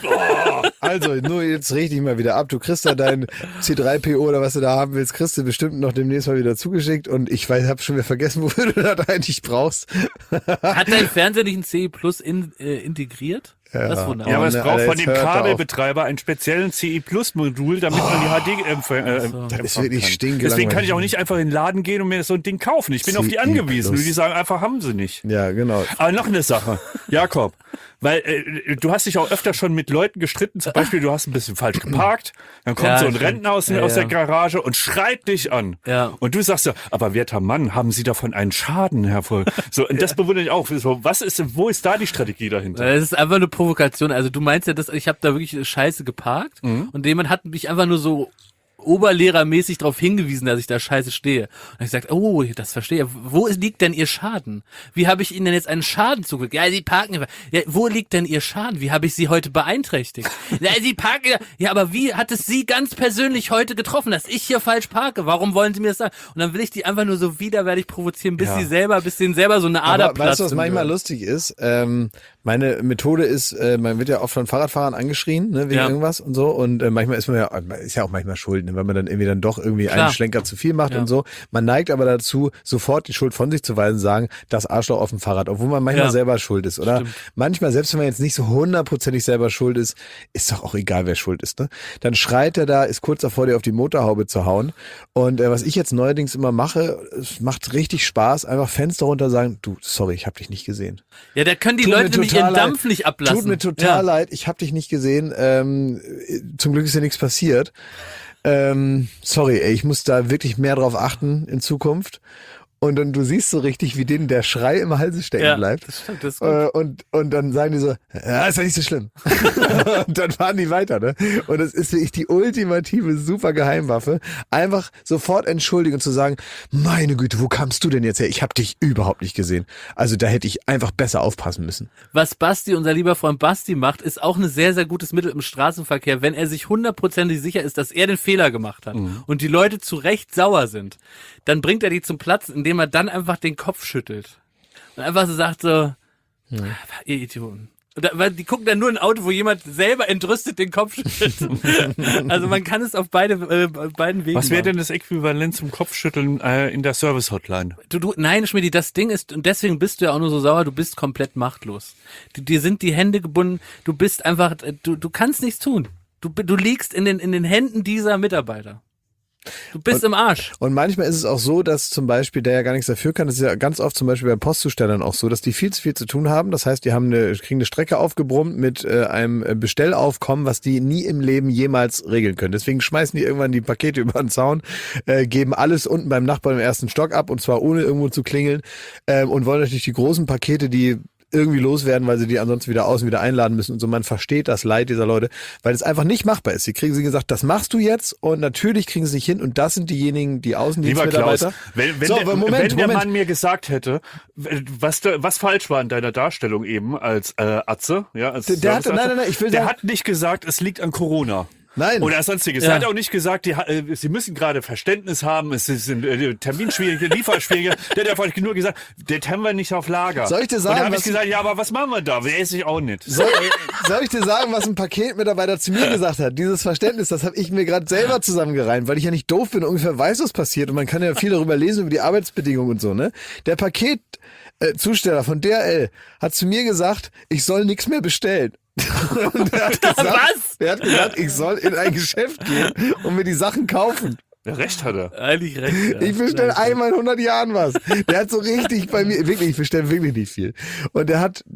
[SPEAKER 1] Also, nur jetzt richte ich mal wieder ab. Du kriegst da dein C3PO oder was du da haben willst, kriegst du bestimmt noch demnächst mal wieder zugeschickt. Und ich habe schon wieder vergessen, wofür du das eigentlich brauchst.
[SPEAKER 3] Hat dein Fernseher nicht ein CE Plus integriert? Das wunderbar.
[SPEAKER 2] Ja, aber es
[SPEAKER 1] ne,
[SPEAKER 2] braucht
[SPEAKER 1] Alter,
[SPEAKER 2] von
[SPEAKER 1] jetzt
[SPEAKER 2] dem
[SPEAKER 1] hört auf.
[SPEAKER 2] Kabelbetreiber einen speziellen CE-Plus-Modul, damit man die HD empfangen
[SPEAKER 1] Das ist wirklich
[SPEAKER 2] kann.
[SPEAKER 1] stinkelangweilig.
[SPEAKER 2] Deswegen kann ich auch nicht einfach in den Laden gehen und mir so ein Ding kaufen. Ich bin auf die
[SPEAKER 1] CE+.
[SPEAKER 2] angewiesen. Und die sagen einfach, haben sie nicht.
[SPEAKER 1] Ja, genau.
[SPEAKER 2] Aber noch eine Sache, Jakob, weil du hast dich auch öfter schon mit Leuten gestritten, zum Beispiel du hast ein bisschen falsch geparkt, dann kommt
[SPEAKER 3] Ja,
[SPEAKER 2] so ein
[SPEAKER 3] stimmt.
[SPEAKER 2] Rentner aus
[SPEAKER 3] Ja,
[SPEAKER 2] der
[SPEAKER 3] ja.
[SPEAKER 2] Garage und schreit dich an.
[SPEAKER 3] Ja.
[SPEAKER 2] Und du sagst so, aber werter Mann, haben Sie davon einen Schaden, Herr Voll? So, und das bewundere ich auch. So, wo ist da die Strategie dahinter?
[SPEAKER 3] Das ist einfach eine Provokation. Also du meinst ja, dass ich habe da wirklich scheiße geparkt und jemand hat mich einfach nur so oberlehrermäßig darauf hingewiesen, dass ich da scheiße stehe. Und ich sagte, oh, das verstehe. Wo liegt denn Ihr Schaden? Wie habe ich Ihnen denn jetzt einen Schaden zugefügt? Ja, Sie parken. Ja, wo liegt denn Ihr Schaden? Wie habe ich Sie heute beeinträchtigt? Ja, Sie parken. Ja, aber wie hat es Sie ganz persönlich heute getroffen, dass ich hier falsch parke? Warum wollen Sie mir das sagen? Und dann will ich die einfach nur so widerwärtig provozieren, bis denen selber so eine Ader
[SPEAKER 1] Aber weißt du, was
[SPEAKER 3] platzt.
[SPEAKER 1] manchmal lustig ist? Meine Methode ist, man wird ja oft von Fahrradfahrern angeschrien, ne, wegen
[SPEAKER 3] Ja.
[SPEAKER 1] irgendwas und so. Und manchmal ist man ist ja auch manchmal schuld, ne, weil man dann irgendwie dann doch irgendwie
[SPEAKER 3] Klar.
[SPEAKER 1] einen Schlenker zu viel macht
[SPEAKER 3] Ja.
[SPEAKER 1] und so. Man neigt aber dazu, sofort die Schuld von sich zu weisen, sagen, das Arschloch auf dem Fahrrad, obwohl man manchmal
[SPEAKER 3] Ja.
[SPEAKER 1] selber schuld ist. Oder
[SPEAKER 3] Stimmt.
[SPEAKER 1] manchmal, selbst wenn man jetzt nicht so 100%ig selber schuld ist doch auch egal, wer schuld ist. Ne? Dann schreit er da, ist kurz davor, dir auf die Motorhaube zu hauen. Und was ich jetzt neuerdings immer mache, es macht richtig Spaß, einfach Fenster runter sagen, du, sorry, ich habe dich nicht gesehen.
[SPEAKER 3] Ja, da können die
[SPEAKER 1] Tut mir
[SPEAKER 3] Leute nämlich
[SPEAKER 1] total
[SPEAKER 3] ihren Dampf nicht ablassen.
[SPEAKER 1] Tut mir total
[SPEAKER 3] Ja.
[SPEAKER 1] leid, ich habe dich nicht gesehen. Zum Glück ist ja nichts passiert. Sorry, ey, ich muss da wirklich mehr drauf achten in Zukunft. Und dann du siehst so richtig, wie denen der Schrei im Halse stecken
[SPEAKER 3] Ja,
[SPEAKER 1] bleibt.
[SPEAKER 3] das stimmt, das ist gut.
[SPEAKER 1] Und dann sagen die so, ja, ist ja nicht so schlimm. Und dann fahren die weiter, ne? Und das ist wirklich die ultimative super Geheimwaffe. Einfach sofort entschuldigen und zu sagen, meine Güte, wo kamst du denn jetzt her? Ich habe dich überhaupt nicht gesehen. Also da hätte ich einfach besser aufpassen müssen.
[SPEAKER 3] Was Basti, unser lieber Freund Basti macht, ist auch ein sehr, sehr gutes Mittel im Straßenverkehr, wenn er sich 100%ig sicher ist, dass er den Fehler gemacht hat und die Leute zu Recht sauer sind, dann bringt er die zum Platz, indem er dann einfach den Kopf schüttelt. Und einfach so sagt so, ihr Idioten. Weil die gucken dann nur ein Auto, wo jemand selber entrüstet den Kopf schüttelt. Also man kann es auf beiden Wegen
[SPEAKER 2] Was wäre
[SPEAKER 3] machen.
[SPEAKER 2] denn das Äquivalent zum Kopfschütteln in der Service-Hotline?
[SPEAKER 3] Nein, Schmidi, das Ding ist, und deswegen bist du ja auch nur so sauer, du bist komplett machtlos. Dir sind die Hände gebunden, du bist einfach, du kannst nichts tun. Du liegst in den Händen dieser Mitarbeiter. Du bist im Arsch.
[SPEAKER 1] Und manchmal ist es auch so, dass zum Beispiel der ja gar nichts dafür kann. Das ist ja ganz oft zum Beispiel bei Postzustellern auch so, dass die viel zu viel zu tun haben. Das heißt, die kriegen eine Strecke aufgebrummt mit einem Bestellaufkommen, was die nie im Leben jemals regeln können. Deswegen schmeißen die irgendwann die Pakete über den Zaun, geben alles unten beim Nachbarn im ersten Stock ab und zwar ohne irgendwo zu klingeln und wollen natürlich die großen Pakete, die irgendwie loswerden, weil sie die ansonsten wieder außen wieder einladen müssen und so. Man versteht das Leid dieser Leute, weil es einfach nicht machbar ist. Sie kriegen gesagt, das machst du jetzt und natürlich kriegen sie nicht hin und das sind diejenigen, die Außendienstmitarbeiter.
[SPEAKER 2] Lieber Klaus, wenn der Mann mir gesagt hätte, was falsch war in deiner Darstellung eben als Atze, ja, als
[SPEAKER 1] der
[SPEAKER 2] hat nicht gesagt, es liegt an Corona.
[SPEAKER 1] Nein.
[SPEAKER 2] Oder sonstiges. Ja. Er hat auch nicht gesagt, sie müssen gerade Verständnis haben, es sind Terminschwierige, Lieferschwierige. Der hat einfach nur gesagt, das haben wir nicht auf Lager.
[SPEAKER 1] Soll ich dir sagen,
[SPEAKER 2] und da habe ich gesagt, ja, aber was machen wir da? Weiß ich auch nicht.
[SPEAKER 1] Soll ich dir sagen, was ein Paketmitarbeiter zu mir gesagt hat? Dieses Verständnis, das habe ich mir gerade selber zusammengereimt, weil ich ja nicht doof bin und ungefähr weiß, was passiert. Und man kann ja viel darüber lesen, über die Arbeitsbedingungen und so, ne? Der Paketzusteller von DHL hat zu mir gesagt, ich soll nichts mehr bestellen. Und der hat gesagt, ich soll in ein Geschäft gehen und mir die Sachen kaufen.
[SPEAKER 2] Ja, recht hat er.
[SPEAKER 3] Eigentlich recht. Ja.
[SPEAKER 1] Ich bestelle einmal in 100 Jahren was. Der hat so richtig bei mir, wirklich, ich bestelle wirklich nicht viel. Und der hat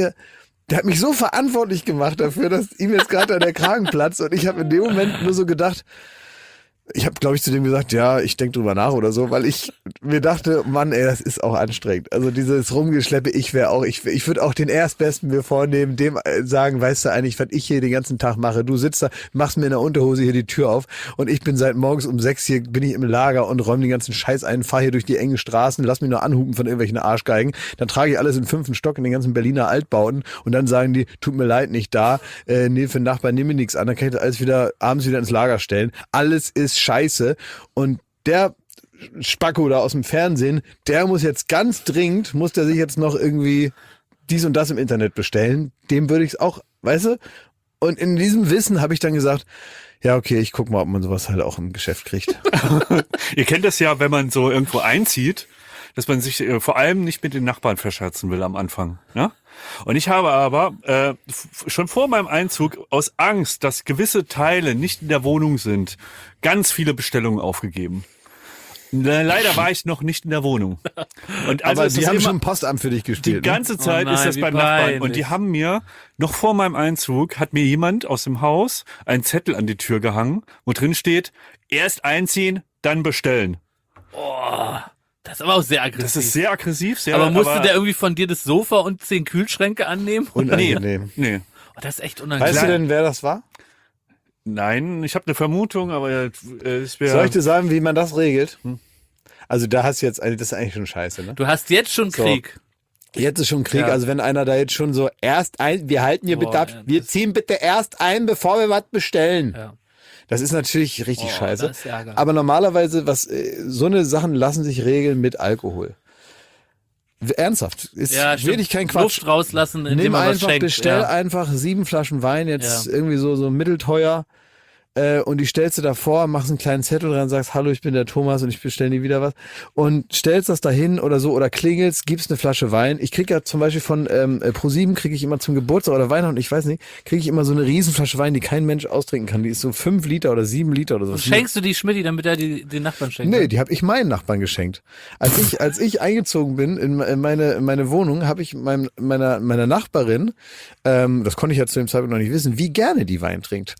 [SPEAKER 1] mich so verantwortlich gemacht dafür, dass ihm jetzt gerade der Kragen platzt und ich habe in dem Moment nur so gedacht, ich habe, glaube ich, zu dem gesagt, ja, ich denke drüber nach oder so, weil ich mir dachte, Mann, ey, das ist auch anstrengend. Also dieses Rumgeschleppe, ich würde auch den Erstbesten mir vornehmen, dem sagen, weißt du eigentlich, was ich hier den ganzen Tag mache? Du sitzt da, machst mir in der Unterhose hier die Tür auf und ich bin seit morgens um 6 hier, bin ich im Lager und räume den ganzen Scheiß ein, fahre hier durch die engen Straßen, lass mich nur anhupen von irgendwelchen Arschgeigen. Dann trage ich alles im 5. Stock in den ganzen Berliner Altbauten und dann sagen die, tut mir leid, nicht da, nee, für den Nachbarn nehme ich nichts an, dann kann ich das alles wieder abends wieder ins Lager stellen. Alles ist scheiße und der Spacko da aus dem Fernsehen, der muss jetzt ganz dringend, muss der sich jetzt noch irgendwie dies und das im Internet bestellen, dem würde ich es auch, weißt du, und in diesem Wissen habe ich dann gesagt, ja okay, ich guck mal, ob man sowas halt auch im Geschäft kriegt.
[SPEAKER 2] Ihr kennt das ja, wenn man so irgendwo einzieht, dass man sich vor allem nicht mit den Nachbarn verscherzen will am Anfang, ja? Und ich habe aber schon vor meinem Einzug aus Angst, dass gewisse Teile nicht in der Wohnung sind, ganz viele Bestellungen aufgegeben. Leider war ich noch nicht in der Wohnung. Und also
[SPEAKER 1] aber die haben schon ein Postamt für dich gespielt.
[SPEAKER 2] Die ganze Zeit ist das beim Nachbarn. Und die haben mir, noch vor meinem Einzug, hat mir jemand aus dem Haus einen Zettel an die Tür gehangen, wo drin steht, erst einziehen, dann bestellen.
[SPEAKER 3] Oh. Das ist aber auch sehr aggressiv.
[SPEAKER 2] Das ist sehr aggressiv.
[SPEAKER 3] Aber musste der irgendwie von dir das Sofa und 10 Kühlschränke annehmen?
[SPEAKER 1] Unangenehm.
[SPEAKER 2] Nee.
[SPEAKER 3] Oh, das ist echt unangenehm.
[SPEAKER 1] Weißt du denn, wer das war?
[SPEAKER 2] Nein, ich habe eine Vermutung, aber es wäre...
[SPEAKER 1] Soll ich dir sagen, wie man das regelt? Also da hast du jetzt, das ist eigentlich schon scheiße, ne?
[SPEAKER 3] Du hast jetzt schon Krieg.
[SPEAKER 1] So. Jetzt ist schon Krieg, also wenn einer da jetzt schon so wir halten hier bitte ab, wir ziehen bitte erst ein, bevor wir was bestellen. Ja. Das ist natürlich richtig scheiße. Das ist aber normalerweise, so eine Sachen lassen sich regeln mit Alkohol. Ernsthaft. Ist wirklich kein Quatsch.
[SPEAKER 3] Luft rauslassen, indem man was schenkt.
[SPEAKER 1] Bestell einfach 7 Flaschen Wein, jetzt irgendwie so mittelteuer. Und die stellst du davor, machst einen kleinen Zettel dran, sagst, hallo, ich bin der Thomas und ich bestelle nie wieder was. Und stellst das dahin oder so oder klingelst, gibst eine Flasche Wein. Ich krieg ja zum Beispiel von Pro7 kriege ich immer zum Geburtstag oder Weihnachten, ich weiß nicht, kriege ich immer so eine Riesenflasche Wein, die kein Mensch austrinken kann. Die ist so 5 Liter oder 7 Liter oder so.
[SPEAKER 3] Und schenkst du die Schmidti, damit er die den Nachbarn schenkt?
[SPEAKER 1] Nee, die habe ich meinen Nachbarn geschenkt. Als ich eingezogen bin in meine Wohnung, habe ich meiner Nachbarin, das konnte ich ja zu dem Zeitpunkt noch nicht wissen, wie gerne die Wein trinkt.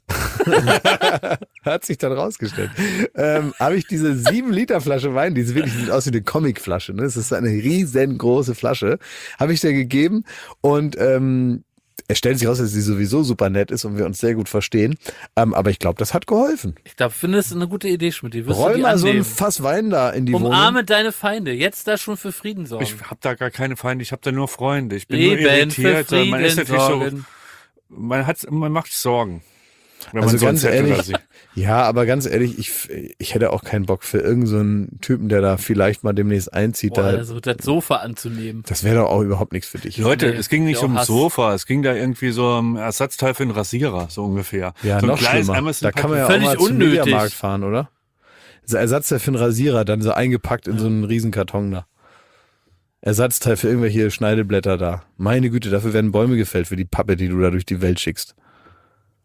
[SPEAKER 1] Hat sich dann rausgestellt. Habe ich diese 7 Liter Flasche Wein, die sieht aus wie eine Comicflasche, ne? Das ist eine riesengroße Flasche, habe ich dir gegeben und es stellt sich raus, dass sie sowieso super nett ist und wir uns sehr gut verstehen. Aber ich glaube, das hat geholfen.
[SPEAKER 3] Ich glaube, findest du eine gute Idee, Schmidt.
[SPEAKER 1] Roll mal so ein Fass Wein da in die Wohnung.
[SPEAKER 3] Umarme deine Feinde. Jetzt da schon für Frieden sorgen.
[SPEAKER 2] Ich habe da gar keine Feinde, ich habe da nur Freunde. Ich bin
[SPEAKER 3] nur
[SPEAKER 2] irritiert.
[SPEAKER 3] Für Frieden
[SPEAKER 2] man ist natürlich
[SPEAKER 3] sorgen.
[SPEAKER 2] so, man macht Sorgen. Wenn
[SPEAKER 1] also
[SPEAKER 2] man so
[SPEAKER 1] ganz ehrlich, ja, aber ganz ehrlich, ich hätte auch keinen Bock für irgendeinen so Typen, der da vielleicht mal demnächst einzieht.
[SPEAKER 3] Also das Sofa anzunehmen.
[SPEAKER 1] Das wäre doch auch überhaupt nichts für dich.
[SPEAKER 2] Leute, es ging nicht ums Sofa, es ging da irgendwie so um Ersatzteil für einen Rasierer, so ungefähr.
[SPEAKER 1] Ja,
[SPEAKER 2] so
[SPEAKER 1] noch schlimmer. Da kann man ja auch mal zum Mediamarkt fahren, oder? So Ersatzteil für einen Rasierer, dann so eingepackt in so einen Riesenkarton da. Ersatzteil für irgendwelche Schneideblätter da. Meine Güte, dafür werden Bäume gefällt für die Pappe, die du da durch die Welt schickst.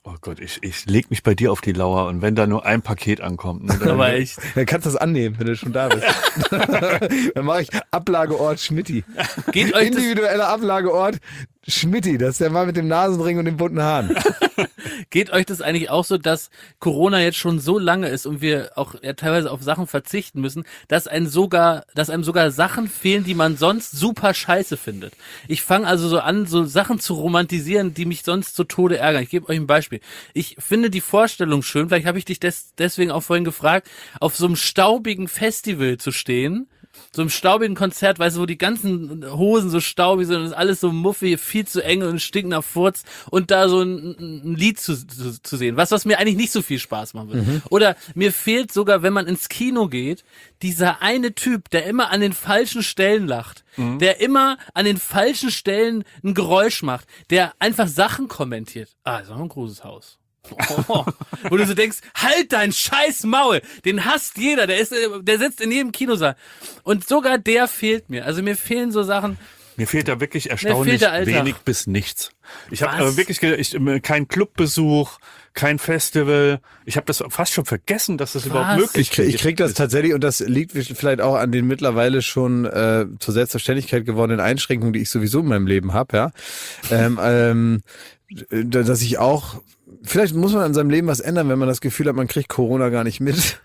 [SPEAKER 2] Oh Gott, ich leg mich bei dir auf die Lauer und wenn da nur ein Paket ankommt. Ne,
[SPEAKER 3] Aber echt.
[SPEAKER 1] Dann kannst du das annehmen, wenn du schon da bist. Dann mache ich Ablageort Schmitti.
[SPEAKER 3] Geht euch das,
[SPEAKER 1] Individueller Ablageort Schmitti, das ist der Mann mit dem Nasenring und den bunten Haaren.
[SPEAKER 3] geht euch das eigentlich auch so, dass Corona jetzt schon so lange ist und wir auch teilweise auf Sachen verzichten müssen, dass einem sogar Sachen fehlen, die man sonst super scheiße findet. Ich fange also so an, so Sachen zu romantisieren, die mich sonst zu Tode ärgern. Ich gebe euch ein Beispiel. Ich finde die Vorstellung schön, vielleicht habe ich dich deswegen auch vorhin gefragt, auf so einem staubigen Festival zu stehen, so einem staubigen Konzert, weißt du, wo die ganzen Hosen so staubig sind und es ist alles so muffig, viel zu eng und stinkt nach Furz und da so ein Lied zu sehen, was mir eigentlich nicht so viel Spaß machen würde. Oder mir fehlt sogar, wenn man ins Kino geht, dieser eine Typ, der immer an den falschen Stellen lacht, der immer an den falschen Stellen ein Geräusch macht, der einfach Sachen kommentiert. Ah, ist auch ein großes Haus. Oh. Wo du so denkst, halt dein scheiß Maul, den hasst jeder, der sitzt in jedem Kinosaal. Und sogar der fehlt mir. Also mir fehlen so Sachen.
[SPEAKER 2] Mir fehlt da wirklich erstaunlich wenig bis nichts. Ich habe wirklich kein Clubbesuch, kein Festival. Ich habe das fast schon vergessen, dass das überhaupt möglich ist.
[SPEAKER 1] Ich krieg das tatsächlich, und das liegt vielleicht auch an den mittlerweile schon zur Selbstverständlichkeit gewordenen Einschränkungen, die ich sowieso in meinem Leben habe, ja. Dass ich auch, vielleicht muss man an seinem Leben was ändern, wenn man das Gefühl hat, man kriegt Corona gar nicht mit.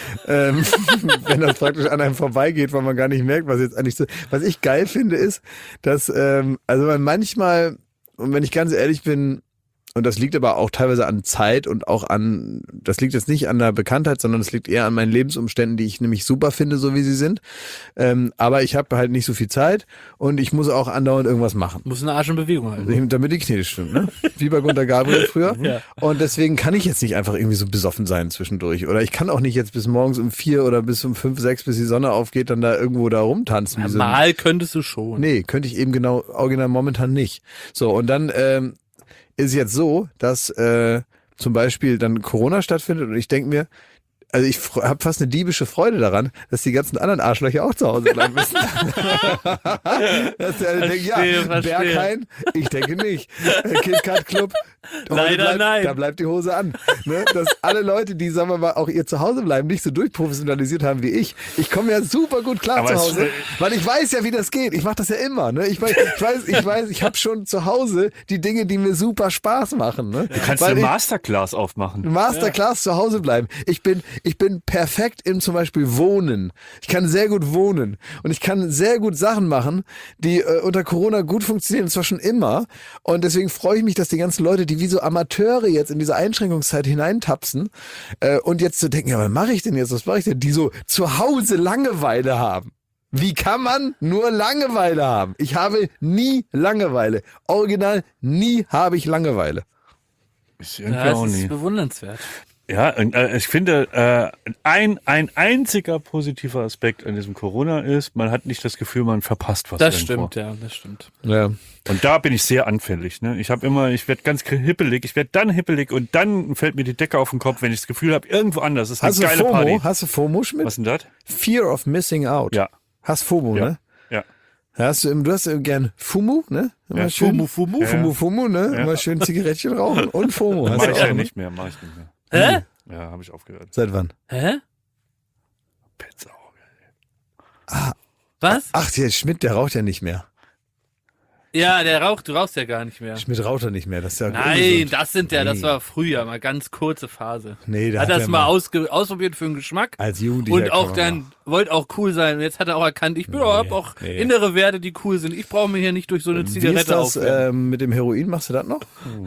[SPEAKER 1] Wenn das praktisch an einem vorbeigeht, weil man gar nicht merkt, was jetzt eigentlich so. Was ich geil finde, ist, dass also man manchmal, und wenn ich ganz ehrlich bin, und das liegt aber auch teilweise an Zeit und auch an, das liegt jetzt nicht an der Bekanntheit, sondern es liegt eher an meinen Lebensumständen, die ich nämlich super finde, so wie sie sind. Aber ich habe halt nicht so viel Zeit und ich muss auch andauernd irgendwas machen.
[SPEAKER 3] Muss eine Arsch in Bewegung halten.
[SPEAKER 1] Damit die Knie stimmt, ne? Wie bei Gunter Gabriel früher.
[SPEAKER 3] Ja.
[SPEAKER 1] Und deswegen kann ich jetzt nicht einfach irgendwie so besoffen sein zwischendurch. Oder ich kann auch nicht jetzt bis morgens um 4 oder bis um 5, 6, bis die Sonne aufgeht, dann da irgendwo da rumtanzen.
[SPEAKER 3] Ja, mal könntest du schon.
[SPEAKER 1] Nee, könnte ich eben genau, original momentan nicht. So, und dann ist jetzt so, dass zum Beispiel dann Corona stattfindet und ich denke mir, also ich habe fast eine diebische Freude daran, dass die ganzen anderen Arschlöcher auch zu Hause bleiben müssen. Dass der denkt, ja, Berghain, ich denke nicht. KitKat Club,
[SPEAKER 3] leider nein.
[SPEAKER 1] Da bleibt die Hose an. Ne? Dass alle Leute, die, sagen wir mal, auch ihr Zuhause bleiben, nicht so durchprofessionalisiert haben wie ich. Ich komme ja super gut klar zu Hause, weil ich weiß ja, wie das geht. Ich mache das ja immer. Ne? Ich weiß, ich habe schon zu Hause die Dinge, die mir super Spaß machen. Ne?
[SPEAKER 2] Du kannst eine Masterclass aufmachen.
[SPEAKER 1] Masterclass zu Hause bleiben. Ich bin perfekt im zum Beispiel Wohnen. Ich kann sehr gut wohnen und ich kann sehr gut Sachen machen, die unter Corona gut funktionieren, und zwar schon immer. Und deswegen freue ich mich, dass die ganzen Leute, die wie so Amateure jetzt in diese Einschränkungszeit hineintapsen und jetzt zu denken, ja, was mache ich denn jetzt, was mache ich denn, die so zu Hause Langeweile haben. Wie kann man nur Langeweile haben? Ich habe nie Langeweile. Original, nie habe ich Langeweile.
[SPEAKER 2] Ich
[SPEAKER 3] Ja, das ist bewundernswert.
[SPEAKER 2] Ja, und ich finde, ein einziger positiver Aspekt an diesem Corona ist, man hat nicht das Gefühl, man verpasst was.
[SPEAKER 3] Das
[SPEAKER 2] irgendwo.
[SPEAKER 3] stimmt, ja, das stimmt.
[SPEAKER 1] Ja.
[SPEAKER 2] Und da bin ich sehr anfällig. Ne? Ich werde ganz hippelig, ich werde dann hippelig und dann fällt mir die Decke auf den Kopf, wenn ich das Gefühl habe, irgendwo anders ist eine geile Party.
[SPEAKER 1] Hast du FOMO, Schmidt?
[SPEAKER 2] Was denn das?
[SPEAKER 1] Fear of Missing Out.
[SPEAKER 2] Ja.
[SPEAKER 1] Hast FOMO,
[SPEAKER 2] Ja.
[SPEAKER 1] ne?
[SPEAKER 2] Ja.
[SPEAKER 1] Du hast gern FUMU, ne? Immer
[SPEAKER 2] Ja,
[SPEAKER 1] schön,
[SPEAKER 3] FUMU?
[SPEAKER 1] Ja. FUMU, ne?
[SPEAKER 2] Ja.
[SPEAKER 1] Immer schön Zigarettchen rauchen und FOMO. Hast
[SPEAKER 2] Mach
[SPEAKER 1] du
[SPEAKER 2] ich
[SPEAKER 1] auch,
[SPEAKER 2] ja
[SPEAKER 1] ne?
[SPEAKER 2] nicht mehr,
[SPEAKER 3] Hä?
[SPEAKER 2] Ja, habe ich aufgehört.
[SPEAKER 1] Seit wann?
[SPEAKER 3] Hä?
[SPEAKER 2] Petzauge.
[SPEAKER 3] Was?
[SPEAKER 1] Ach, der Schmidt, der raucht ja nicht mehr.
[SPEAKER 3] Ja, du rauchst ja gar nicht mehr.
[SPEAKER 1] Schmidt raucht ja nicht mehr. Das ist ja
[SPEAKER 3] Nein,
[SPEAKER 1] ungesund.
[SPEAKER 3] das war früher, mal ganz kurze Phase.
[SPEAKER 1] Nee,
[SPEAKER 3] Hat
[SPEAKER 1] der
[SPEAKER 3] das mal ausprobiert für den Geschmack.
[SPEAKER 1] als Jugendlicher.
[SPEAKER 3] Und auch
[SPEAKER 1] kann man
[SPEAKER 3] dann
[SPEAKER 1] machen.
[SPEAKER 3] wollte auch cool sein. Und jetzt hat er auch erkannt, ich habe auch innere Werte, die cool sind. Ich brauche mir hier nicht durch so eine
[SPEAKER 1] Wie ist
[SPEAKER 3] Zigarette
[SPEAKER 1] das
[SPEAKER 3] aufwärmen.
[SPEAKER 1] mit dem Heroin? Machst du das noch?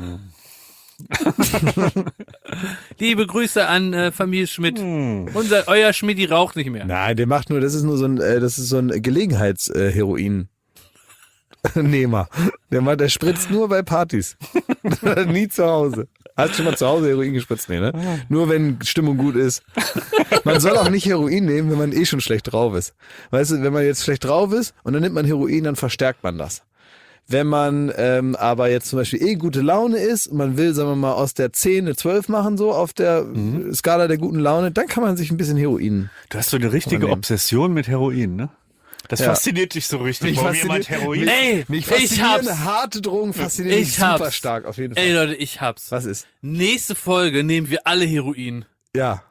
[SPEAKER 3] Liebe Grüße an Familie Schmidt. Euer Schmidti raucht nicht mehr.
[SPEAKER 1] Nein, der macht nur, das ist so ein Gelegenheitsheroin. Nehmer. Der spritzt nur bei Partys. Nie zu Hause. Hast du schon mal zu Hause Heroin gespritzt? Nee, ne? Nur wenn Stimmung gut ist. Man soll auch nicht Heroin nehmen, wenn man eh schon schlecht drauf ist. Weißt du, wenn man jetzt schlecht drauf ist und dann nimmt man Heroin, dann verstärkt man das. Wenn man aber jetzt zum Beispiel gute Laune ist und man will, sagen wir mal, aus der 10 eine 12 machen, so auf der Skala der guten Laune, dann kann man sich ein bisschen Heroin.
[SPEAKER 2] Du hast so eine richtige
[SPEAKER 1] nehmen.
[SPEAKER 2] Obsession mit Heroin, ne? Das fasziniert dich so richtig, warum jemand Heroin...
[SPEAKER 1] Mich
[SPEAKER 3] ich hab's.
[SPEAKER 1] harte Drogen faszinieren mich super stark, auf jeden Fall.
[SPEAKER 3] Ey Leute, ich hab's.
[SPEAKER 1] Was ist?
[SPEAKER 3] Nächste Folge nehmen wir alle Heroin.
[SPEAKER 1] Ja.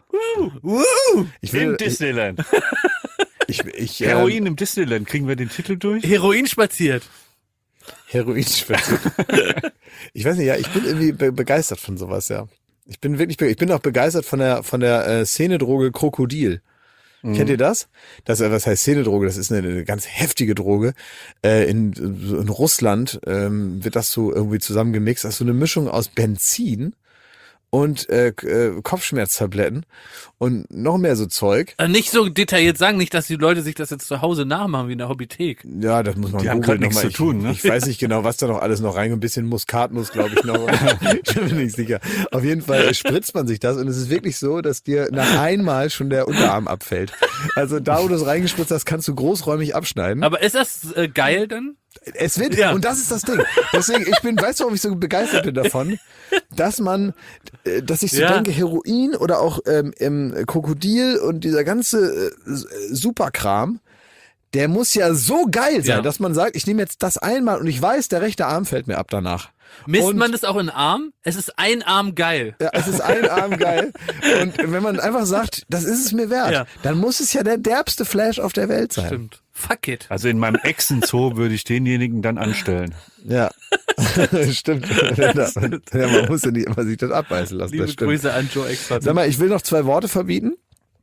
[SPEAKER 2] In Disneyland. Heroin im Disneyland. Kriegen wir den Titel durch?
[SPEAKER 3] Heroin spaziert.
[SPEAKER 1] Heroinspitze. Ich weiß nicht, ja, ich bin irgendwie begeistert von sowas, ja. Ich bin auch begeistert von der Szenedroge Krokodil. Kennt ihr das? Was heißt Szenedroge? Das ist eine ganz heftige Droge. In Russland wird das so irgendwie zusammengemixt. Das ist so eine Mischung aus Benzin und Kopfschmerztabletten und noch mehr so Zeug.
[SPEAKER 3] Nicht so detailliert sagen, nicht, dass die Leute sich das jetzt zu Hause nachmachen wie in der Hobbythek.
[SPEAKER 1] Ja, das muss man
[SPEAKER 2] Die haben gerade nichts zu tun, ne?
[SPEAKER 1] Ich weiß nicht genau, was da noch alles noch reinkommt. Ein bisschen Muskatnuss, glaube ich, noch. Ich bin mir nicht sicher. Auf jeden Fall spritzt man sich das und es ist wirklich so, dass dir nach einmal schon der Unterarm abfällt. Also da, wo du es reingespritzt hast, kannst du großräumig abschneiden.
[SPEAKER 3] Aber ist das geil dann?
[SPEAKER 1] Es wird, und das ist das Ding. Deswegen, weißt du, warum ich so begeistert bin davon? Dass ich so denke, Heroin oder auch Krokodil und dieser ganze Superkram, der muss ja so geil sein, dass man sagt, ich nehme jetzt das einmal und ich weiß, der rechte Arm fällt mir ab danach.
[SPEAKER 3] Misst man das auch in Arm? Es ist ein Arm geil.
[SPEAKER 1] Ja, es ist ein Arm geil. Und wenn man einfach sagt, das ist es mir wert, dann muss es ja der derbste Flash auf der Welt sein.
[SPEAKER 3] Stimmt. Fuck it.
[SPEAKER 2] Also in meinem Echsenzoo würde ich denjenigen dann anstellen.
[SPEAKER 1] Ja, stimmt. Ja, man muss ja nicht immer sich das abbeißen lassen.
[SPEAKER 3] Liebe
[SPEAKER 1] das stimmt.
[SPEAKER 3] Grüße an Joe Extra.
[SPEAKER 1] Sag mal, ich will noch 2 Worte verbieten.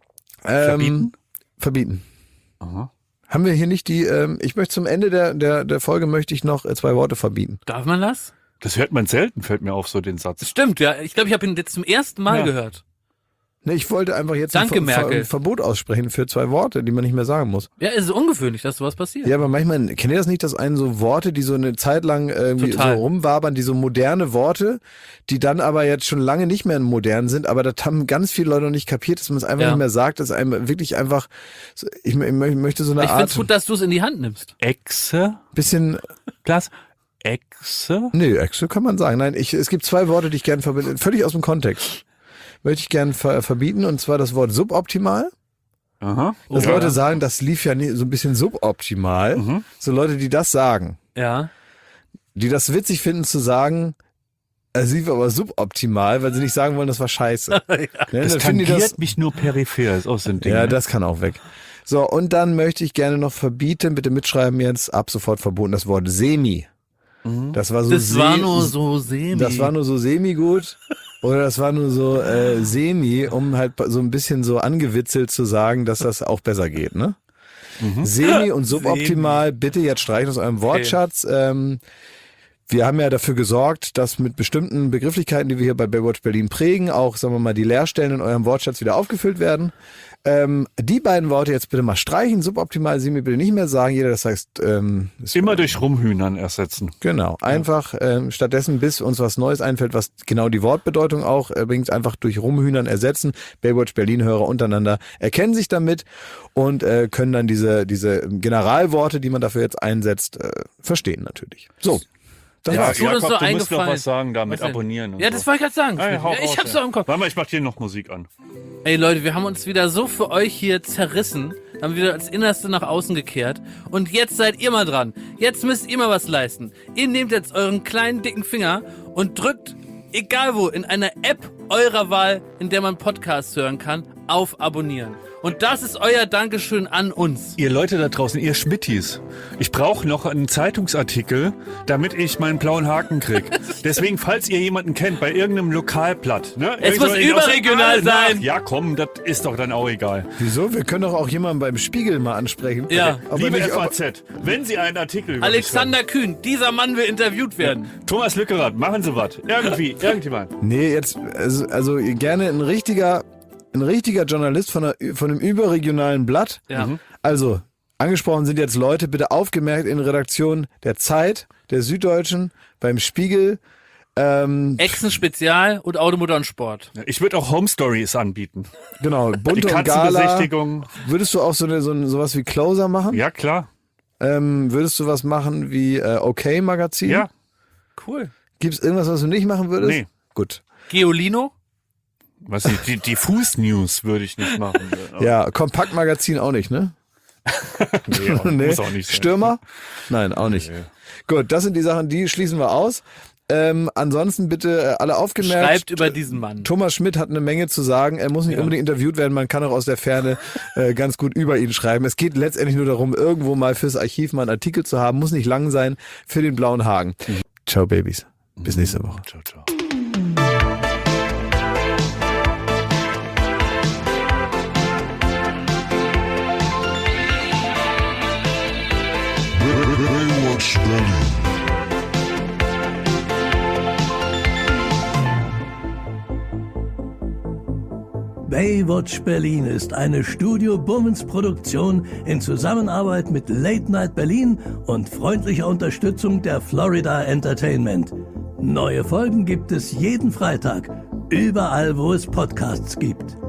[SPEAKER 1] Verbieten.
[SPEAKER 2] Aha.
[SPEAKER 1] Haben wir hier nicht ich möchte zum Ende der Folge möchte ich noch 2 Worte verbieten.
[SPEAKER 3] Darf man das?
[SPEAKER 2] Das hört man selten, fällt mir auf, so den Satz.
[SPEAKER 3] Stimmt, ja. Ich glaube, ich habe ihn jetzt zum ersten Mal gehört.
[SPEAKER 1] Ne, ich wollte einfach jetzt
[SPEAKER 3] Danke, Merkel.
[SPEAKER 1] ein Verbot aussprechen für 2 Worte, die man nicht mehr sagen muss.
[SPEAKER 3] Ja, es ist ungewöhnlich, dass sowas passiert.
[SPEAKER 1] Ja, aber manchmal, kennt ihr das nicht, dass einen so Worte, die so eine Zeit lang irgendwie so rumwabern, die so moderne Worte, die dann aber jetzt schon lange nicht mehr modern sind, aber das haben ganz viele Leute noch nicht kapiert, dass man es einfach nicht mehr sagt, dass einem wirklich einfach, ich möchte so eine Art...
[SPEAKER 3] Ich find's gut, dass du es in die Hand nimmst.
[SPEAKER 2] Echse?
[SPEAKER 1] Bisschen...
[SPEAKER 2] Glas? Echse?
[SPEAKER 1] Nee, Echse kann man sagen. Nein, es gibt 2 Worte, die ich gerne verbinde, völlig aus dem Kontext. Möchte ich gerne verbieten, und zwar das Wort suboptimal.
[SPEAKER 2] Aha.
[SPEAKER 1] Dass Leute sagen, das lief ja so ein bisschen suboptimal. So Leute, die das sagen.
[SPEAKER 3] Ja.
[SPEAKER 1] Die das witzig finden zu sagen, es lief aber suboptimal, weil sie nicht sagen wollen, das war scheiße. Ne,
[SPEAKER 2] Das
[SPEAKER 1] dann finden die
[SPEAKER 2] tangiert mich nur peripher, ist auch so ein Ding.
[SPEAKER 1] Ja, das kann auch weg. So, und dann möchte ich gerne noch verbieten, bitte mitschreiben jetzt, ab sofort verboten, das Wort semi. Das war so
[SPEAKER 3] Das war nur so semi.
[SPEAKER 1] Das war nur so semi gut. Oder das war nur so semi, um halt so ein bisschen so angewitzelt zu sagen, dass das auch besser geht, ne? Semi und suboptimal, bitte jetzt streichen aus eurem Wortschatz. Wir haben ja dafür gesorgt, dass mit bestimmten Begrifflichkeiten, die wir hier bei Baywatch Berlin prägen, auch, sagen wir mal, die Leerstellen in eurem Wortschatz wieder aufgefüllt werden. Die beiden Worte jetzt bitte mal streichen, suboptimal, semi bitte nicht mehr sagen. Jeder, das heißt...
[SPEAKER 2] immer durch Rumhühnern ersetzen.
[SPEAKER 1] Genau, einfach stattdessen, bis uns was Neues einfällt, was genau die Wortbedeutung auch bringt, einfach durch Rumhühnern ersetzen. Baywatch Berlin-Hörer untereinander erkennen sich damit und können dann diese Generalworte, die man dafür jetzt einsetzt, verstehen natürlich. So. Das war's.
[SPEAKER 3] Jakob,
[SPEAKER 2] du musst noch was sagen da mit Abonnieren und
[SPEAKER 3] Ja, das wollte ich gerade sagen. Ich hab's doch im Kopf.
[SPEAKER 2] Warte mal, ich mach hier noch Musik an.
[SPEAKER 3] Ey Leute, wir haben uns wieder so für euch hier zerrissen, haben wieder das Innerste nach außen gekehrt und jetzt seid ihr mal dran. Jetzt müsst ihr mal was leisten. Ihr nehmt jetzt euren kleinen dicken Finger und drückt, egal wo, in einer App eurer Wahl, in der man Podcasts hören kann, auf Abonnieren. Und das ist euer Dankeschön an uns.
[SPEAKER 2] Ihr Leute da draußen, ihr Schmittis, ich brauche noch einen Zeitungsartikel, damit ich meinen blauen Haken krieg. Deswegen, falls ihr jemanden kennt bei irgendeinem Lokalblatt, ne?
[SPEAKER 3] Es muss überregional sein.
[SPEAKER 2] Ja, komm, das ist doch dann auch egal.
[SPEAKER 1] Wieso? Wir können doch auch jemanden beim Spiegel mal ansprechen.
[SPEAKER 3] Ja.
[SPEAKER 1] Aber
[SPEAKER 2] Liebe
[SPEAKER 1] nicht,
[SPEAKER 2] FAZ, wenn Sie einen Artikel über
[SPEAKER 3] Alexander Kühn, dieser Mann will interviewt werden.
[SPEAKER 2] Thomas Lückerath, machen Sie was. Irgendjemand.
[SPEAKER 1] Nee, jetzt, also gerne ein richtiger Journalist von einem überregionalen Blatt.
[SPEAKER 3] Ja.
[SPEAKER 1] Also, angesprochen sind jetzt Leute, bitte aufgemerkt in Redaktion der Zeit, der Süddeutschen, beim Spiegel.
[SPEAKER 3] Echsen Spezial und Automotor und Sport.
[SPEAKER 2] Ich würde auch Home Stories anbieten.
[SPEAKER 1] Genau,
[SPEAKER 2] Die
[SPEAKER 1] Bunte und Gala.
[SPEAKER 2] Katzenbesichtigung.
[SPEAKER 1] Würdest du auch sowas wie Closer machen?
[SPEAKER 2] Ja, klar.
[SPEAKER 1] Würdest du was machen wie OK Magazin?
[SPEAKER 2] Ja.
[SPEAKER 3] Cool.
[SPEAKER 1] Gibt's irgendwas, was du nicht machen würdest?
[SPEAKER 2] Nee.
[SPEAKER 1] Gut.
[SPEAKER 3] Geolino?
[SPEAKER 2] Was nicht, die Fußnews würde ich nicht machen.
[SPEAKER 1] Ja, Kompaktmagazin auch nicht, ne? Nee.
[SPEAKER 2] Muss auch nicht sein.
[SPEAKER 1] Stürmer? Nein, auch nicht.
[SPEAKER 2] Nee.
[SPEAKER 1] Gut, das sind die Sachen, die schließen wir aus. Ansonsten bitte alle aufgemerkt.
[SPEAKER 3] Schreibt über diesen Mann.
[SPEAKER 1] Thomas Schmidt hat eine Menge zu sagen. Er muss nicht unbedingt interviewt werden. Man kann auch aus der Ferne ganz gut über ihn schreiben. Es geht letztendlich nur darum, irgendwo mal fürs Archiv mal einen Artikel zu haben. Muss nicht lang sein für den Blauen Haken. Ciao, Babys. Bis nächste Woche.
[SPEAKER 2] Ciao, ciao.
[SPEAKER 4] Baywatch Berlin.
[SPEAKER 5] Baywatch Berlin ist eine Studio Bummens Produktion in Zusammenarbeit mit Late Night Berlin und freundlicher Unterstützung der Florida Entertainment. Neue Folgen gibt es jeden Freitag, überall wo es Podcasts gibt.